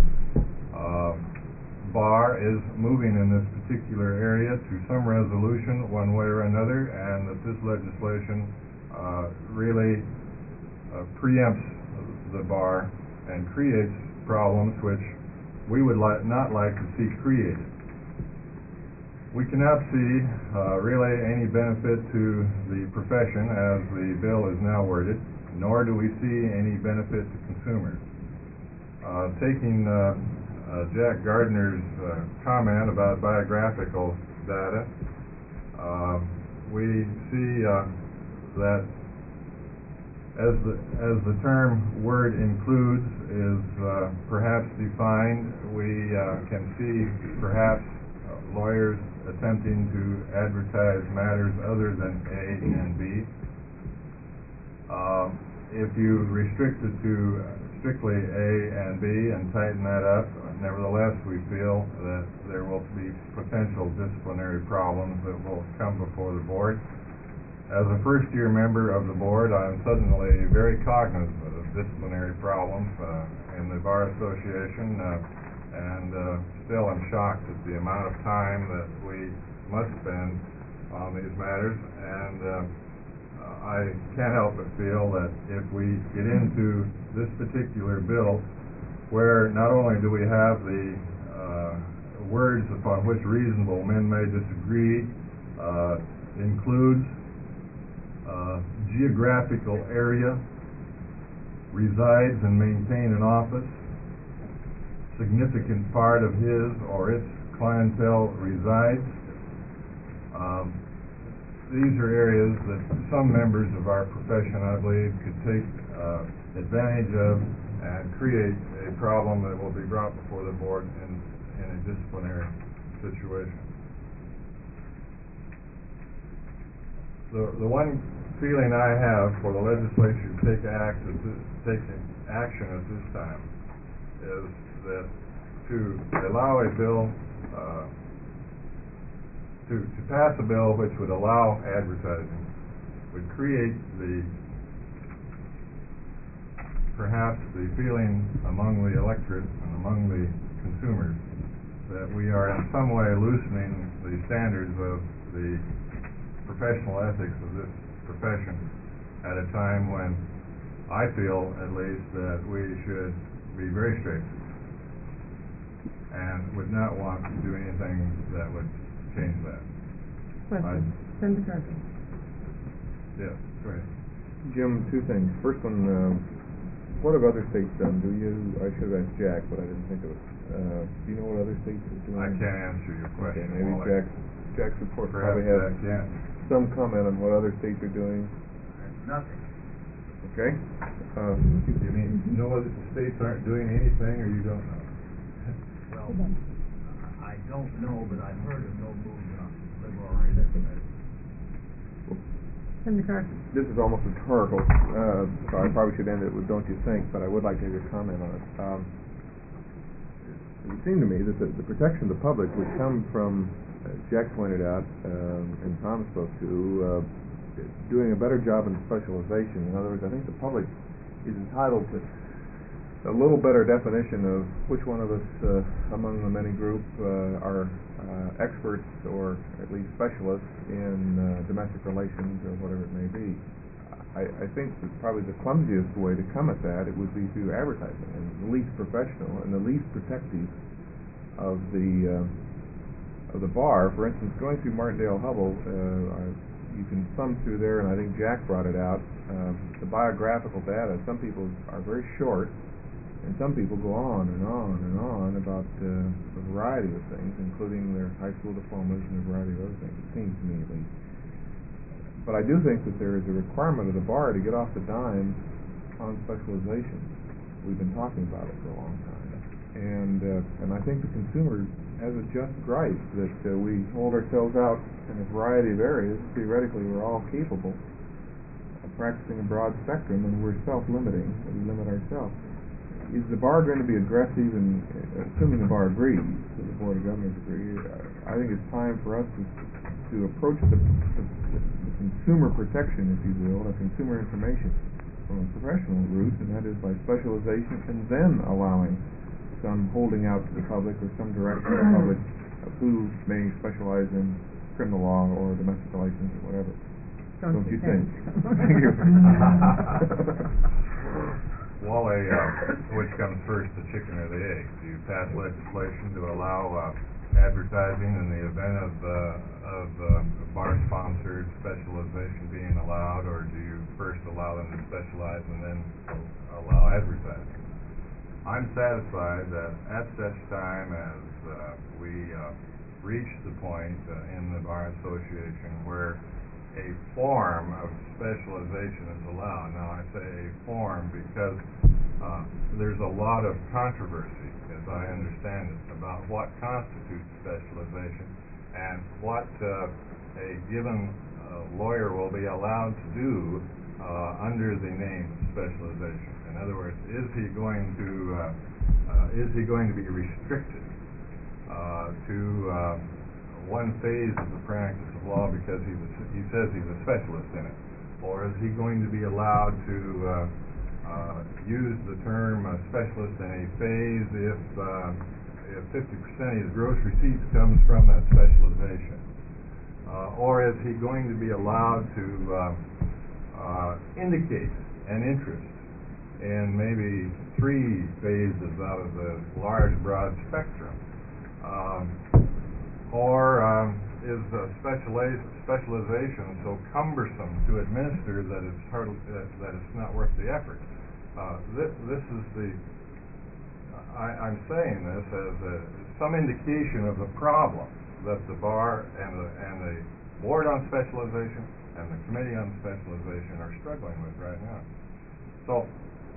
bar is moving in this particular area to some resolution one way or another, and that this legislation really preempts the bar and creates problems which we would not like to see created. We cannot see really any benefit to the profession as the bill is now worded, nor do we see any benefit to consumers. Taking Jack Gardner's comment about biographical data, we see that as the term "word includes" is perhaps defined, we can see perhaps lawyers attempting to advertise matters other than A and B. If you restrict it to strictly A and B and tighten that up, nevertheless we feel that there will be potential disciplinary problems that will come before the board. As a first-year member of the board, I'm suddenly very cognizant of disciplinary problems in the Bar Association, and still I'm shocked at the amount of time that we must spend on these matters, and I can't help but feel that if we get into this particular bill, where not only do we have the words upon which reasonable men may disagree, includes geographical area, resides and maintain an office, significant part of his or its clientele resides. These are areas that some members of our profession, I believe, could take advantage of and create a problem that will be brought before the board in a disciplinary situation. The one feeling I have for the legislature to take action at this time is that to allow a bill, to pass a bill which would allow advertising would create perhaps the feeling among the electorate and among the consumers that we are in some way loosening the standards of the professional ethics of this profession at a time when I feel, at least, that we should be very strict and would not want to do anything that would change that. Question. Senator Carson. Yes, go ahead. Jim, two things. First one, what have other states done? I should have asked Jack, but I didn't think of it. Do you know what other states are doing? I can't answer your question. Okay, maybe Jack's report probably has some comment on what other states are doing. Nothing. Okay. You mean no other states aren't doing anything, or you don't know? Well, I don't know, but I've heard of no movement on liberal. Senator Carson. This is almost rhetorical, so I probably should end it with "don't you think," but I would like to have your comment on it. It would seem to me that the protection of the public would come from, as Jack pointed out, and Tom spoke to, doing a better job in specialization. In other words, I think the public is entitled to a little better definition of which one of us among the many group are experts or at least specialists in domestic relations or whatever it may be. I think that probably the clumsiest way to come at that, it would be through advertising, and the least professional and the least protective of the bar. For instance, going through Martindale-Hubbell, you can thumb through there, and I think Jack brought it out, the biographical data. Some people are very short, and some people go on and on and on about a variety of things, including their high school diplomas and a variety of other things, it seems to me at least. But I do think that there is a requirement of the bar to get off the dime on specialization. We've been talking about it for a long time. And I think the consumer has a just gripe that we hold ourselves out in a variety of areas. Theoretically, we're all capable of practicing a broad spectrum, and we're self-limiting, and we limit ourselves. Is the bar going to be aggressive, and assuming the bar agrees, the Board of Governors agree, I think it's time for us to approach the consumer protection, if you will, the consumer information from a professional route, and that is by specialization and then allowing some holding out to the public or some direction to the public of who may specialize in criminal law or domestic relations or whatever. Don't you think? Wally, which comes first, the chicken or the egg? Do you pass legislation to allow advertising in the event of bar-sponsored specialization being allowed, or do you first allow them to specialize and then allow advertising? I'm satisfied that at such time as we reach the point in the Bar Association where a form of specialization is allowed. Now I say a form because there's a lot of controversy, as I understand it, about what constitutes specialization and what a given lawyer will be allowed to do under the name of specialization. In other words, is he going to be restricted to one phase of the practice of law because he says he's a specialist in it, or is he going to be allowed to use the term specialist in a phase if 50% of his gross receipts comes from that specialization, or is he going to be allowed to indicate an interest in maybe 3 phases out of the large, broad spectrum? Or is specialization so cumbersome to administer that it's not worth the effort? This is I'm saying this as some indication of the problem that the bar and the Board on Specialization and the Committee on Specialization are struggling with right now. So,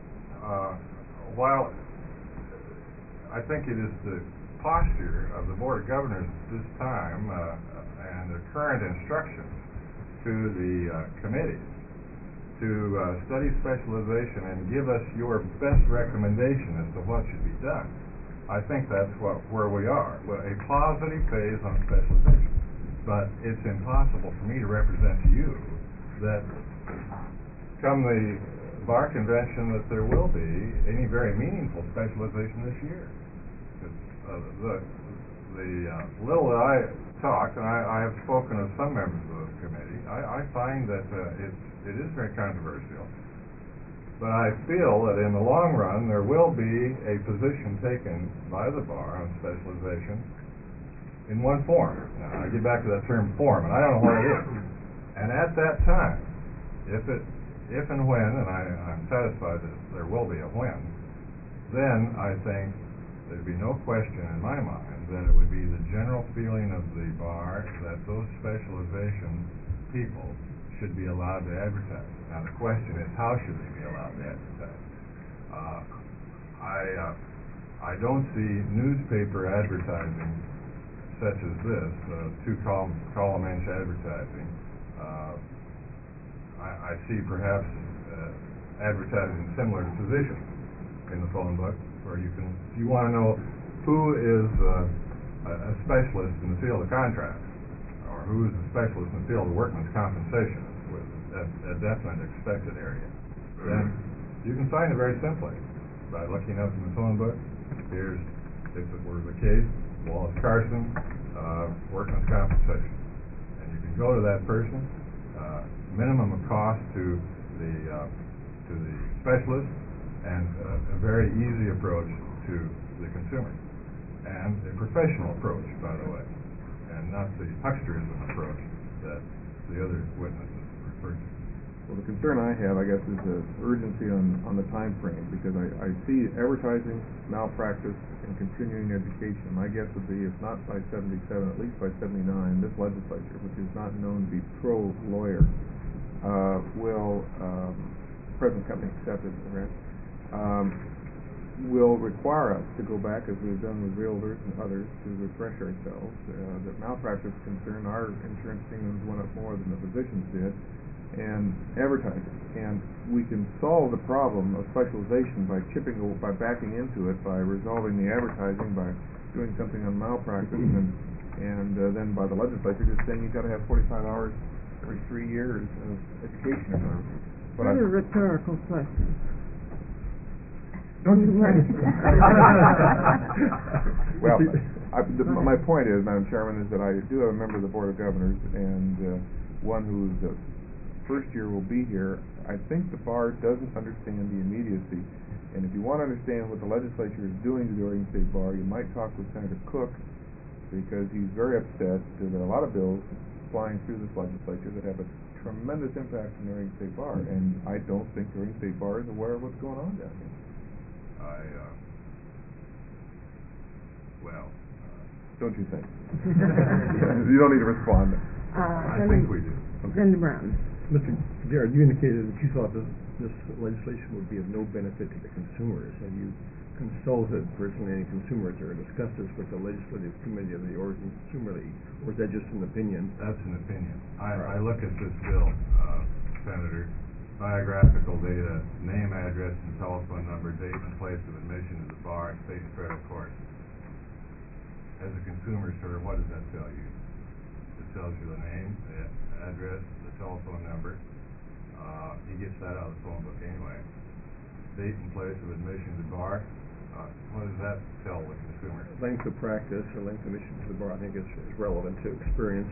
while I think it is the posture of the Board of Governors at this time and the current instructions to the committees to study specialization and give us your best recommendation as to what should be done, I think that's where we are. Well, a positive phase on specialization. But it's impossible for me to represent to you that come the bar convention that there will be any very meaningful specialization this year. The little that I talk, and I have spoken with some members of the committee, I find that it is very controversial. But I feel that in the long run there will be a position taken by the bar on specialization in one form. Now, I get back to that term form, and I don't know what it is. And at that time, if and when, and I'm satisfied that there will be a when, then I think there'd be no question in my mind that it would be the general feeling of the bar that those specialization people should be allowed to advertise. Now the question is, how should they be allowed to advertise? I don't see newspaper advertising such as this, 2-column-inch advertising. I see perhaps advertising similar to physicians in the phone book, where you can, if you want to know who is a specialist in the field of contracts, or who is a specialist in the field of workman's compensation, with a definite expected area, then you can find it very simply by looking up in the phone book. Here's, if it were the case, Wallace Carson, workman's compensation, and you can go to that person. Minimum of cost to the specialist, and a very easy approach to the consumer. and a professional approach, by the way, and not the hucksterism approach that the other witnesses referred to. Well, the concern I have, I guess, is the urgency on the time frame, because I see advertising, malpractice, and continuing education. My guess would be, if not by 77, at least by 79, this legislature, which is not known to be pro-lawyer, will, present company accepted, right, will require us to go back, as we've done with realtors and others, to refresh ourselves. That malpractice concern, our insurance premiums went up more than the physicians did, and advertising. And we can solve the problem of specialization by backing into it, by resolving the advertising, by doing something on malpractice, and then by the legislature just saying you've got to have 45 hours every 3 years of education or whatever. What a rhetorical question. Don't you think? Well, my point is, Madam Chairman, is that I do have a member of the Board of Governors, and one who's first year will be here. I think the bar doesn't understand the immediacy, and if you want to understand what the legislature is doing to the Oregon State Bar, you might talk with Senator Cook, because he's very upset that there are a lot of bills flying through this legislature that have a tremendous impact on the Oregon State Bar, and I don't think the Oregon State Bar is aware of what's going on down here. Don't you think? You don't need to respond. I think we do. Senator Brown. Mr. Garrett, you indicated that you thought this legislation would be of no benefit to the consumers. Have you consulted personally any consumers or discussed this with the Legislative Committee of the Oregon Consumer League, or is that just an opinion? That's an opinion. I look at this bill, Senator, biographical data, name, address, and telephone number, date and place of admission to the bar, and state and federal court. As a consumer, sir, what does that tell you? It tells you the name, the address, the telephone number. He gets that out of the phone book anyway. Date and place of admission to the bar. What does that tell the consumer? Length of practice or length of admission to the bar, I think, is relevant to experience.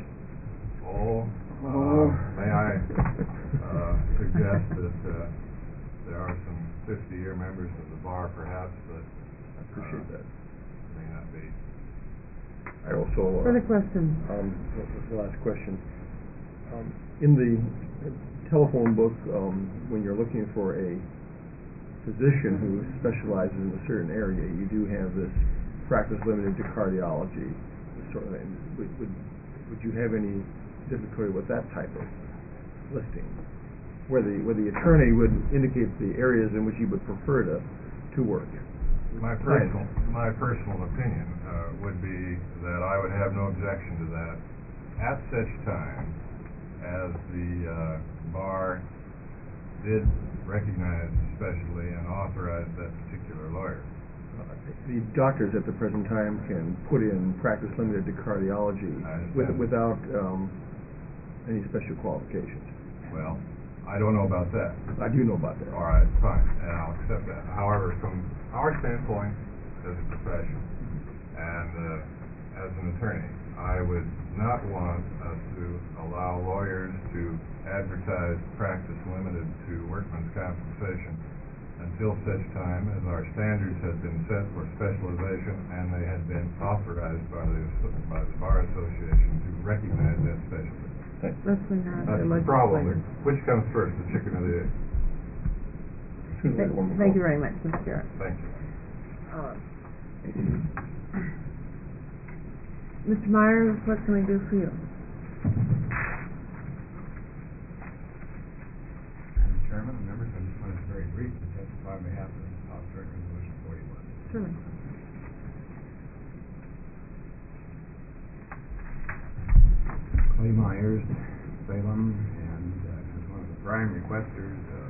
May I suggest that there are some 50-year members of the bar, perhaps, that I appreciate that. May not be. I also Further question. The last question. In the telephone book, when you're looking for a physician who specializes in a certain area, you do have this practice limited to cardiology. Sort of, would you have any difficulty with that type of listing, where the attorney would indicate the areas in which he would prefer to work? My personal opinion would be that I would have no objection to that at such time as the bar did recognize especially and authorize that particular lawyer. The doctors at the present time can put in practice limited to cardiology without any special qualifications. Well, I don't know about that. I do know about that. All right, fine, and I'll accept that. However, from our standpoint as a profession and as an attorney, I would not want us to allow lawyers to advertise practice limited to workman's compensation until such time as our standards had been set for specialization and they had been authorized by the Bar Association to recognize that specialty. That's the problem. Which comes first, the chicken or the egg? Thank you very much, Mr. Garrett. Thank you. Mr. Myers, what can we do for you? Madam Chairman and members, I just wanted to very briefly testify on behalf of House Resolution 41. Sure. Clay Myers, Salem, and as one of the prime requesters of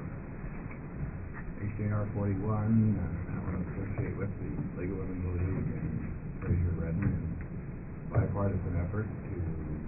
HJR 41, I want to associate with the League of Women's League and Fraser Redden in bipartisan effort to,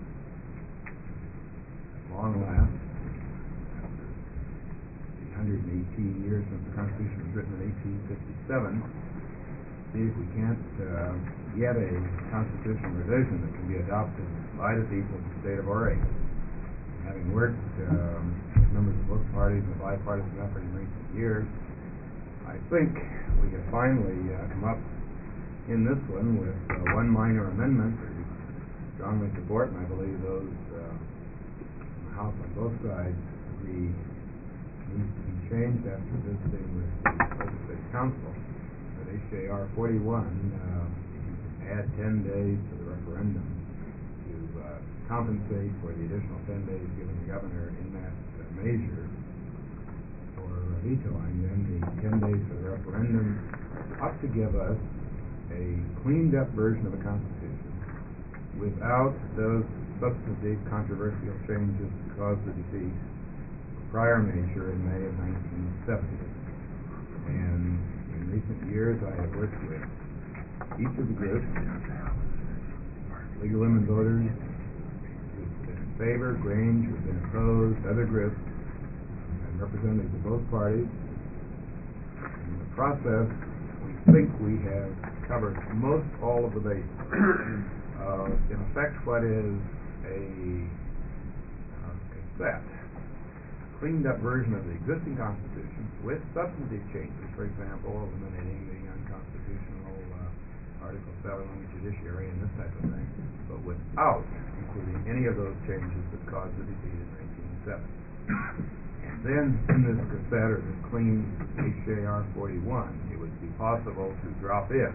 at long last, after the 118 years since the Constitution was written in 1857, see if we can't get a constitutional revision that can be adopted by the people of the state of Oregon. Having worked with members of both parties in a bipartisan effort in recent years, I think we can finally come up in this one with one minor amendment that we strongly support, and I believe those in the House on both sides agree needs to be changed after visiting with the Legislative Council. That HJR 41 add 10 days to the referendum to compensate for the additional 10 days given the governor in that measure for vetoing. Then the 10 days for the referendum ought to give us a cleaned up version of a constitution without those substantive controversial changes that caused the defeat of prior measure in May of 1970. And in recent years I have worked with each of the groups, League of Women Voters, who've been in favor, Grange, who've been opposed, other groups, and representatives of both parties. In the process, we think we have covered most all of the bases. In effect, what is a cassette, cleaned up version of the existing Constitution with substantive changes, for example, eliminating the unconstitutional Article 7 on the judiciary and this type of thing, but without including any of those changes that caused the defeat in 1970. And then in this cassette, or this clean HJR 41, it would be possible to drop in,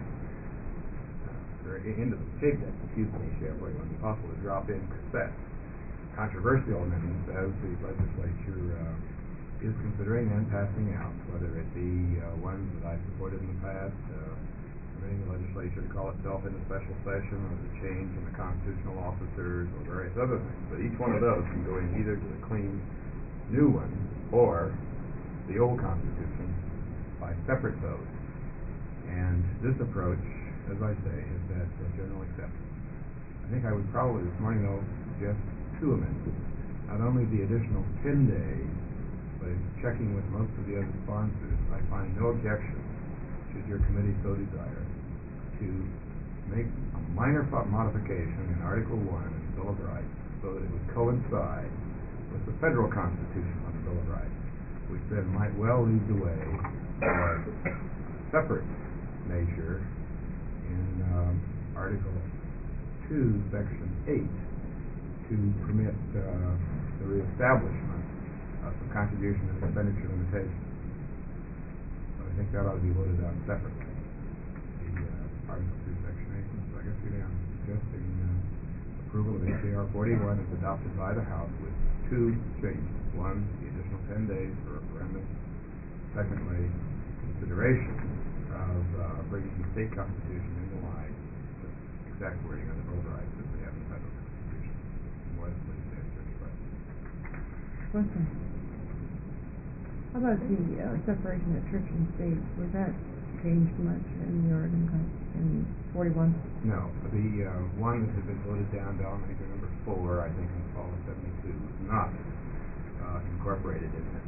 into the pig deck, HJR 41, it would be possible to drop in cassettes, controversial amendments as the legislature is considering and passing out, whether it be ones that I've supported in the past, the legislature to call itself into special session, or the change in the constitutional officers, or various other things. But each one of those can go in either to the clean new one or the old Constitution by separate votes. And this approach, as I say, has had general acceptance. I think I would probably this morning, though, suggest two amendments. Not only the additional 10 days, but in checking with most of the other sponsors, I find no objection, should your committee so desire, to make a minor modification in Article 1 of the Bill of Rights so that it would coincide with the federal Constitution on the Bill of Rights, which then might well lead the way for a separate measure in Article 2, Section 8, to permit the reestablishment of some contribution and expenditure limitations. So I think that ought to be voted on separately. Article 2, Section 8. So I guess I'm suggesting approval of HJR 41 is adopted by the House with two changes. One, the additional 10 days for referendum. Secondly, consideration of bringing the state constitution into line with exact wording on the Bill of Rights that we have in the federal constitution. More than please answer any questions. Question. How about the separation of church and state? Was that changed much in the Oregon in 41? No. The one that had been voted down, Measure number 4, I think in the fall of 72, was not incorporated in it.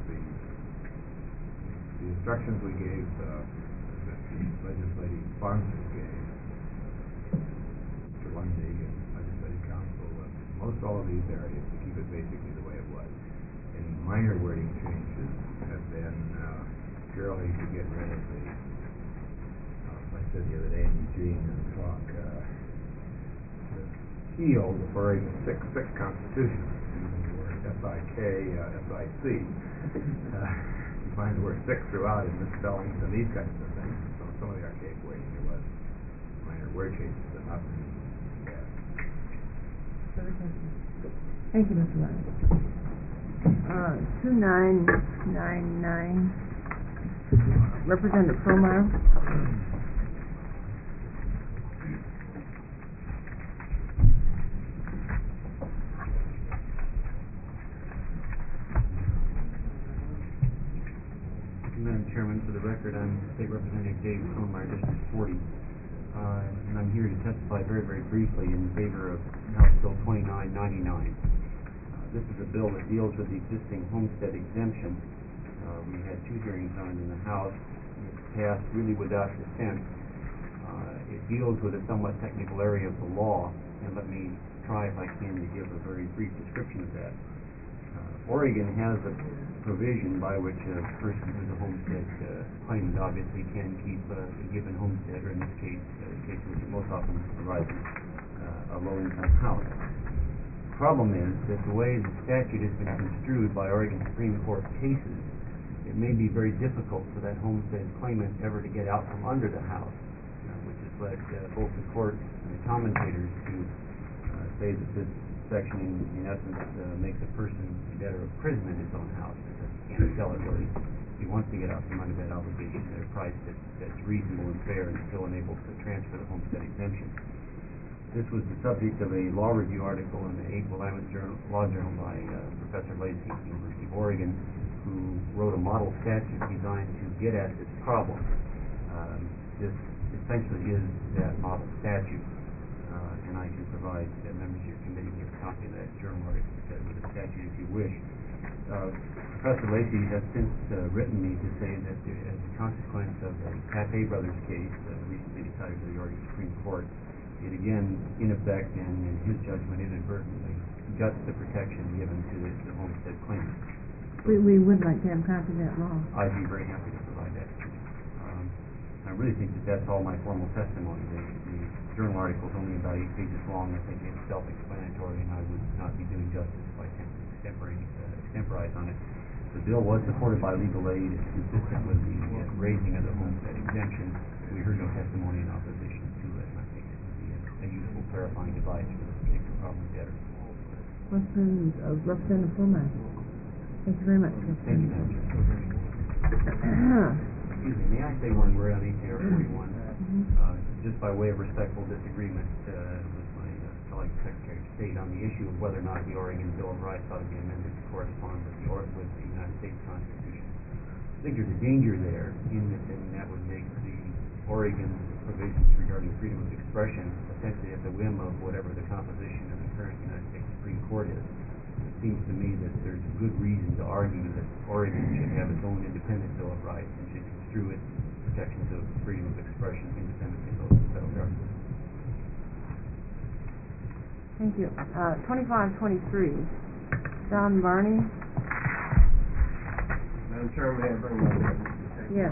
The instructions we gave, that the legislative sponsors gave, Mr. Lundy and Legislative Council, most all of these areas to keep it basically the way it was. Any minor wording changes have been purely to get rid of the the other day in Eugene and talk the heel referring to the sixth Constitution, using the word SIK, SIC. You find the word sick throughout in misspellings and these kinds of things. So some of the archaic wording there was minor word changes, but not many. Further questions? Thank you, Mr. Lyon. 2999, Representative Perlmeyer. Madam Chairman, for the record, I'm State Representative Dave Perlmeyer, District 40, and I'm here to testify very, very briefly in favor of House Bill 2999. This is a bill that deals with the existing homestead exemption. We had 2 hearings on it in the House. It passed really without dissent. It deals with a somewhat technical area of the law, and let me try, if I can, to give a very brief description of that. Oregon has a provision by which a person who's a homestead claimant obviously can keep a given homestead, or in this case, the case which it most often provides a low-income house. The problem is that the way the statute has been construed by Oregon Supreme Court cases, it may be very difficult for that homestead claimant ever to get out from under the house, which has led both the court and the commentators to say that this section, in essence, makes a person debtor of prison in his own house, because he can't sell it really. If he wants to get out from under that obligation at a price that's reasonable and fair and still enables to transfer the homestead exemption. This was the subject of a law review article in the April Law Journal by Professor Lacey at the University of Oregon, who wrote a model statute designed to get at this problem. This essentially is that model statute, and I can provide members of your committee with a copy of that journal article with the statute if you wish. Professor Lacey has since written me to say that as a consequence of the Pathé Brothers case recently decided by the Oregon Supreme Court, it again, in effect, and in his judgment, inadvertently guts the protection given to the homestead claimant. We would like to have a copy of that law. I'd be very happy to provide that to you. I really think that that's all my formal testimony. The journal article is only about 8 pages long. I think it's self-explanatory, and I would not be doing justice by attempting to extemporize on it. The bill was supported by legal aid. It's consistent with the raising of the homestead exemption. We heard no testimony in opposition to it, and I think it would be a useful clarifying device for this particular problem debtor. Questions of Representative Formack? Thank you very much. Thank you, Madam Chair. Excuse me, may I say one word on H.R. 41? Just by way of respectful disagreement with my colleague Secretary of State on the issue of whether or not the Oregon Bill of Rights ought to be amended to correspond with the United States Constitution. I think there's a danger there in that would make the Oregon provisions regarding freedom of expression essentially at the whim of whatever the composition of the current United States Supreme Court is. It seems to me that there's good reason to argue that Oregon should have its own independent Bill of Rights and should construe its protections of freedom of expression independently of those of the federal government. Thank you. 2523, John Barney. Madam Chairman, may I bring my witness? Yes.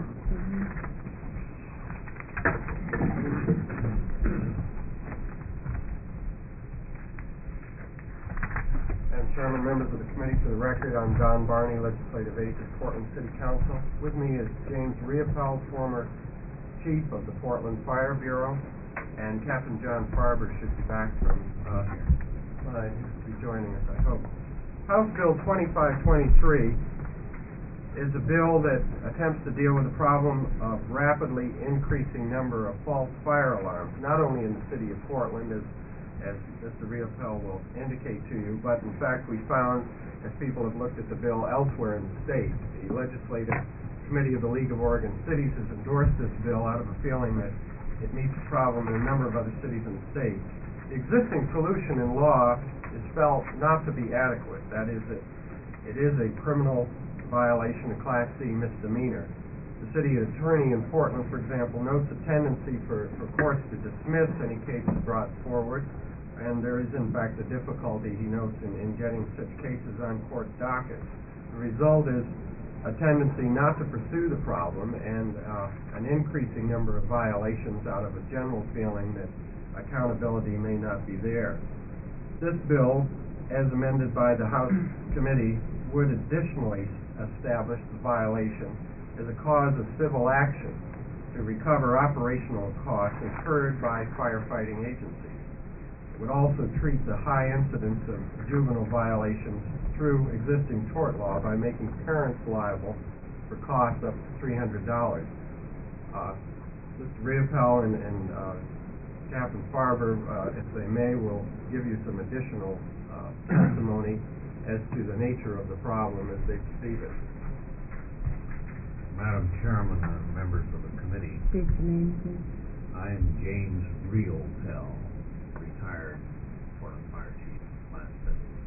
Madam Chairman, members of the committee, for the record, I'm John Barney, legislative aide to Portland City Council. With me is James Riopel, former chief of the Portland Fire Bureau, and Captain John Farber should be back from slide. He'll be joining us, I hope. House Bill 2523 is a bill that attempts to deal with the problem of rapidly increasing number of false fire alarms, not only in the city of Portland, as Mr. Riopel will indicate to you, but in fact we found, as people have looked at the bill elsewhere in the state, the Legislative Committee of the League of Oregon Cities has endorsed this bill out of a feeling that it meets the problem in a number of other cities in the state. The existing solution in law is felt not to be adequate. That is, it is a criminal violation, a Class C misdemeanor. The city attorney in Portland, for example, notes a tendency for courts to dismiss any cases brought forward, and there is in fact a difficulty, he notes, in getting such cases on court dockets. The result is a tendency not to pursue the problem and an increasing number of violations out of a general feeling that accountability may not be there. This bill, as amended by the House Committee, would additionally establish the violation as a cause of civil action to recover operational costs incurred by firefighting agencies. It would also treat the high incidence of juvenile violations through existing tort law by making parents liable for costs up to $300. Mr. Riopel and Captain Farber, if they may, will give you some additional testimony as to the nature of the problem as they perceive it. Madam Chairman and members of the committee, state your name, please. I am James Riopel, retired Portland Fire Chief last February.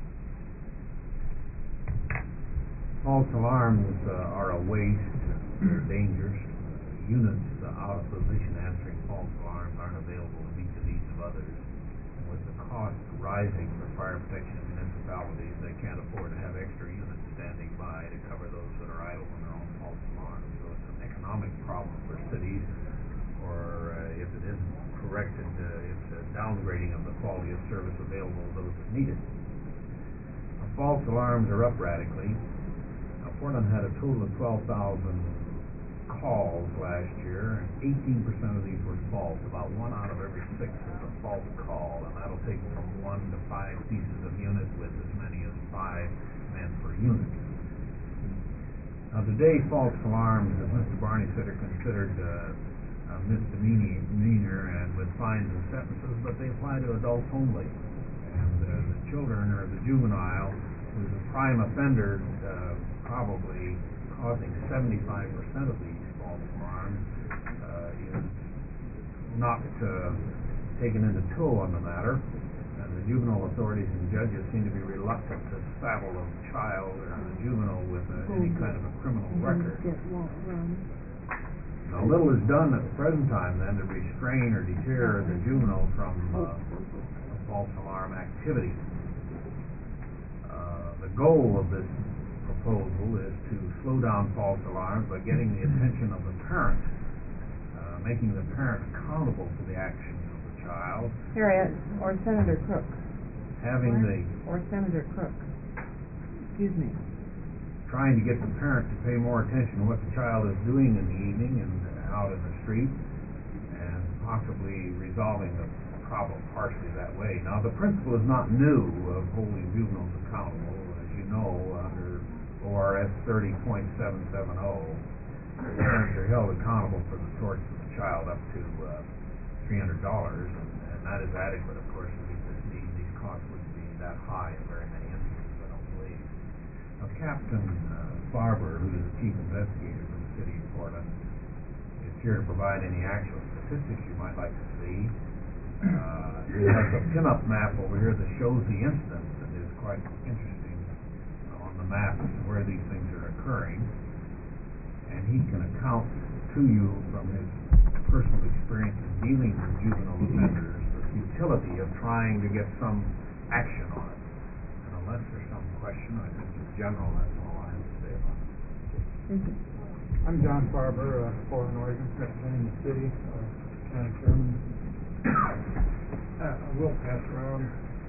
False alarms are a waste. They're dangerous. Units out of position answering false alarms aren't available to meet the needs of others. With the cost rising for fire protection in municipalities, they can't afford to have extra units standing by to cover those that are idle when their own false alarms. So it's an economic problem for cities, or if it isn't corrected, it's a downgrading of the quality of service available to those that need it. False alarms are up radically. Portland had a total of 12,000 calls last year, and 18% of these were false. About 1 out of every 6 is a false call, and that'll take from 1 to 5 pieces of unit with as many as 5 men per unit. Now today, false alarms, as Mr. Barney said, are considered a misdemeanor and with fines and sentences, but they apply to adults only. And the children, or the juvenile, who's a prime offender, probably causing 75% of these false alarms, is not taken into tow on the matter. And the juvenile authorities and judges seem to be reluctant to saddle a child or a juvenile with any kind of a criminal record. Now, little is done at the present time then to restrain or deter the juvenile from false alarm activity. The goal of this proposal is to slow down false alarms by getting the attention of the parent, making the parent accountable for the actions of the child. Harriet, or Senator Crook. Having the... Or Senator Crook. Excuse me. Trying to get the parent to pay more attention to what the child is doing in the evening and out in the street, and possibly resolving the problem partially that way. Now, the principle is not new of holding juveniles accountable. As you know, under ORS 30.770, parents are held accountable for the torts of the child up to $300, and that is adequate, of course, to meet this need. These costs wouldn't be that high in very many instances, I don't believe. Now, Captain Farber, who is the chief investigator for the city of Portland, is here to provide any actual statistics you might like to see. He has a pinup map over here that shows the incidents, and is quite interesting on the map where these things are occurring. And he can account to you from his personal experience in dealing with juvenile offenders the futility of trying to get some action on it. And unless there's some question, I think in general that's all I have to say about it. Thank you. I'm John Farber, Portland, Oregon, representing the city, county chairman. I will pass around.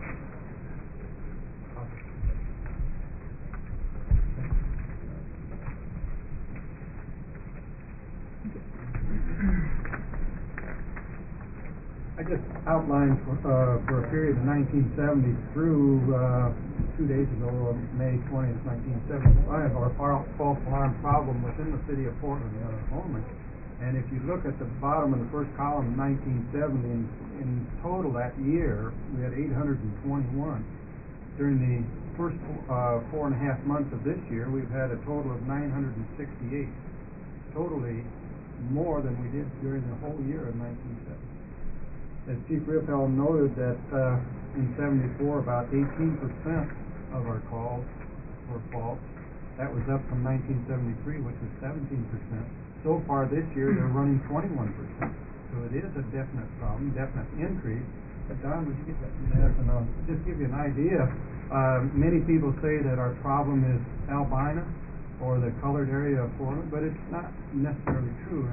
I just outlined for a period of 1970 through 2 days ago, May 20th, 1975, our false alarm problem within the city of Portland only. And if you look at the bottom of the first column, 1970, in total that year, we had 821. During the first 4.5 months of this year, we've had a total of 968. Totally more than we did during the whole year of 1970. As Chief Riopel noted that in 74, about 18% of our calls were false. That was up from 1973, which was 17%. So far this year, they're running 21%. So it is a definite problem, definite increase. But Don, would you get that from that? And I'll just give you an idea. Many people say that our problem is Albina, or the colored area of Portland, but it's not necessarily true.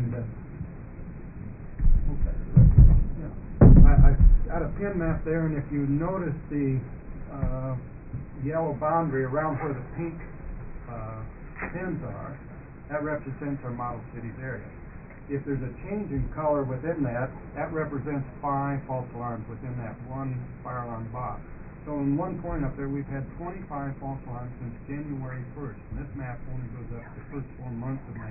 I've got a pin map there, and if you notice the yellow boundary around where the pink pins are, that represents our model cities area. If there's a change in color within that, that represents 5 false alarms within that one fire alarm box. So in one point up there, we've had 25 false alarms since January 1st, and this map only goes up to the first 4 months of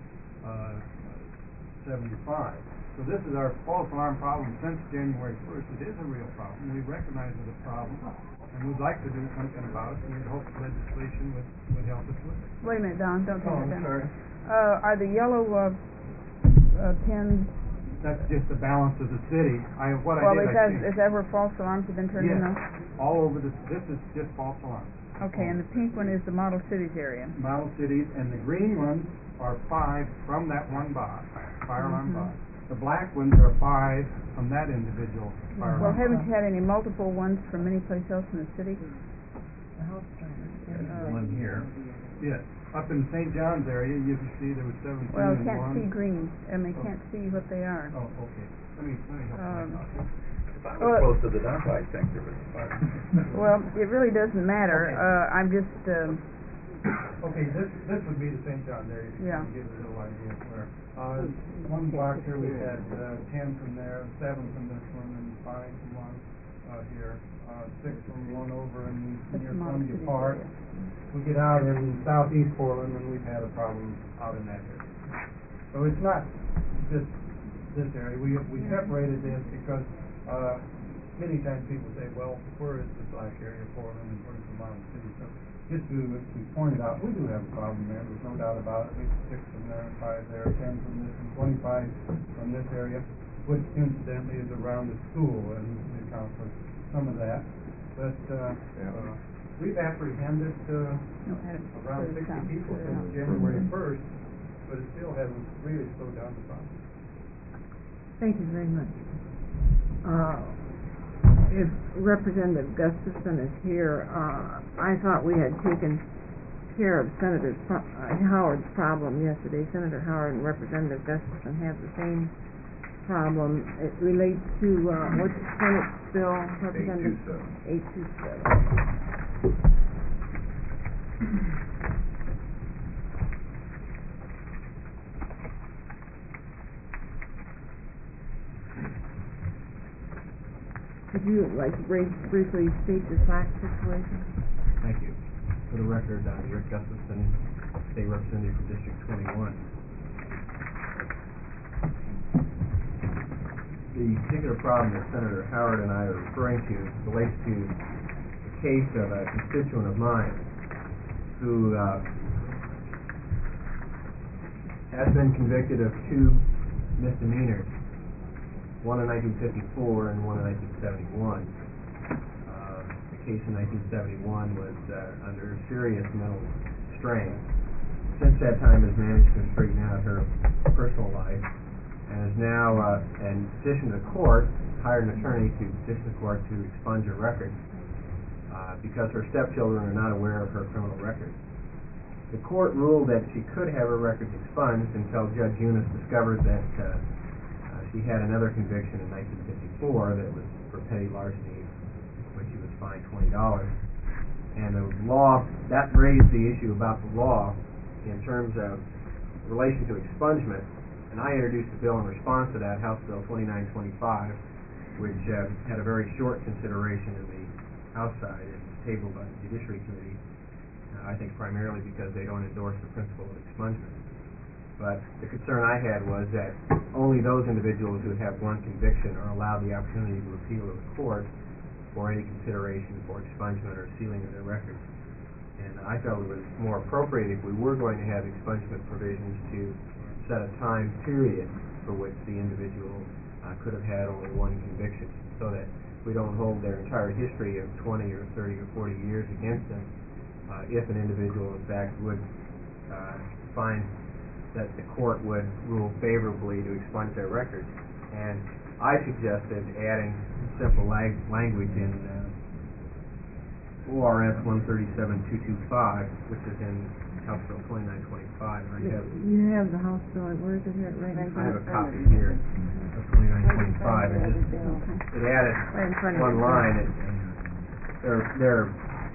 1975. So this is our false alarm problem since January 1st. It is a real problem. We recognize it as a problem, and we'd like to do something about it. We hope legislation would help us with it. Wait a minute, Don, don't take it down. Sorry. Are the yellow pins? That's just the balance of the city. Is that where false alarms have been turned in? Yes, all over this is just false alarms. Okay, and the pink one is the model cities area. Model cities, and the green ones are 5 from that one box, fire alarm box. The black ones are 5 from that individual fire alarm. Well, haven't you had any multiple ones from any place else in the city? house fire. There's one here. Yes, up in St. John's area, you can see there was 17 Well, and can't one. see green, can't see what they are. Oh, okay. Let me help you out. If I was close to the dump, I think there was a fire. Well, it really doesn't matter, Okay. I'm just, Okay, this would be the St. John's area, if you Yeah. can give a little idea of where. One block here, we had 10 from there, 7 from this one, and 5 from one here, 6 from one over in near Columbia Park. We get out in southeast Portland, and we've had a problem out in that area. So it's not just this area. We separated this because many times people say, well, where is the black area of Portland and where's the Mountain City? So just to we pointed out, we do have a problem there. There's no doubt about it. We have 6 from there, 5 there, 10 from this, and 25 from this area, which incidentally is around the school and accounts for some of that. But we've apprehended around 60 people since January 1st, but it still hasn't really slowed down the process. Thank you very much. If Representative Gustafson is here, I thought we had taken care of Senator Howard's problem yesterday. Senator Howard and Representative Gustafson have the same problem. It relates to, what's the Senate bill, Representative? 827. Would you like to briefly state the fact situation? Thank you. For the record, Rick Gustafson, State Representative for District 21. The particular problem that Senator Howard and I are referring to relates to the case of a constituent of mine who has been convicted of 2 misdemeanors, one in 1954 and one in 1971. The case in 1971 was under serious mental strain. Since that time has managed to straighten out her personal life and is now, in petition to the court, hired an attorney to petition the court to expunge her record because her stepchildren are not aware of her criminal record. The court ruled that she could have her records expunged until Judge Eunice discovered that she had another conviction in 1954 that was for petty larceny, which she was fined $20. And the law, that raised the issue about the law in terms of relation to expungement, and I introduced a bill in response to that, House Bill 2925, which had a very short consideration in the House side. It was tabled by the Judiciary Committee, I think primarily because they don't endorse the principle of expungement. But the concern I had was that only those individuals who have one conviction are allowed the opportunity to appeal to the court for any consideration for expungement or sealing of their records. And I felt it was more appropriate if we were going to have expungement provisions to set a time period for which the individual could have had only one conviction, so that we don't hold their entire history of 20 or 30 or 40 years against them if an individual in fact would find that the court would rule favorably to expunge their records. And I suggested adding simple language in ORS 137225, which is in House Bill 2925. You have the House bill, where is it here? Right, I have a copy here of 2925, and it added one line. They're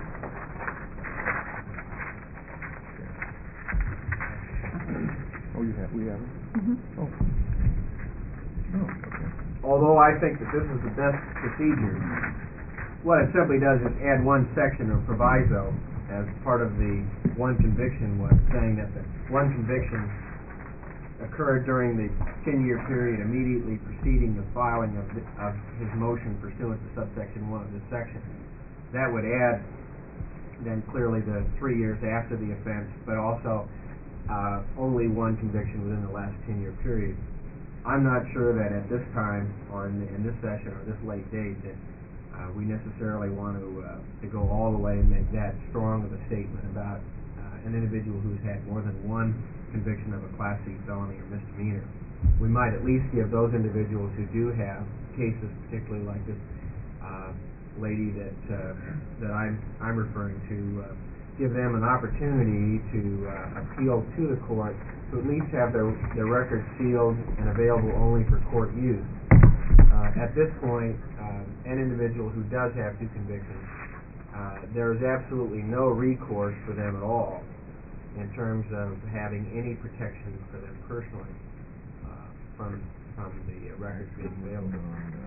Oh, we have it? Mm-hmm. Oh. Okay. Although I think that this is the best procedure, what it simply does is add one section of proviso as part of the one conviction, was saying that the one conviction occurred during the 10-year period immediately preceding the filing of his motion pursuant to subsection 1 of this section. That would add then clearly the 3 years after the offense, but also only one conviction within the last 10-year period. I'm not sure that at this time, or in this session, or this late date, that we necessarily want to go all the way and make that strong of a statement about an individual who's had more than one conviction of a Class C felony or misdemeanor. We might at least give those individuals who do have cases, particularly like this lady that I'm referring to, give them an opportunity to appeal to the court, to at least have their records sealed and available only for court use. At this point, an individual who does have 2 convictions, there is absolutely no recourse for them at all in terms of having any protection for them personally from the records being available.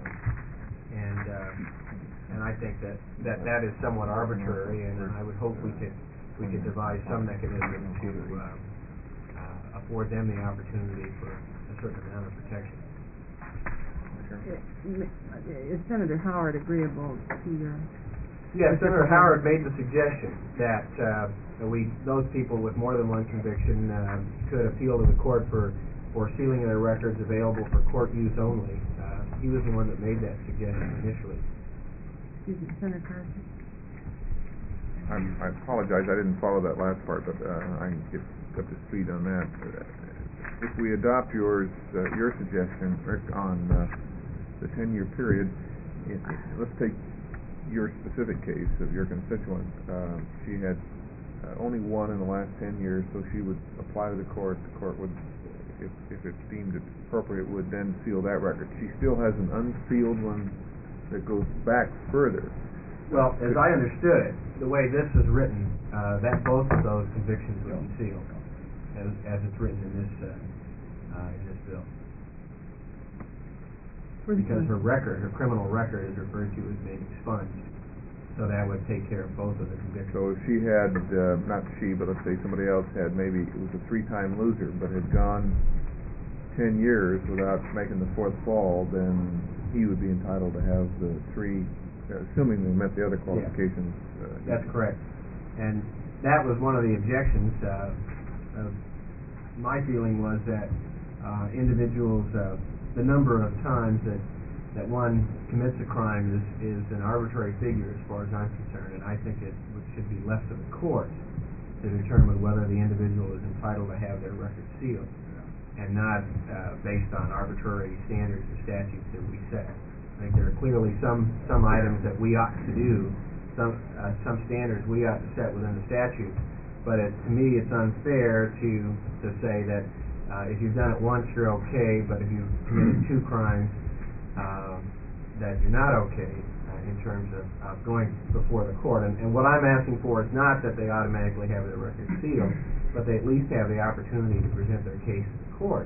And I think that is somewhat arbitrary, and I would hope we could devise some mechanism to afford them the opportunity for a certain amount of protection. Is Senator Howard agreeable to your... Yes, Senator Howard made the suggestion that those people with more than 1 conviction could appeal to the court for sealing their records available for court use only. He was the one that made that suggestion initially. Excuse me, Senator Carson. I apologize, I didn't follow that last part, but I can get up to speed on that. If we adopt your suggestion, Rick, on the 10-year period, let's take your specific case of your constituent. She had only 1 in the last 10 years, so she would apply to the court. The court would, if it deemed it appropriate, would then seal that record. She still has an unsealed one that goes back further. Well, as I understood it, the way this is written, that both of those convictions would be sealed, as it's written in this bill. Because her criminal record is referred to as being expunged. So that would take care of both of the convictions. So if she had, not she, but let's say somebody else had, maybe it was a 3-time loser, but had gone 10 years without making the 4th fall, then he would be entitled to have the 3, assuming they met the other qualifications. Yeah. That's correct. And that was one of the objections. My feeling was that individuals, the number of times that one commits a crime is an arbitrary figure as far as I'm concerned, and I think it should be left to the court to determine whether the individual is entitled to have their record sealed, and not based on arbitrary standards or statutes that we set. I think there are clearly some items that we ought to do, some standards we ought to set within the statute, but to me it's unfair to say that if you've done it once you're okay, but if you've committed 2 crimes, that you're not okay in terms of going before the court. And what I'm asking for is not that they automatically have their record sealed, but they at least have the opportunity to present their case to the court.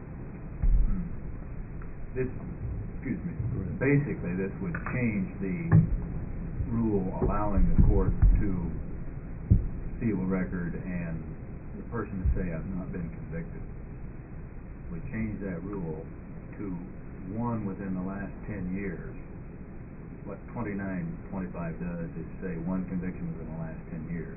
Basically, this would change the rule allowing the court to seal a record and the person to say, I've not been convicted. Would change that rule to 1 within the last 10 years. What 2925 does is say 1 conviction within the last 10 years.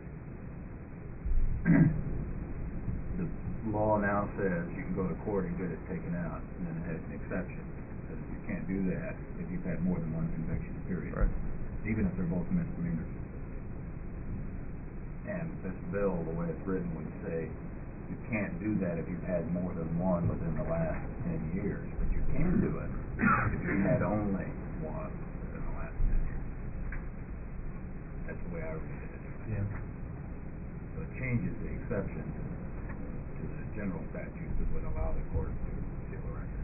The law now says you can go to court and get it taken out, and then it has an exception. It says you can't do that if you've had more than 1 conviction, period. Right. Even if they're both misdemeanors. And this bill, the way it's written, would say you can't do that if you've had more than 1 within the last 10 years, but you can do it if you had only 1 within the last 10 years. That's the way I read it. Yeah. So it changes the exception to the general statute that would allow the court to seal a record.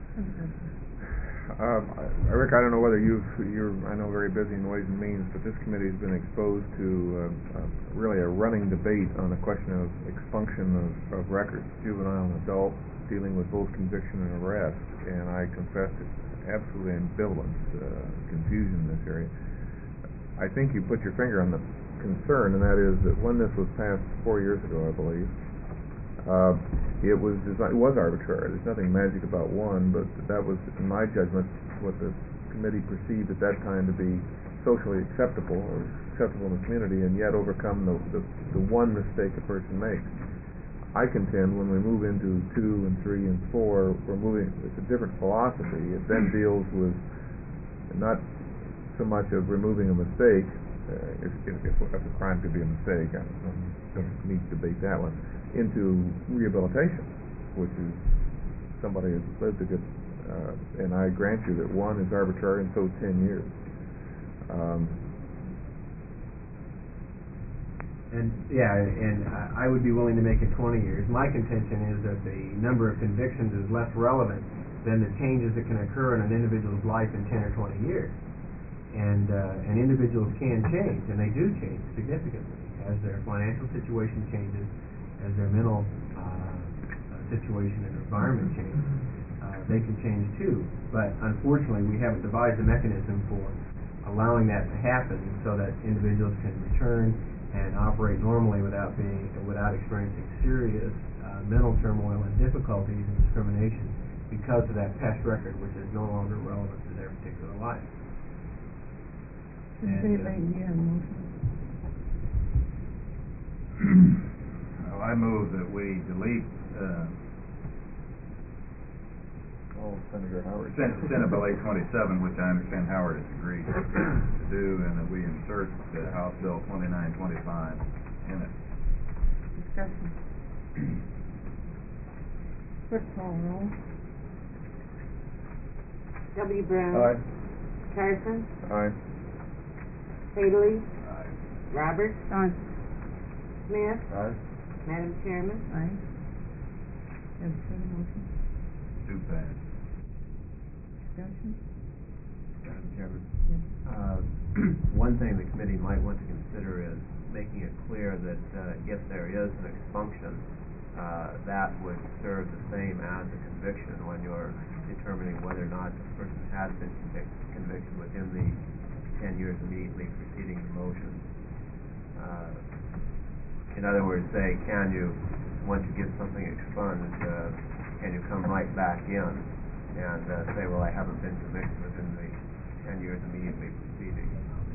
Rick, I don't know whether you're I know very busy in Ways and Means, but this committee has been exposed to really a running debate on the question of expunction of records, juvenile and adult, dealing with both conviction and arrest, and I confess it's absolutely ambivalent, confusion in this area. I think you put your finger on the concern, and that is that when this was passed 4 years ago, I believe, it was arbitrary. There's nothing magic about 1, but that was, in my judgment, what the committee perceived at that time to be socially acceptable or acceptable in the community, and yet overcome the 1 mistake a person makes. I contend when we move into 2 and 3 and 4, it's a different philosophy. It then deals with not so much of removing a mistake, if a crime could be a mistake, I don't need to debate that one, into rehabilitation, which is somebody has lived a good, and I grant you that 1 is arbitrary and so is 10 years. And I would be willing to make it 20 years. My contention is that the number of convictions is less relevant than the changes that can occur in an individual's life in 10 or 20 years. And individuals can change, and they do change significantly as their financial situation changes, as their mental situation and environment changes. They can change too. But unfortunately, we haven't devised a mechanism for allowing that to happen so that individuals can return and operate normally without experiencing serious mental turmoil and difficulties and discrimination because of that past record, which is no longer relevant to their particular life. Well, I move that we delete Senator Howard. Senate Bill 827, which I understand Howard has agreed to do, and that we insert House Bill 2925 in it. Discussion. Clerk call roll. W. Brown. Aye. Carson. Aye. Haley. Aye. Roberts. Aye. Smith. Aye. Madam Chairman. Aye. Have a second motion. Too bad. Discussion? Madam Chairman. Yes. One thing the committee might want to consider is making it clear that if there is an expunction, that would serve the same as a conviction when you're determining whether or not the person has been convicted within the 10 years immediately preceding the motion. In other words, say, can you, once you get something expunged, can you come right back in and say, well, I haven't been convicted within the 10 years immediately preceding.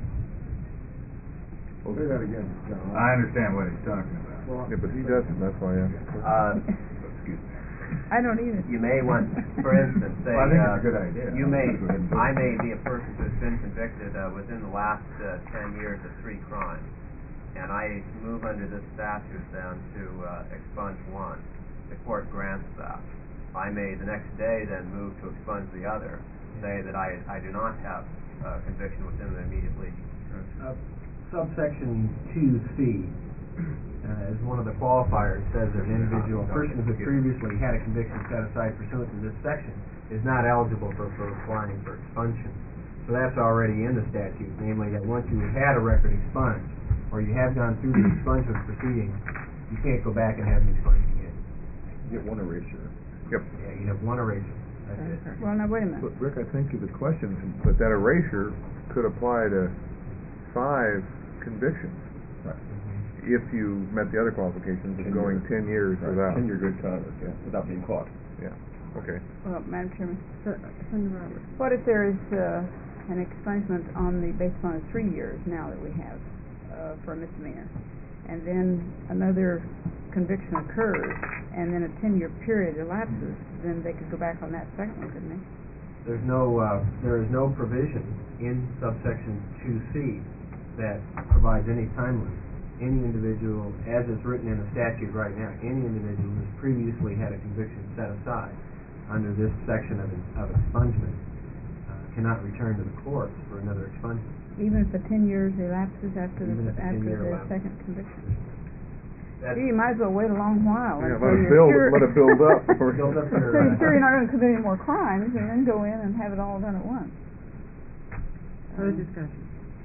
Well, say that again, John. I understand what he's talking about. Well, yeah, but he doesn't, that's why I asked. Excuse me. I don't either. You may want, for instance, say, Well, I think it's a good idea. I may be a person who's been convicted within the last 10 years of 3 crimes, and I move under this statute then to expunge one. The court grants that. I may the next day then move to expunge the other, say that I do not have conviction within the immediately. Subsection 2C, as one of the qualifiers, says that an individual, a person who previously had a conviction set aside pursuant to this section is not eligible for applying for expunction. So that's already in the statute, namely that once you had a record expunged, or you have gone through the expungement proceeding, you can't go back and have it expunged again. You get one erasure. Yep. Yeah, you have one erasure. That's it. Well, now, wait a minute. But Rick, I think the question, but that erasure could apply to 5 convictions. Right. If you met the other qualifications of going 10 years without. 10-year good conduct, yeah, without being caught. Yeah, okay. Well, Madam Chairman. Senator Roberts. What if there is an expungement based on the 3 years now that we have for a misdemeanor, and then another conviction occurs, and then a 10-year period elapses, then they could go back on that second one, couldn't they? There is no provision in subsection 2C that provides any time limit. Any individual, as is written in the statute right now, any individual who has previously had a conviction set aside under this section of expungement cannot return to the courts for another expungement. Even if the 10 years elapses after the second conviction? Gee, you might as well wait a long while. Yeah, let it build up. Build up so you're sure you're not going to commit any more crimes, and then go in and have it all done at once. Further discussion.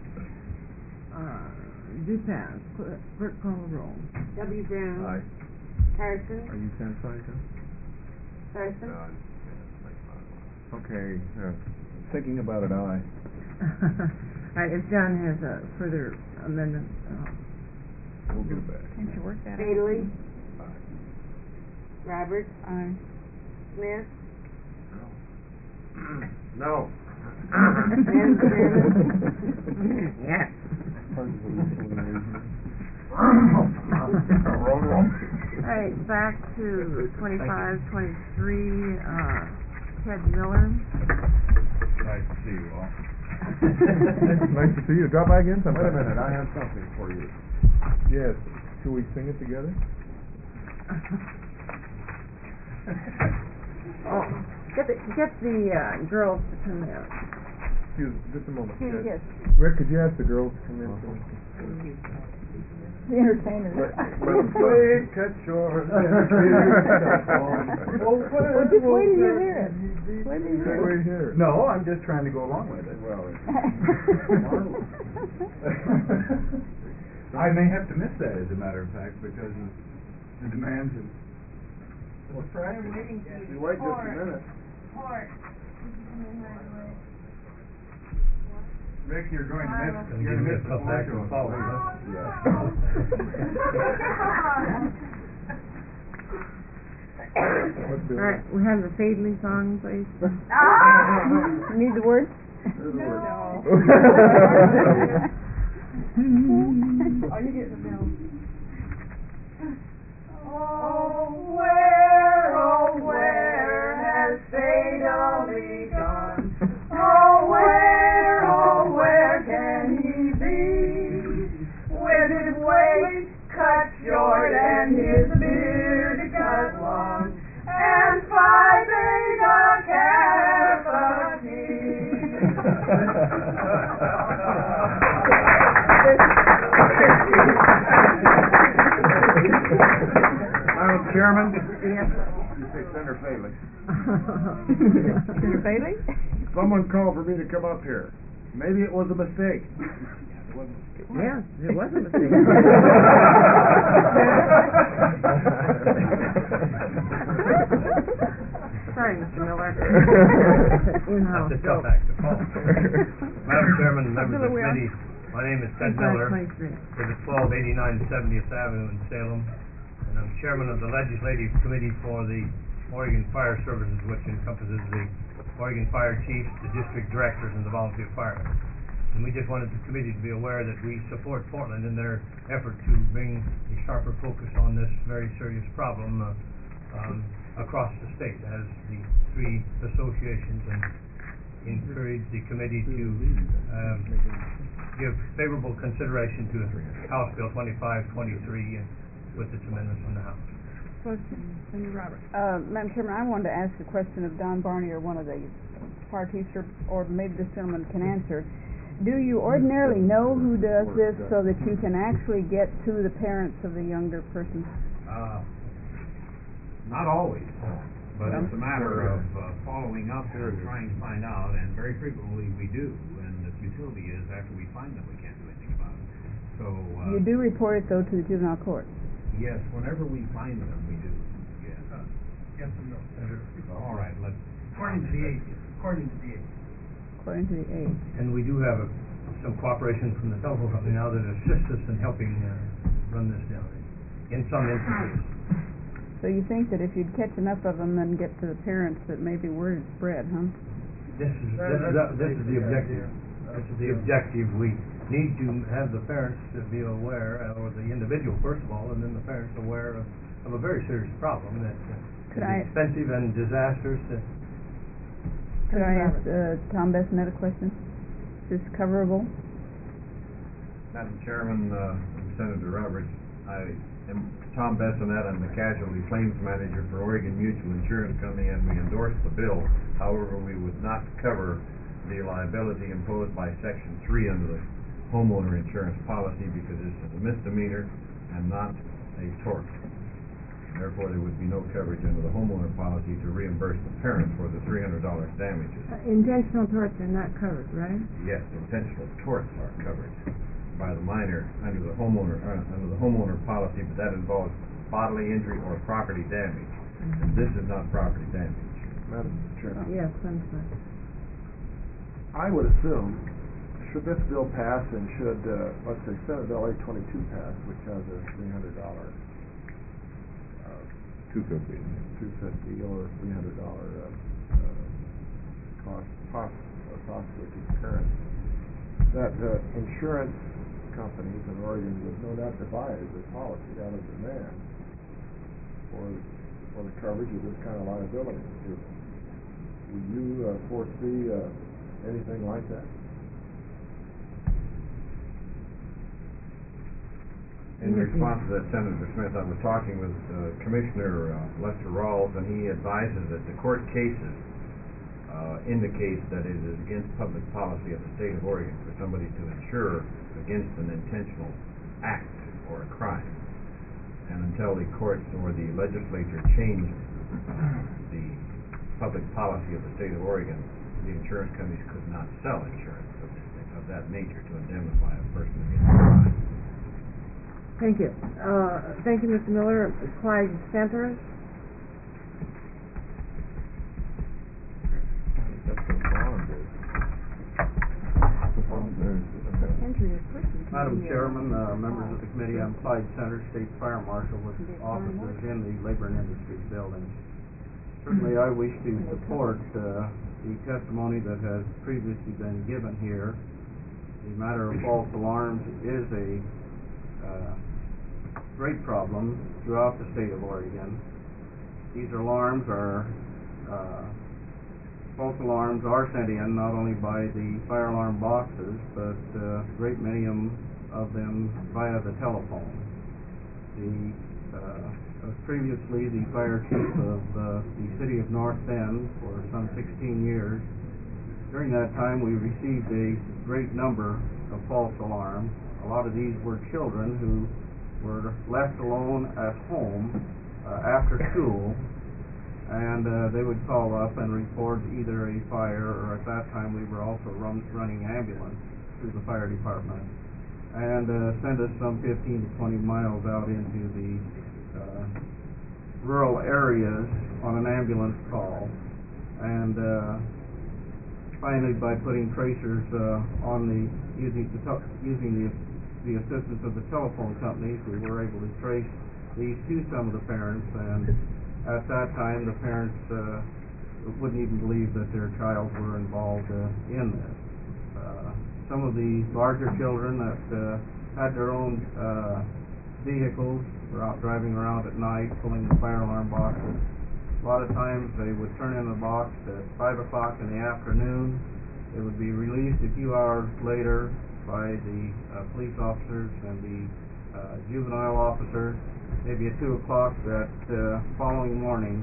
Do pass. Clerk call roll. W. Brown. Aye. Carson. Are you satisfied, John? Carson. Okay, thinking about it, aye. All right, if John has a further amendment. We'll get it back. Can't you work that out? Haley. Aye. Roberts. Aye. Smith. No. Madam Chairman. Yes. All right, back to 2523, Ted Miller. Nice to see you all. Nice to see you. Drop by again sometime. Wait a minute, I have something for you. Yes. Should we sing it together? Oh, get the girls to come out. Excuse, just a moment. Yes. Rick, could you ask the girls to come in? The entertainers. Wait, cut short. Well, just wait till you hear it. Wait till you hear it. No, I'm just trying to go along with it. Well, I may have to miss that, as a matter of fact, because of the demands of I'm waiting for you. you wait just a minute. Court. Rick, you're going to miss the back floor and show. follow, huh? All right, we have the Fadley song, please. You need the words? No. Are you getting the bill? Oh, where has Fadley gone? Oh, where can he be? With his waist cut short and his beard cut long, and fighting a Madam Chairman? Yes. You say Senator Fadley. Senator Fadley? Someone called for me to come up here. Maybe it was a mistake. Yes, it was a mistake. Sorry, Mr. Miller. That's a tough act to follow. Madam Chairman, members of the committee, my name is Ted Miller. Live at 1289 70th Avenue in Salem, and I'm chairman of the Legislative Committee for the Oregon Fire Services, which encompasses the Oregon Fire Chiefs, the district directors, and the volunteer firemen. And we just wanted the committee to be aware that we support Portland in their effort to bring a sharper focus on this very serious problem across the state, as the three associations, and encourage the committee to give favorable consideration to House Bill 2523 with its amendments from the House. Senator Roberts. Madam Chairman, I wanted to ask a question of Don Barney or one of the fire chiefs, or maybe this gentleman can answer. Do you ordinarily know who does this so that you can actually get to the parents of the younger person? Not always, but it's a matter of following up and trying to find out, and very frequently we do, and the futility is after we find them we can't do anything about it. So you do report it though to the juvenile court? Yes, whenever we find them we do. Yes. Yes and no. All right, let's. According to the age. According to the age. According to the age. And we do have some cooperation from the telephone company now that assists us in helping run this down in some instances. So you think that if you'd catch enough of them and get to the parents, that maybe word is spread, huh? This is the objective. This is the objective. We need to have the parents to be aware, or the individual first of all, and then the parents aware of a very serious problem that is expensive and disastrous. Could I ask Tom Bessonette a question? Is this coverable? Madam Chairman, Senator Roberts, I am Tom Bessonette. I'm the Casualty Claims Manager for Oregon Mutual Insurance Company, and we endorse the bill. However, we would not cover the liability imposed by Section 3 under the homeowner insurance policy because this is a misdemeanor and not a tort. Therefore, there would be no coverage under the homeowner policy to reimburse the parents for the $300 damages. Intentional torts are not covered, right? Yes, intentional torts are covered by the minor under the homeowner policy, but that involves bodily injury or property damage. And this is not property damage. Madam Chairman? Yes, I'm sorry. I would assume, should this bill pass and should, let's say, Senate Bill 822 pass, which has a $300 $250 or $300 cost possibly to the parents, that insurance companies in Oregon would no doubt devise a policy out of demand for the coverage of this kind of liability. Would you foresee anything like that? In response to that, Senator Smith, I was talking with Commissioner Lester Rawls, and he advises that the court cases indicates that it is against public policy of the state of Oregon for somebody to insure against an intentional act or a crime. And until the courts or the legislature change the public policy of the state of Oregon, the insurance companies could not sell insurance of that nature to indemnify a person against a crime. Thank you. Thank you, Mr. Miller. Clyde Santoris? Madam Chairman, members of the committee, I'm Clyde Center, State Fire Marshal with offices in the Labor and Industries building. Certainly I wish to support the testimony that has previously been given here. The matter of false alarms is a great problem throughout the state of Oregon. These alarms are false alarms are sent in not only by the fire alarm boxes, but a great many of them via the telephone. Previously the fire chief of the city of North Bend for some 16 years. During that time we received a great number of false alarms. A lot of these were children who were left alone at home after school, and they would call up and report either a fire, or at that time we were also running ambulance through the fire department, and send us some 15 to 20 miles out into the rural areas on an ambulance call. And finally, by putting tracers on using the assistance of the telephone companies, we were able to trace these to some of the parents, and at that time the parents wouldn't even believe that their child were involved in this. Some of the larger children that had their own vehicles were out driving around at night pulling the fire alarm boxes. A lot of times they would turn in the box at 5 o'clock in the afternoon. It would be released a few hours later by the police officers and the juvenile officers. Maybe at 2 o'clock that following morning,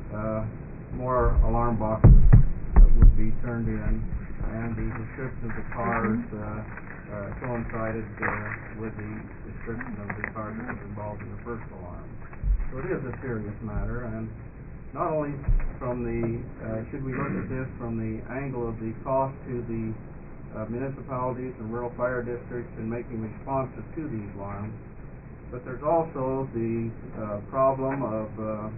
more alarm boxes would be turned in, and the description of the cars coincided with the description of the cars that were involved in the first alarm. So it is a serious matter, and not only from the, should we look at this from the angle of the cost to the municipalities and rural fire districts in making responses to these alarms, but there's also the problem of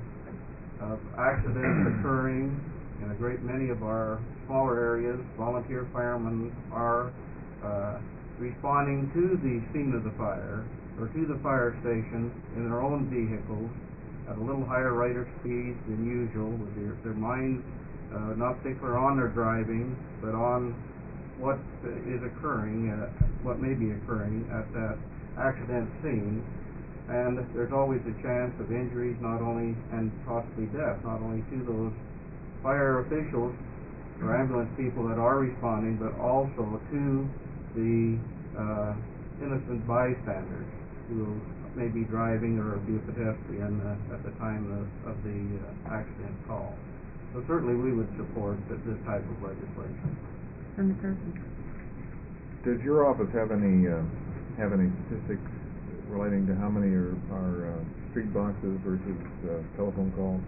accidents occurring in a great many of our smaller areas. Volunteer firemen are responding to the scene of the fire or to the fire station in their own vehicles at a little higher rate of speed than usual, with their minds not particular on their driving, but on what is occurring, what may be occurring at that accident scene. And there's always a chance of injuries, not only, and possibly death, not only to those fire officials or ambulance people that are responding, but also to the innocent bystanders who may be driving or be a pedestrian at the time of the accident call. So certainly we would support this type of legislation. Does your office have any statistics relating to how many are street boxes versus telephone calls?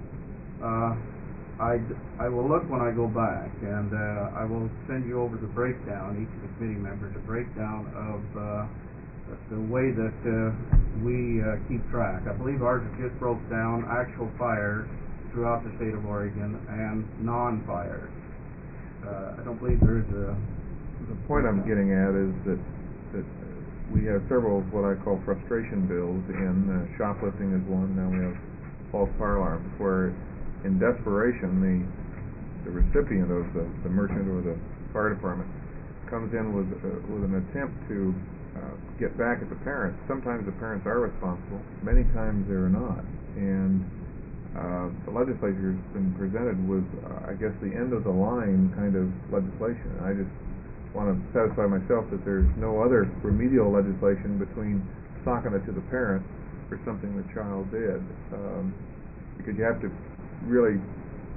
I will look when I go back, and I will send you over the breakdown, each of the committee members, a breakdown of the way that we keep track. I believe ours just broke down actual fires throughout the state of Oregon and non-fires. I don't believe there is a... The point I'm getting at is that we have several what I call frustration bills in. Shoplifting is one. Now we have false fire alarms, where in desperation the recipient of the merchant or the fire department comes in with an attempt to get back at the parents. Sometimes the parents are responsible. Many times they're not. And the legislature has been presented with, I guess, the end of the line kind of legislation. I just want to satisfy myself that there's no other remedial legislation between socking it to the parent for something the child did, because you have to really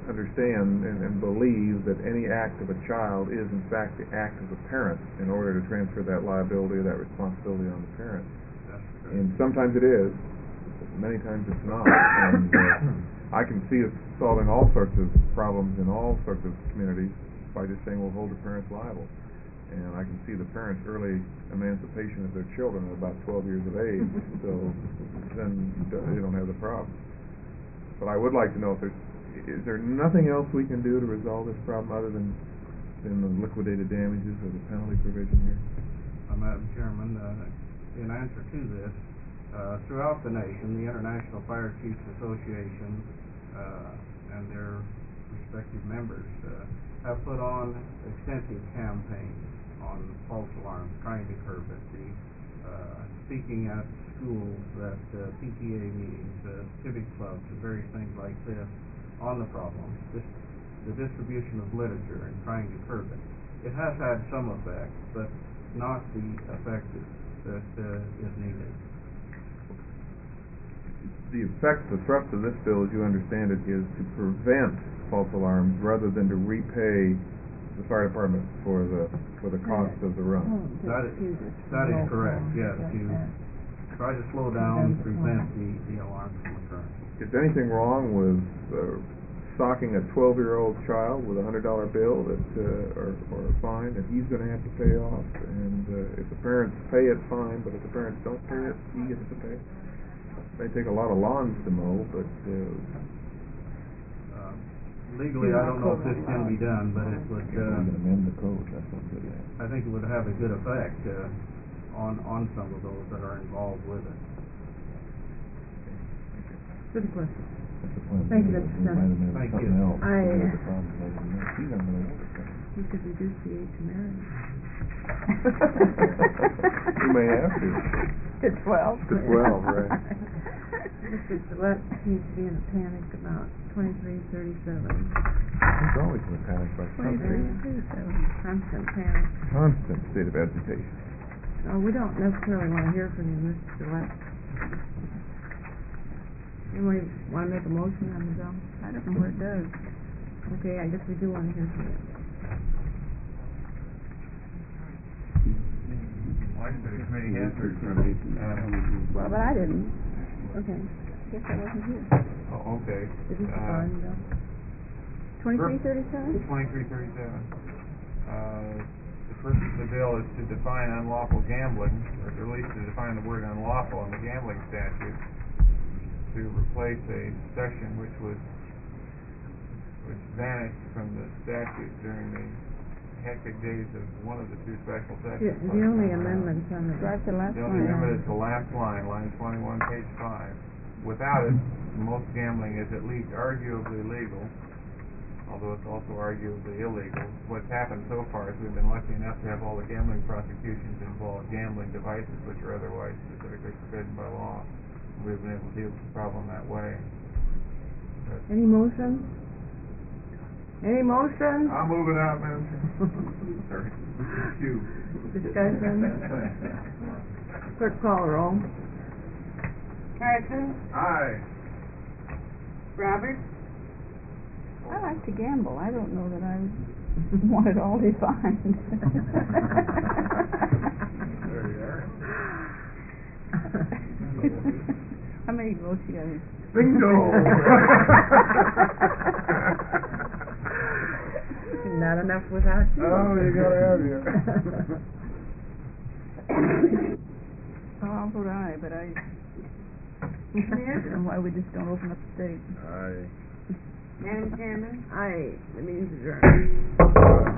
understand and believe that any act of a child is in fact the act of the parent in order to transfer that liability or that responsibility on the parent. And sometimes it is, many times it's not. And I can see us solving all sorts of problems in all sorts of communities by just saying we'll hold the parents liable. And I can see the parents' early emancipation of their children at about 12 years of age, so then they don't have the problem. But I would like to know if is there nothing else we can do to resolve this problem other than the liquidated damages or the penalty provision here? Madam Chairman, in answer to this, throughout the nation, the International Fire Chiefs Association and their respective members have put on extensive campaigns on false alarms, trying to curb it, speaking at schools, at PTA meetings, civic clubs, and various things like this on the problem, the distribution of literature and trying to curb it. It has had some effect, but not the effect that is needed. The effect, the thrust of this bill, as you understand it, is to prevent false alarms rather than to repay the fire department for the cost of the run. That is correct, yes, to try to slow down, prevent the alarms from occurring. Is there anything wrong with stocking a 12-year-old child with $100 bill that or a fine that he's going to have to pay off? And if the parents pay it, fine, but if the parents don't pay it, he gets to pay. It may take a lot of lawns to mow, but legally, I don't know if this can be done, but it would. Amend the code. That's what I'm good at. I think it would have a good effect on some of those that are involved with it. Good question. Thank you, Mr. Smith. Thank you. We could reduce the age of marriage. We may have to. To 12. To 12, right. Mr. Gillette seems to be in a panic about 2337. He's always in a panic about something. 2337. Constant panic. Constant state of agitation. No, we don't necessarily want to hear from you, Mr. Gillette. Anybody want to make a motion on the bill? I don't know what it does. Okay, I guess we do want to hear from you. Like the committee answered, well, but I didn't. Okay. I guess I wasn't here. Oh, okay. Is this the bond bill? 2337? 2337. The purpose of the bill is to define unlawful gambling, or at least to define the word unlawful in the gambling statute, to replace a section which vanished from the statute during the hectic days of one of the two special sessions. The only amendments on the Right to the last The line. only amendment is the last line, line 21, page 5. Without it, most gambling is at least arguably legal, although it's also arguably illegal. What's happened so far is we've been lucky enough to have all the gambling prosecutions involve gambling devices which are otherwise specifically forbidden by law. We've been able to deal with the problem that way. Any motion? Any motion? I'll move it out, Madam Chair. Sorry. You. Discussion? Clerk call the roll. Carson, Aye. Roberts, I like to gamble. I don't know that I want it all defined. There you are. How many votes you got? Bingo! Not enough without you. Oh, you gotta have you. Oh, I'll vote aye, but I don't know why we just don't open up the state. Aye. Madam Chairman, Aye, the meeting's adjourned.